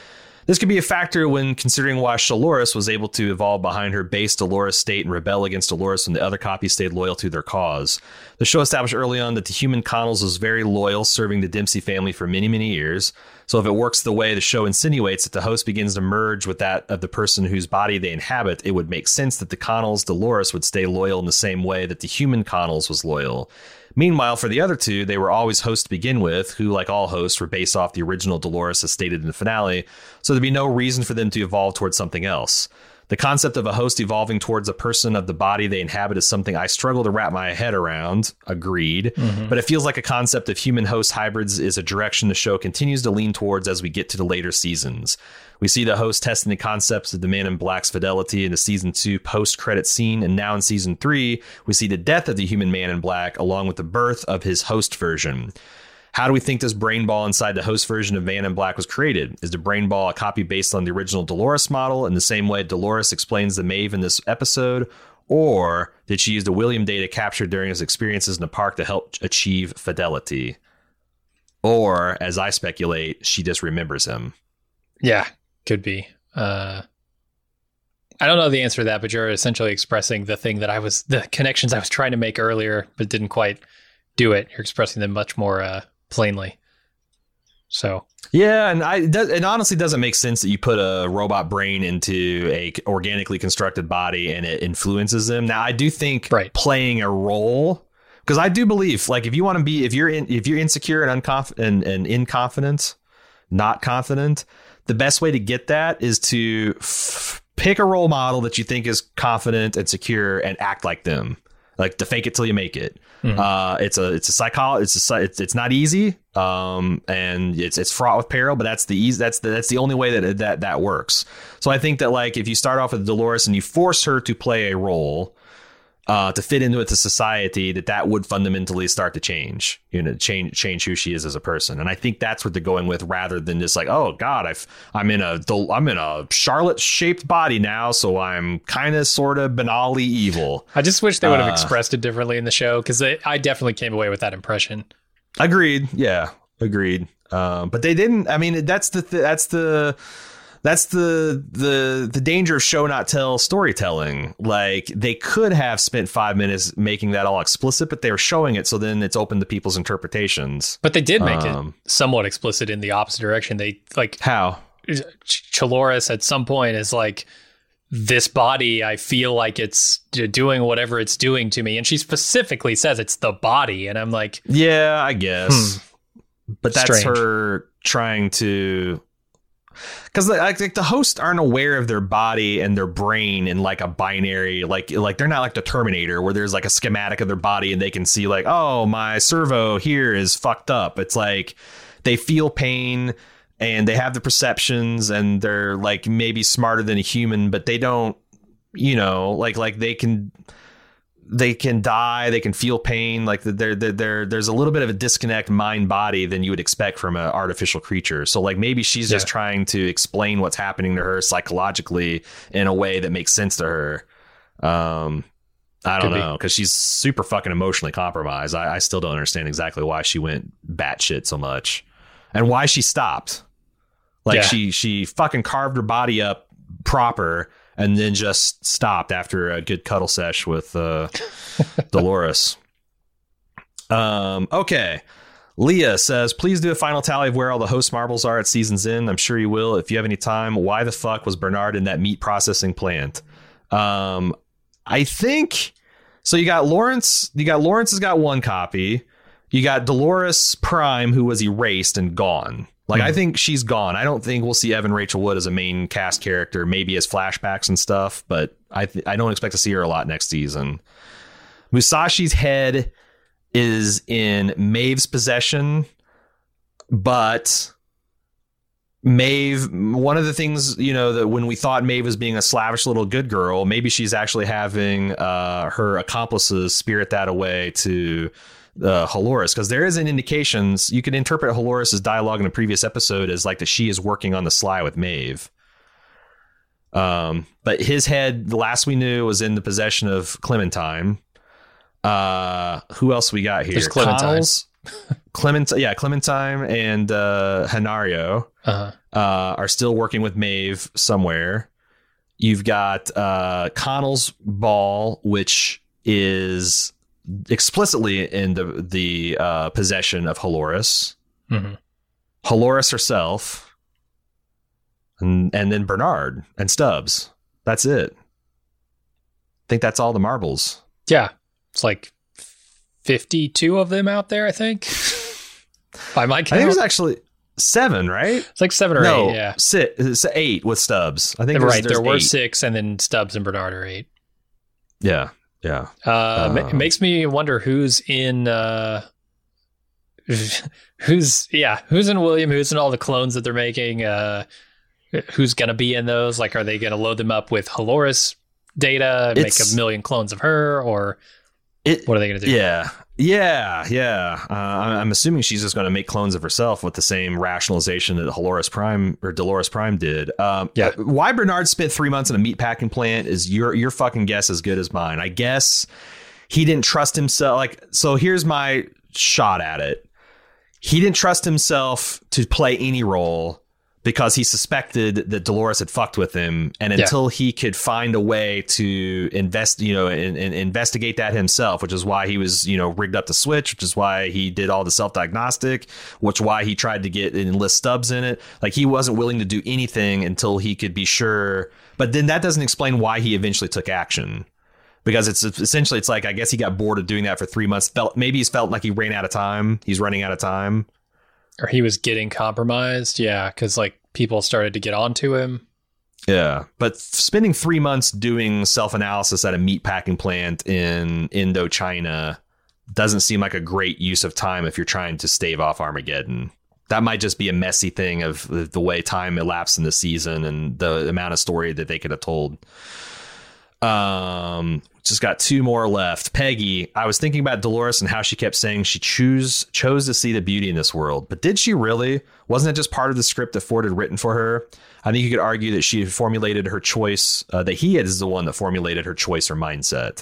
Speaker 2: This could be a factor when considering why Shalores was able to evolve behind her base Dolores state and rebel against Dolores when the other copies stayed loyal to their cause. The show established early on that the human Connells was very loyal, serving the Dempsey family for many, many years. So if it works the way the show insinuates that the host begins to merge with that of the person whose body they inhabit, it would make sense that the Connells' Dolores would stay loyal in the same way that the human Connells was loyal. Meanwhile, for the other two, they were always hosts to begin with, who, like all hosts, were based off the original Dolores as stated in the finale, so there'd be no reason for them to evolve towards something else. The concept of a host evolving towards a person of the body they inhabit is something I struggle to wrap my head around. Agreed. Mm-hmm. But it feels like a concept of human host hybrids is a direction the show continues to lean towards as we get to the later seasons. We see the host testing the concepts of the Man in Black's fidelity in the season two post-credit scene, and now in season three, we see the death of the human Man in Black along with the birth of his host version. How do we think this brain ball inside the host version of Man in Black was created? Is the brain ball a copy based on the original Dolores model in the same way Dolores explains the Maeve in this episode? Or did she use the William data captured during his experiences in the park to help achieve fidelity? Or, as I speculate, she just remembers him.
Speaker 1: Yeah, could be. Uh, I don't know the answer to that, but you're essentially expressing the thing that I was, the connections I was trying to make earlier, but didn't quite do it. You're expressing them much more uh, plainly. So
Speaker 2: yeah, and I it honestly doesn't make sense that you put a robot brain into a organically constructed body and it influences them. Now, I do think
Speaker 1: right.
Speaker 2: playing a role, because I do believe, like, if you want to be, if you're in, if you're insecure and unconfident and, and inconfident, not confident, the best way to get that is to f- pick a role model that you think is confident and secure and act like them, like to fake it till you make it. Mm-hmm. Uh, it's a it's a psychology. It's a it's it's not easy, um, and it's it's fraught with peril. But that's the easy. That's the, that's the only way that that that works. So I think that, like, if you start off with Dolores and you force her to play a role, uh, to fit into it to society, that that would fundamentally start to change, you know, change change who she is as a person. And I think that's what they're going with, rather than just like, oh God, I've I'm in a I'm in a Charlotte shaped body now, so I'm kind of sort of banally evil.
Speaker 1: I just wish they would have
Speaker 2: uh,
Speaker 1: expressed it differently in the show, because I definitely came away with that impression.
Speaker 2: Agreed. Yeah, agreed. Um, but they didn't. I mean, that's the th- that's the. That's the the the danger of show not tell storytelling. Like, they could have spent five minutes making that all explicit, but they were showing it, so then it's open to people's interpretations.
Speaker 1: But they did make
Speaker 2: um,
Speaker 1: it somewhat explicit in the opposite direction. They like
Speaker 2: how
Speaker 1: Ch- Chalores at some point is like, this body, I feel like it's doing whatever it's doing to me, and she specifically says it's the body, and I'm like,
Speaker 2: yeah, I guess, hmm, but that's
Speaker 1: strange.
Speaker 2: Her trying to. Because like, like the hosts aren't aware of their body and their brain in like a binary, like like they're not like the Terminator, where there's like a schematic of their body and they can see like, oh, my servo here is fucked up. It's like they feel pain and they have the perceptions and they're like maybe smarter than a human, but they don't, you know, like like they can. They can die. They can feel pain. Like there, there, there, there's a little bit of a disconnect mind body than you would expect from an artificial creature. So like maybe she's yeah. just trying to explain what's happening to her psychologically in a way that makes sense to her. Um, I don't Could know, because she's super fucking emotionally compromised. I, I still don't understand exactly why she went batshit so much, and why she stopped. Like yeah. she she fucking carved her body up proper. And then just stopped after a good cuddle sesh with uh, Dolores. Um, okay. Leah says, please do a final tally of where all the host marbles are at season's end. I'm sure you will. If you have any time, why the fuck was Bernard in that meat processing plant? Um, I think... So you got Lawrence. You got Lawrence has got one copy. You got Dolores Prime, who was erased and gone. Like, mm-hmm. I think she's gone. I don't think we'll see Evan Rachel Wood as a main cast character, maybe as flashbacks and stuff, but I th- I don't expect to see her a lot next season. Musashi's head is in Maeve's possession, but Maeve, one of the things, you know, that when we thought Maeve was being a slavish little good girl, maybe she's actually having uh, her accomplices spirit that away to... Uh, Halores, because there is an indications you can interpret Halores' dialogue in a previous episode as like that she is working on the sly with Maeve. Um, but his head, the last we knew, was in the possession of Clementine. Uh, who else we got here?
Speaker 1: There's Clementine.
Speaker 2: Connell's, Clement, yeah, Clementine and uh, Hanario
Speaker 1: Uh-huh.
Speaker 2: uh, are still working with Maeve somewhere. You've got uh, Connell's ball, which is explicitly in the the uh, possession of Halloris.
Speaker 1: Mm-hmm.
Speaker 2: Halloris herself, and and then Bernard and Stubbs. That's it. I think that's all the marbles.
Speaker 1: Yeah. It's like fifty-two of them out there, I think. By my count.
Speaker 2: I think there's actually seven, right?
Speaker 1: It's like seven or
Speaker 2: no,
Speaker 1: eight, yeah.
Speaker 2: Six, it's eight with Stubbs. I think there's,
Speaker 1: right,
Speaker 2: there's
Speaker 1: there were
Speaker 2: eight.
Speaker 1: six, and then Stubbs and Bernard are eight.
Speaker 2: Yeah, yeah.
Speaker 1: Uh,
Speaker 2: Um,
Speaker 1: it makes me wonder who's in... Uh, who's, yeah, who's in William, who's in all the clones that they're making, uh, who's going to be in those? Like, are they going to load them up with Halloris data,
Speaker 2: It's-
Speaker 1: make a million clones of her, or
Speaker 2: It,
Speaker 1: what are they going to do?
Speaker 2: Yeah, yeah, yeah. Uh, I- I'm assuming she's just going to make clones of herself with the same rationalization that Halloris Prime or Dolores Prime did. Um,
Speaker 1: Yeah.
Speaker 2: uh, Why Bernard spent three months in a meatpacking plant is your your fucking guess as good as mine. I guess he didn't trust himself. Like, so here's my shot at it. He didn't trust himself to play any role because he suspected that Dolores had fucked with him. And
Speaker 1: Yeah.
Speaker 2: until he could find a way to invest, you know, and, and investigate that himself, which is why he was, you know, rigged up the switch, which is why he did all the self-diagnostic, which why he tried to get enlist Stubbs in it. Like, he wasn't willing to do anything until he could be sure. But then that doesn't explain why he eventually took action. Because it's essentially, it's like, I guess he got bored of doing that for three months. Felt maybe he's felt like he ran out of time. He's running out of time.
Speaker 1: Or he was getting compromised, yeah, because, like, people started to get onto him.
Speaker 2: Yeah, but spending three months doing self-analysis at a meatpacking plant in Indochina doesn't seem like a great use of time if you're trying to stave off Armageddon. That might just be a messy thing of the way time elapsed in the season and the amount of story that they could have told. Um, just got two more left. Peggy, I was thinking about Dolores and how she kept saying she choose chose to see the beauty in this world. But did she really? Wasn't it just part of the script that Ford had written for her? I think you could argue that she had formulated her choice, uh, that he is the one that formulated her choice or mindset.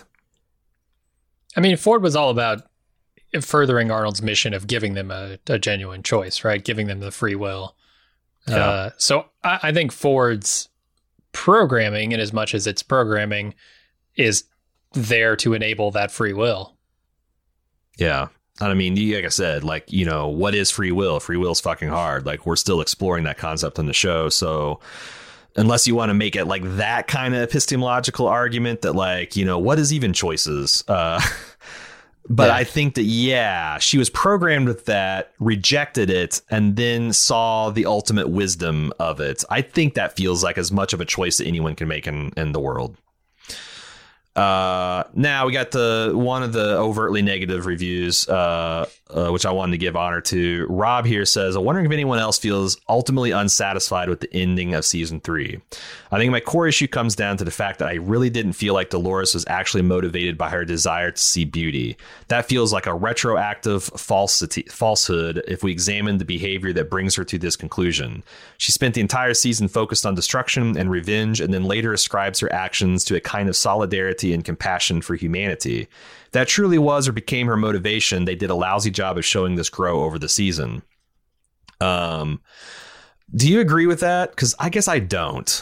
Speaker 1: I mean, Ford was all about furthering Arnold's mission of giving them a, a genuine choice, right? Giving them the free will.
Speaker 2: Yeah.
Speaker 1: Uh, so I, I think Ford's programming, in as much as it's programming, is there to enable that free will.
Speaker 2: Yeah. And I mean, you- like I said, like, you know, what is free will? Free will is fucking hard. Like, we're still exploring that concept on the show. So unless you want to make it like that kind of epistemological argument that, like, you know, what is even choices? Uh, but
Speaker 1: Yeah.
Speaker 2: I think that, yeah, she was programmed with that, rejected it, and then saw the ultimate wisdom of it. I think that feels like as much of a choice that anyone can make in, in the world. Uh, now we got the one of the overtly negative reviews, uh, uh, which I wanted to give honor to. Rob here says, I'm wondering if anyone else feels ultimately unsatisfied with the ending of season three. I think my core issue comes down to the fact that I really didn't feel like Dolores was actually motivated by her desire to see beauty. That feels like a retroactive falsity, falsehood if we examine the behavior that brings her to this conclusion. She spent the entire season focused on destruction and revenge, and then later ascribes her actions to a kind of solidarity and compassion for humanity. If that truly was or became her motivation, they did a lousy job of showing this grow over the season. Um, do you agree with that? Because I guess I don't.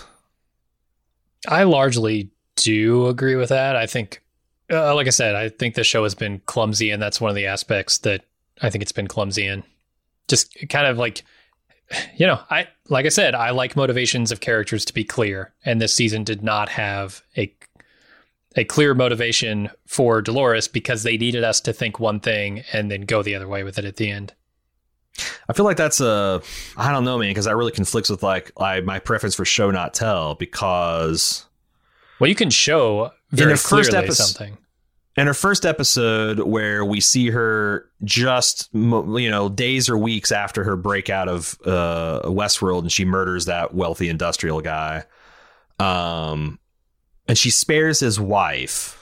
Speaker 1: I largely do agree with that. I think, uh, like I said, I think the show has been clumsy, and that's one of the aspects that I think it's been clumsy in. Just kind of like, you know, I like I said, I like motivations of characters to be clear, and this season did not have a a clear motivation for Dolores because they needed us to think one thing and then go the other way with it at the end.
Speaker 2: I feel like that's a, I don't know, man, because that really conflicts with like I, my preference for show not tell, because
Speaker 1: Well, you can show very
Speaker 2: her first
Speaker 1: clearly
Speaker 2: episode-
Speaker 1: something.
Speaker 2: in her first episode where we see her just, mo- you know, days or weeks after her breakout of uh, Westworld, and she murders that wealthy industrial guy. Um, and she spares his wife.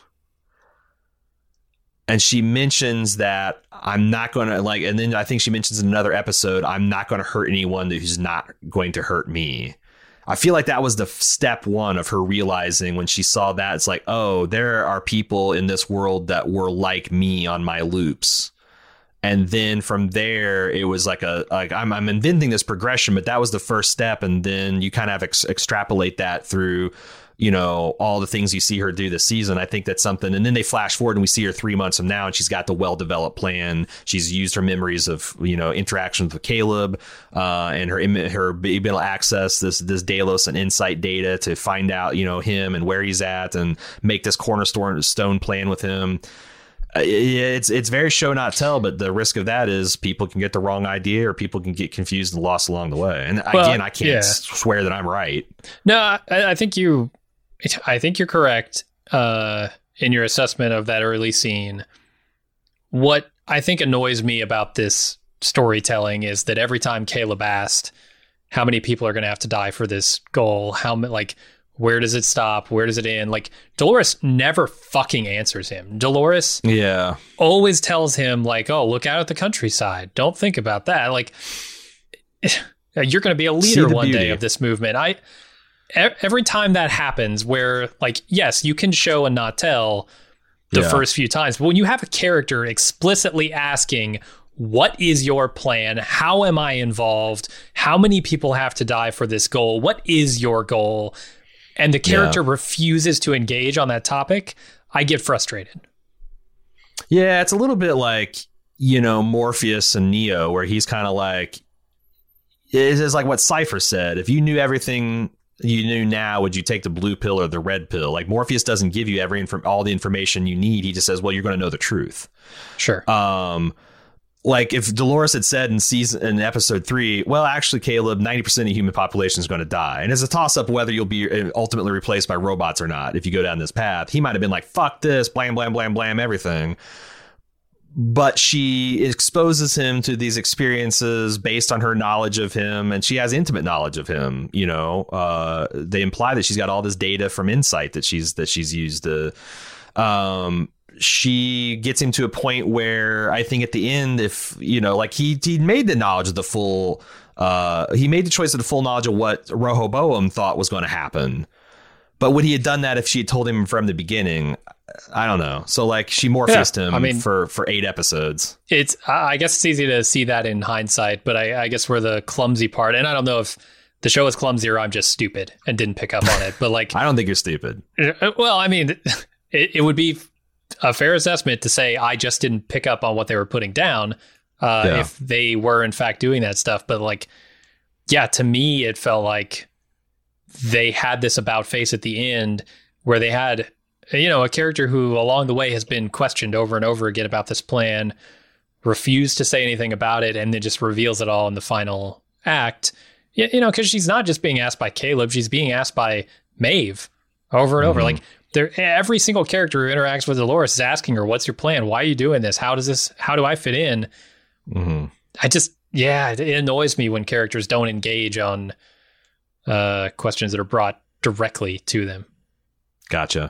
Speaker 2: And she mentions that I'm not going to like, and then I think she mentions in another episode, I'm not going to hurt anyone who's not going to hurt me. I feel like that was the f- step one of her realizing when she saw that. It's like, oh, there are people in this world that were like me on my loops. And then from there, it was like a like I'm I'm inventing this progression, but that was the first step. And then you kind of ex- extrapolate that through, you know, all the things you see her do this season. I think that's something. And then they flash forward and we see her three months from now, and she's got the well-developed plan. She's used her memories of, you know, interactions with Caleb uh, and her her being able to access this this Delos and Insight data to find out, you know, him and where he's at and make this cornerstone stone plan with him. It's it's very show not tell, but the risk of that is people can get the wrong idea or people can get confused and lost along the way. And well, again, I can't yeah. swear that I'm right.
Speaker 1: No, I, I think you, I think you're correct uh, in your assessment of that early scene. What I think annoys me about this storytelling is that every time Caleb asked how many people are going to have to die for this goal, how many, like, where does it stop? Where does it end? Like, Dolores never fucking answers him. Dolores
Speaker 2: yeah.
Speaker 1: always tells him, like, oh, look out at the countryside. Don't think about that. Like, you're going to be a leader one beauty. day of this movement. I every time that happens where, like, yes, you can show and not tell the yeah. first few times, but when you have a character explicitly asking, what is your plan? How am I involved? How many people have to die for this goal? What is your goal? And the character yeah. refuses to engage on that topic, I get frustrated.
Speaker 2: Yeah, it's a little bit like, you know, Morpheus and Neo, where he's kind of like, it's like what Cypher said. If you knew everything you knew now, would you take the blue pill or the red pill? Like, Morpheus doesn't give you every inf- all the information you need. He just says, well, you're going to know the truth.
Speaker 1: Sure.
Speaker 2: Um, Like if Dolores had said in season in episode three, well, actually, Caleb, ninety percent of the human population is going to die. And it's a toss up whether you'll be ultimately replaced by robots or not. If you go down this path, he might have been like, fuck this, blam, blam, blam, blam, everything. But she exposes him to these experiences based on her knowledge of him. And she has intimate knowledge of him. You know, uh, they imply that she's got all this data from Insight that she's that she's used to. Um, she gets him to a point where I think at the end, if, you know, like he he made the knowledge of the full uh, he made the choice of the full knowledge of what Rehoboam thought was going to happen. But would he have done that if she had told him from the beginning? I don't know. So like she Morpheused yeah, him I mean, for, for eight episodes.
Speaker 1: It's I guess it's easy to see that in hindsight, but I, I guess we're the clumsy part. And I don't know if the show is clumsy or I'm just stupid and didn't pick up on it. But like
Speaker 2: I don't think you're stupid.
Speaker 1: Well, I mean, it, it would be a fair assessment to say I just didn't pick up on what they were putting down uh, yeah. if they were in fact doing that stuff. But like, yeah, to me, it felt like they had this about face at the end where they had, you know, a character who along the way has been questioned over and over again about this plan, refused to say anything about it, and then just reveals it all in the final act. You, you know, because she's not just being asked by Caleb, she's being asked by Maeve over and mm-hmm. over. Like, There, every single character who interacts with Dolores is asking her, what's your plan? Why are you doing this? How does this, how do I fit in?
Speaker 2: Mm-hmm.
Speaker 1: I just, yeah, it, it annoys me when characters don't engage on uh, questions that are brought directly to them.
Speaker 2: Gotcha.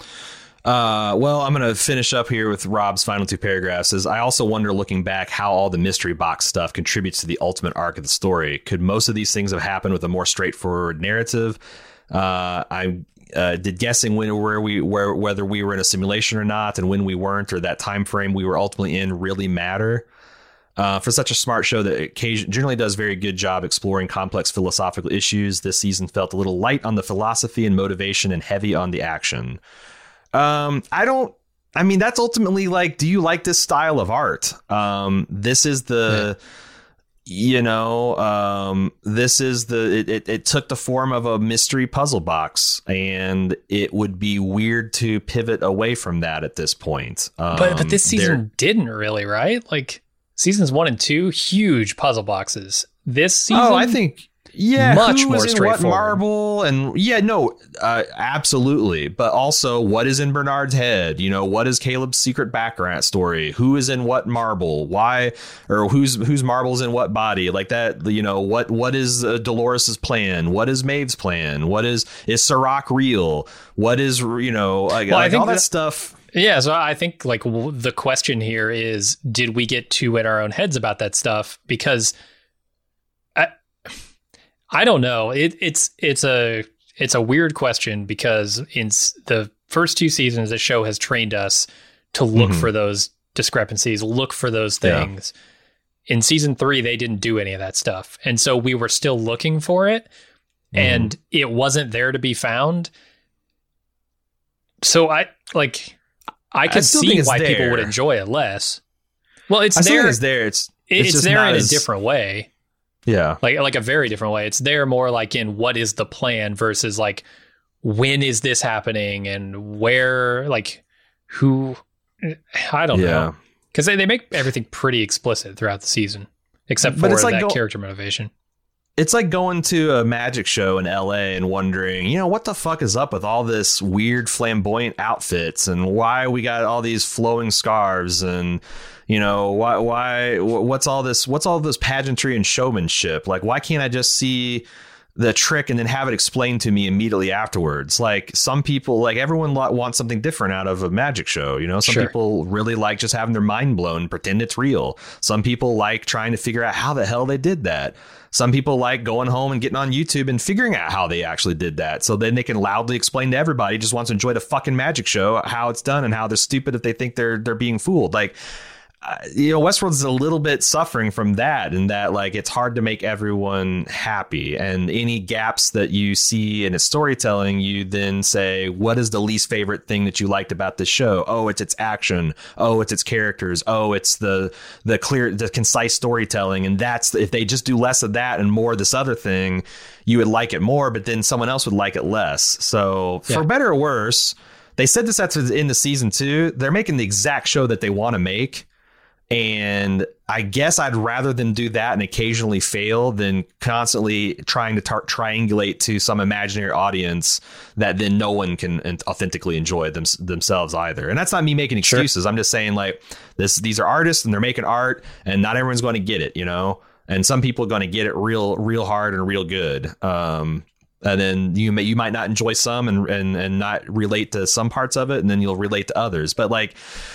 Speaker 2: Uh, well, I'm going to finish up here with Rob's final two paragraphs. Is I also wonder, looking back, how all the mystery box stuff contributes to the ultimate arc of the story. Could most of these things have happened with a more straightforward narrative? Uh, I Uh, did guessing when where we where whether we were in a simulation or not, and when we weren't, or that time frame we were ultimately in, really matter? Uh, for such a smart show that occasion, generally does a very good job exploring complex philosophical issues, this season felt a little light on the philosophy and motivation and heavy on the action. Um, I don't. I mean, that's ultimately like, do you like this style of art? Um, this is the. Yeah. You know, um, this is the it, it, it took the form of a mystery puzzle box, and it would be weird to pivot away from that at this point. Um,
Speaker 1: but but this season didn't really, right? Like seasons one and two, huge puzzle boxes. This season,
Speaker 2: oh, I think. Yeah,
Speaker 1: much
Speaker 2: who
Speaker 1: more
Speaker 2: was in
Speaker 1: straightforward.
Speaker 2: What marble, and yeah, no, uh, absolutely. But also, what is in Bernard's head? You know, what is Caleb's secret background story? Who is in what marble? Why, or who's whose marble's in what body? Like that. You know, what what is uh, Dolores's plan? What is Maeve's plan? What is is Serac real? What is you know like,
Speaker 1: well,
Speaker 2: like
Speaker 1: I think
Speaker 2: all that,
Speaker 1: that
Speaker 2: stuff.
Speaker 1: Yeah, so I think like w- the question here is, did we get too in our own heads about that stuff? Because I don't know. It, it's it's a it's a weird question because in the first two seasons, the show has trained us to look mm-hmm. for those discrepancies, look for those things. Yeah. In season three, they didn't do any of that stuff. And so we were still looking for it, mm. and it wasn't there to be found. So I like I could I see why there. people would enjoy it less. Well, it's
Speaker 2: I
Speaker 1: there.
Speaker 2: It's there. It's
Speaker 1: it's,
Speaker 2: it's
Speaker 1: there in
Speaker 2: as,
Speaker 1: a different way.
Speaker 2: Yeah,
Speaker 1: like like a very different way. It's there more like in what is the plan versus like when is this happening and where, like who. I don't yeah. know, because they, they make everything pretty explicit throughout the season, except for like that go- character motivation.
Speaker 2: It's like going to a magic show in L A and wondering, you know, what the fuck is up with all this weird flamboyant outfits and why we got all these flowing scarves and, you know, why, why, what's all this, what's all this pageantry and showmanship? Like, why can't I just see the trick and then have it explained to me immediately afterwards? Like some people, like everyone wants something different out of a magic show. You know, some sure. people really like just having their mind blown, pretend it's real. Some people like trying to figure out how the hell they did that. Some people like going home and getting on YouTube and figuring out how they actually did that. So then they can loudly explain to everybody who just wants to enjoy the fucking magic show how it's done and how they're stupid if they think they're they're being fooled. Like, Uh, you know, Westworld is a little bit suffering from that, and that like it's hard to make everyone happy, and any gaps that you see in its storytelling, you then say, what is the least favorite thing that you liked about this show? Oh, it's its action. Oh, it's its characters. Oh, it's the the clear, the concise storytelling. And that's if they just do less of that and more of this other thing, you would like it more, but then someone else would like it less. So yeah. for better or worse, they said this at the end of season two. They're making the exact show that they want to make. And I guess I'd rather them do that and occasionally fail than constantly trying to tar- triangulate to some imaginary audience that then no one can authentically enjoy them- themselves either. And that's not me making excuses. Sure. I'm just saying like this, these are artists and they're making art and not everyone's going to get it, you know, and some people are going to get it real, real hard and real good. Um, and then you may, you might not enjoy some and, and, and not relate to some parts of it. And then you'll relate to others. But like,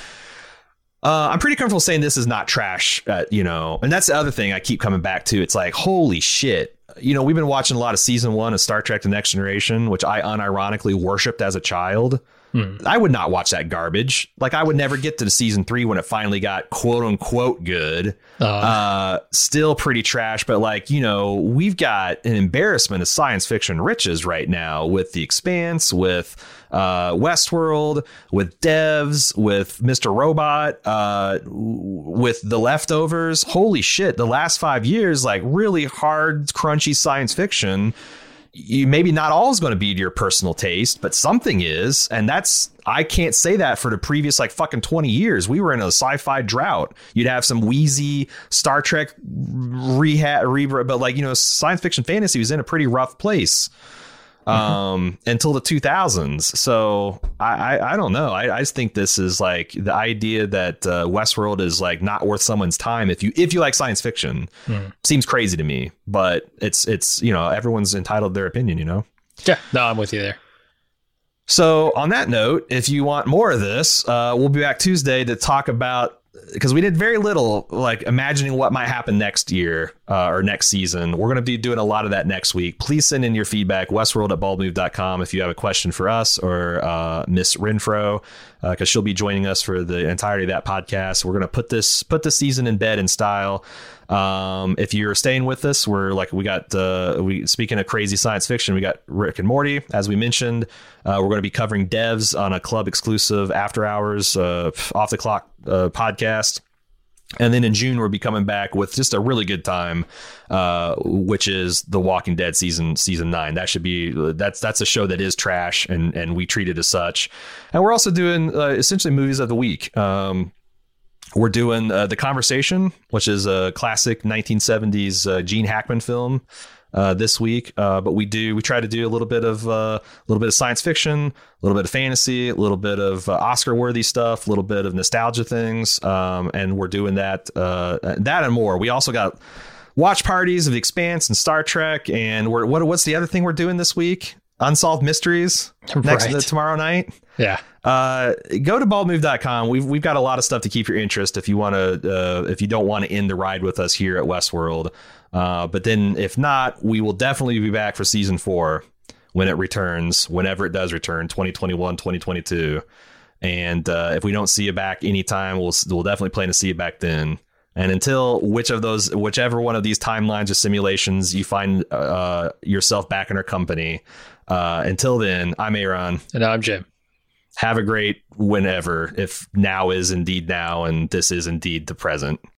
Speaker 2: Uh, I'm pretty comfortable saying this is not trash, uh, you know, and that's the other thing I keep coming back to. It's like, holy shit. You know, we've been watching a lot of season one of Star Trek The Next Generation, which I unironically worshipped as a child. Hmm. I would not watch that garbage. Like I would never get to the season three when it finally got quote unquote good. Uh, uh, still pretty trash. But like, you know, we've got an embarrassment of science fiction riches right now with The Expanse, with uh, Westworld, with Devs, with Mister Robot, uh, with The Leftovers. Holy shit. The last five years, like really hard, crunchy science fiction. You maybe not all is going to be to your personal taste, but something is. And that's, I can't say that for the previous like fucking twenty years. We were in a sci-fi drought. You'd have some wheezy Star Trek rehab, re- but like, you know, science fiction fantasy was in a pretty rough place um, mm-hmm. until the two thousands. So I, I, I don't know. I, I just think this is like the idea that uh, Westworld is like not worth someone's time. If you if you like science fiction, mm. seems crazy to me, but it's it's, you know, everyone's entitled to their opinion, you know?
Speaker 1: Yeah, no, I'm with you there.
Speaker 2: So on that note, if you want more of this, uh, we'll be back Tuesday to talk about, because we did very little like imagining what might happen next year uh, or next season. We're going to be doing a lot of that next week. Please send in your feedback, westworld at bald move dot com, if you have a question for us or uh, Miss Renfro, because uh, she'll be joining us for the entirety of that podcast. We're going to put this put this season in bed in style. Um, if you're staying with us, we're like, we got, uh, we, speaking of crazy science fiction, we got Rick and Morty, as we mentioned. Uh, we're going to be covering Devs on a club exclusive after hours, uh, off the clock, uh, podcast. And then in June, we'll be coming back with just a really good time, uh, which is The Walking Dead season, season nine. That should be, that's, that's a show that is trash and, and we treat it as such. And we're also doing, uh, essentially movies of the week. Um, We're doing uh, The Conversation, which is a classic nineteen seventies uh, Gene Hackman film uh, this week. Uh, but we do we try to do a little bit of uh, a little bit of science fiction, a little bit of fantasy, a little bit of uh, Oscar worthy stuff, a little bit of nostalgia things. Um, and we're doing that uh, that and more. We also got watch parties of The Expanse and Star Trek. And we're what what's the other thing we're doing this week? Unsolved Mysteries next right. tomorrow night.
Speaker 1: Yeah.
Speaker 2: Uh, go to bald move dot com. We've we've got a lot of stuff to keep your interest if you want to uh, if you don't want to end the ride with us here at Westworld. Uh, but then if not, we will definitely be back for season four when it returns, whenever it does return, twenty twenty-one, twenty twenty-two. And uh, if we don't see you back anytime, we'll we'll definitely plan to see you back then. And until which of those, whichever one of these timelines or simulations you find uh, yourself back in our company, uh, until then, I'm Aaron.
Speaker 1: And I'm Jim.
Speaker 2: Have a great whenever, if now is indeed now and this is indeed the present.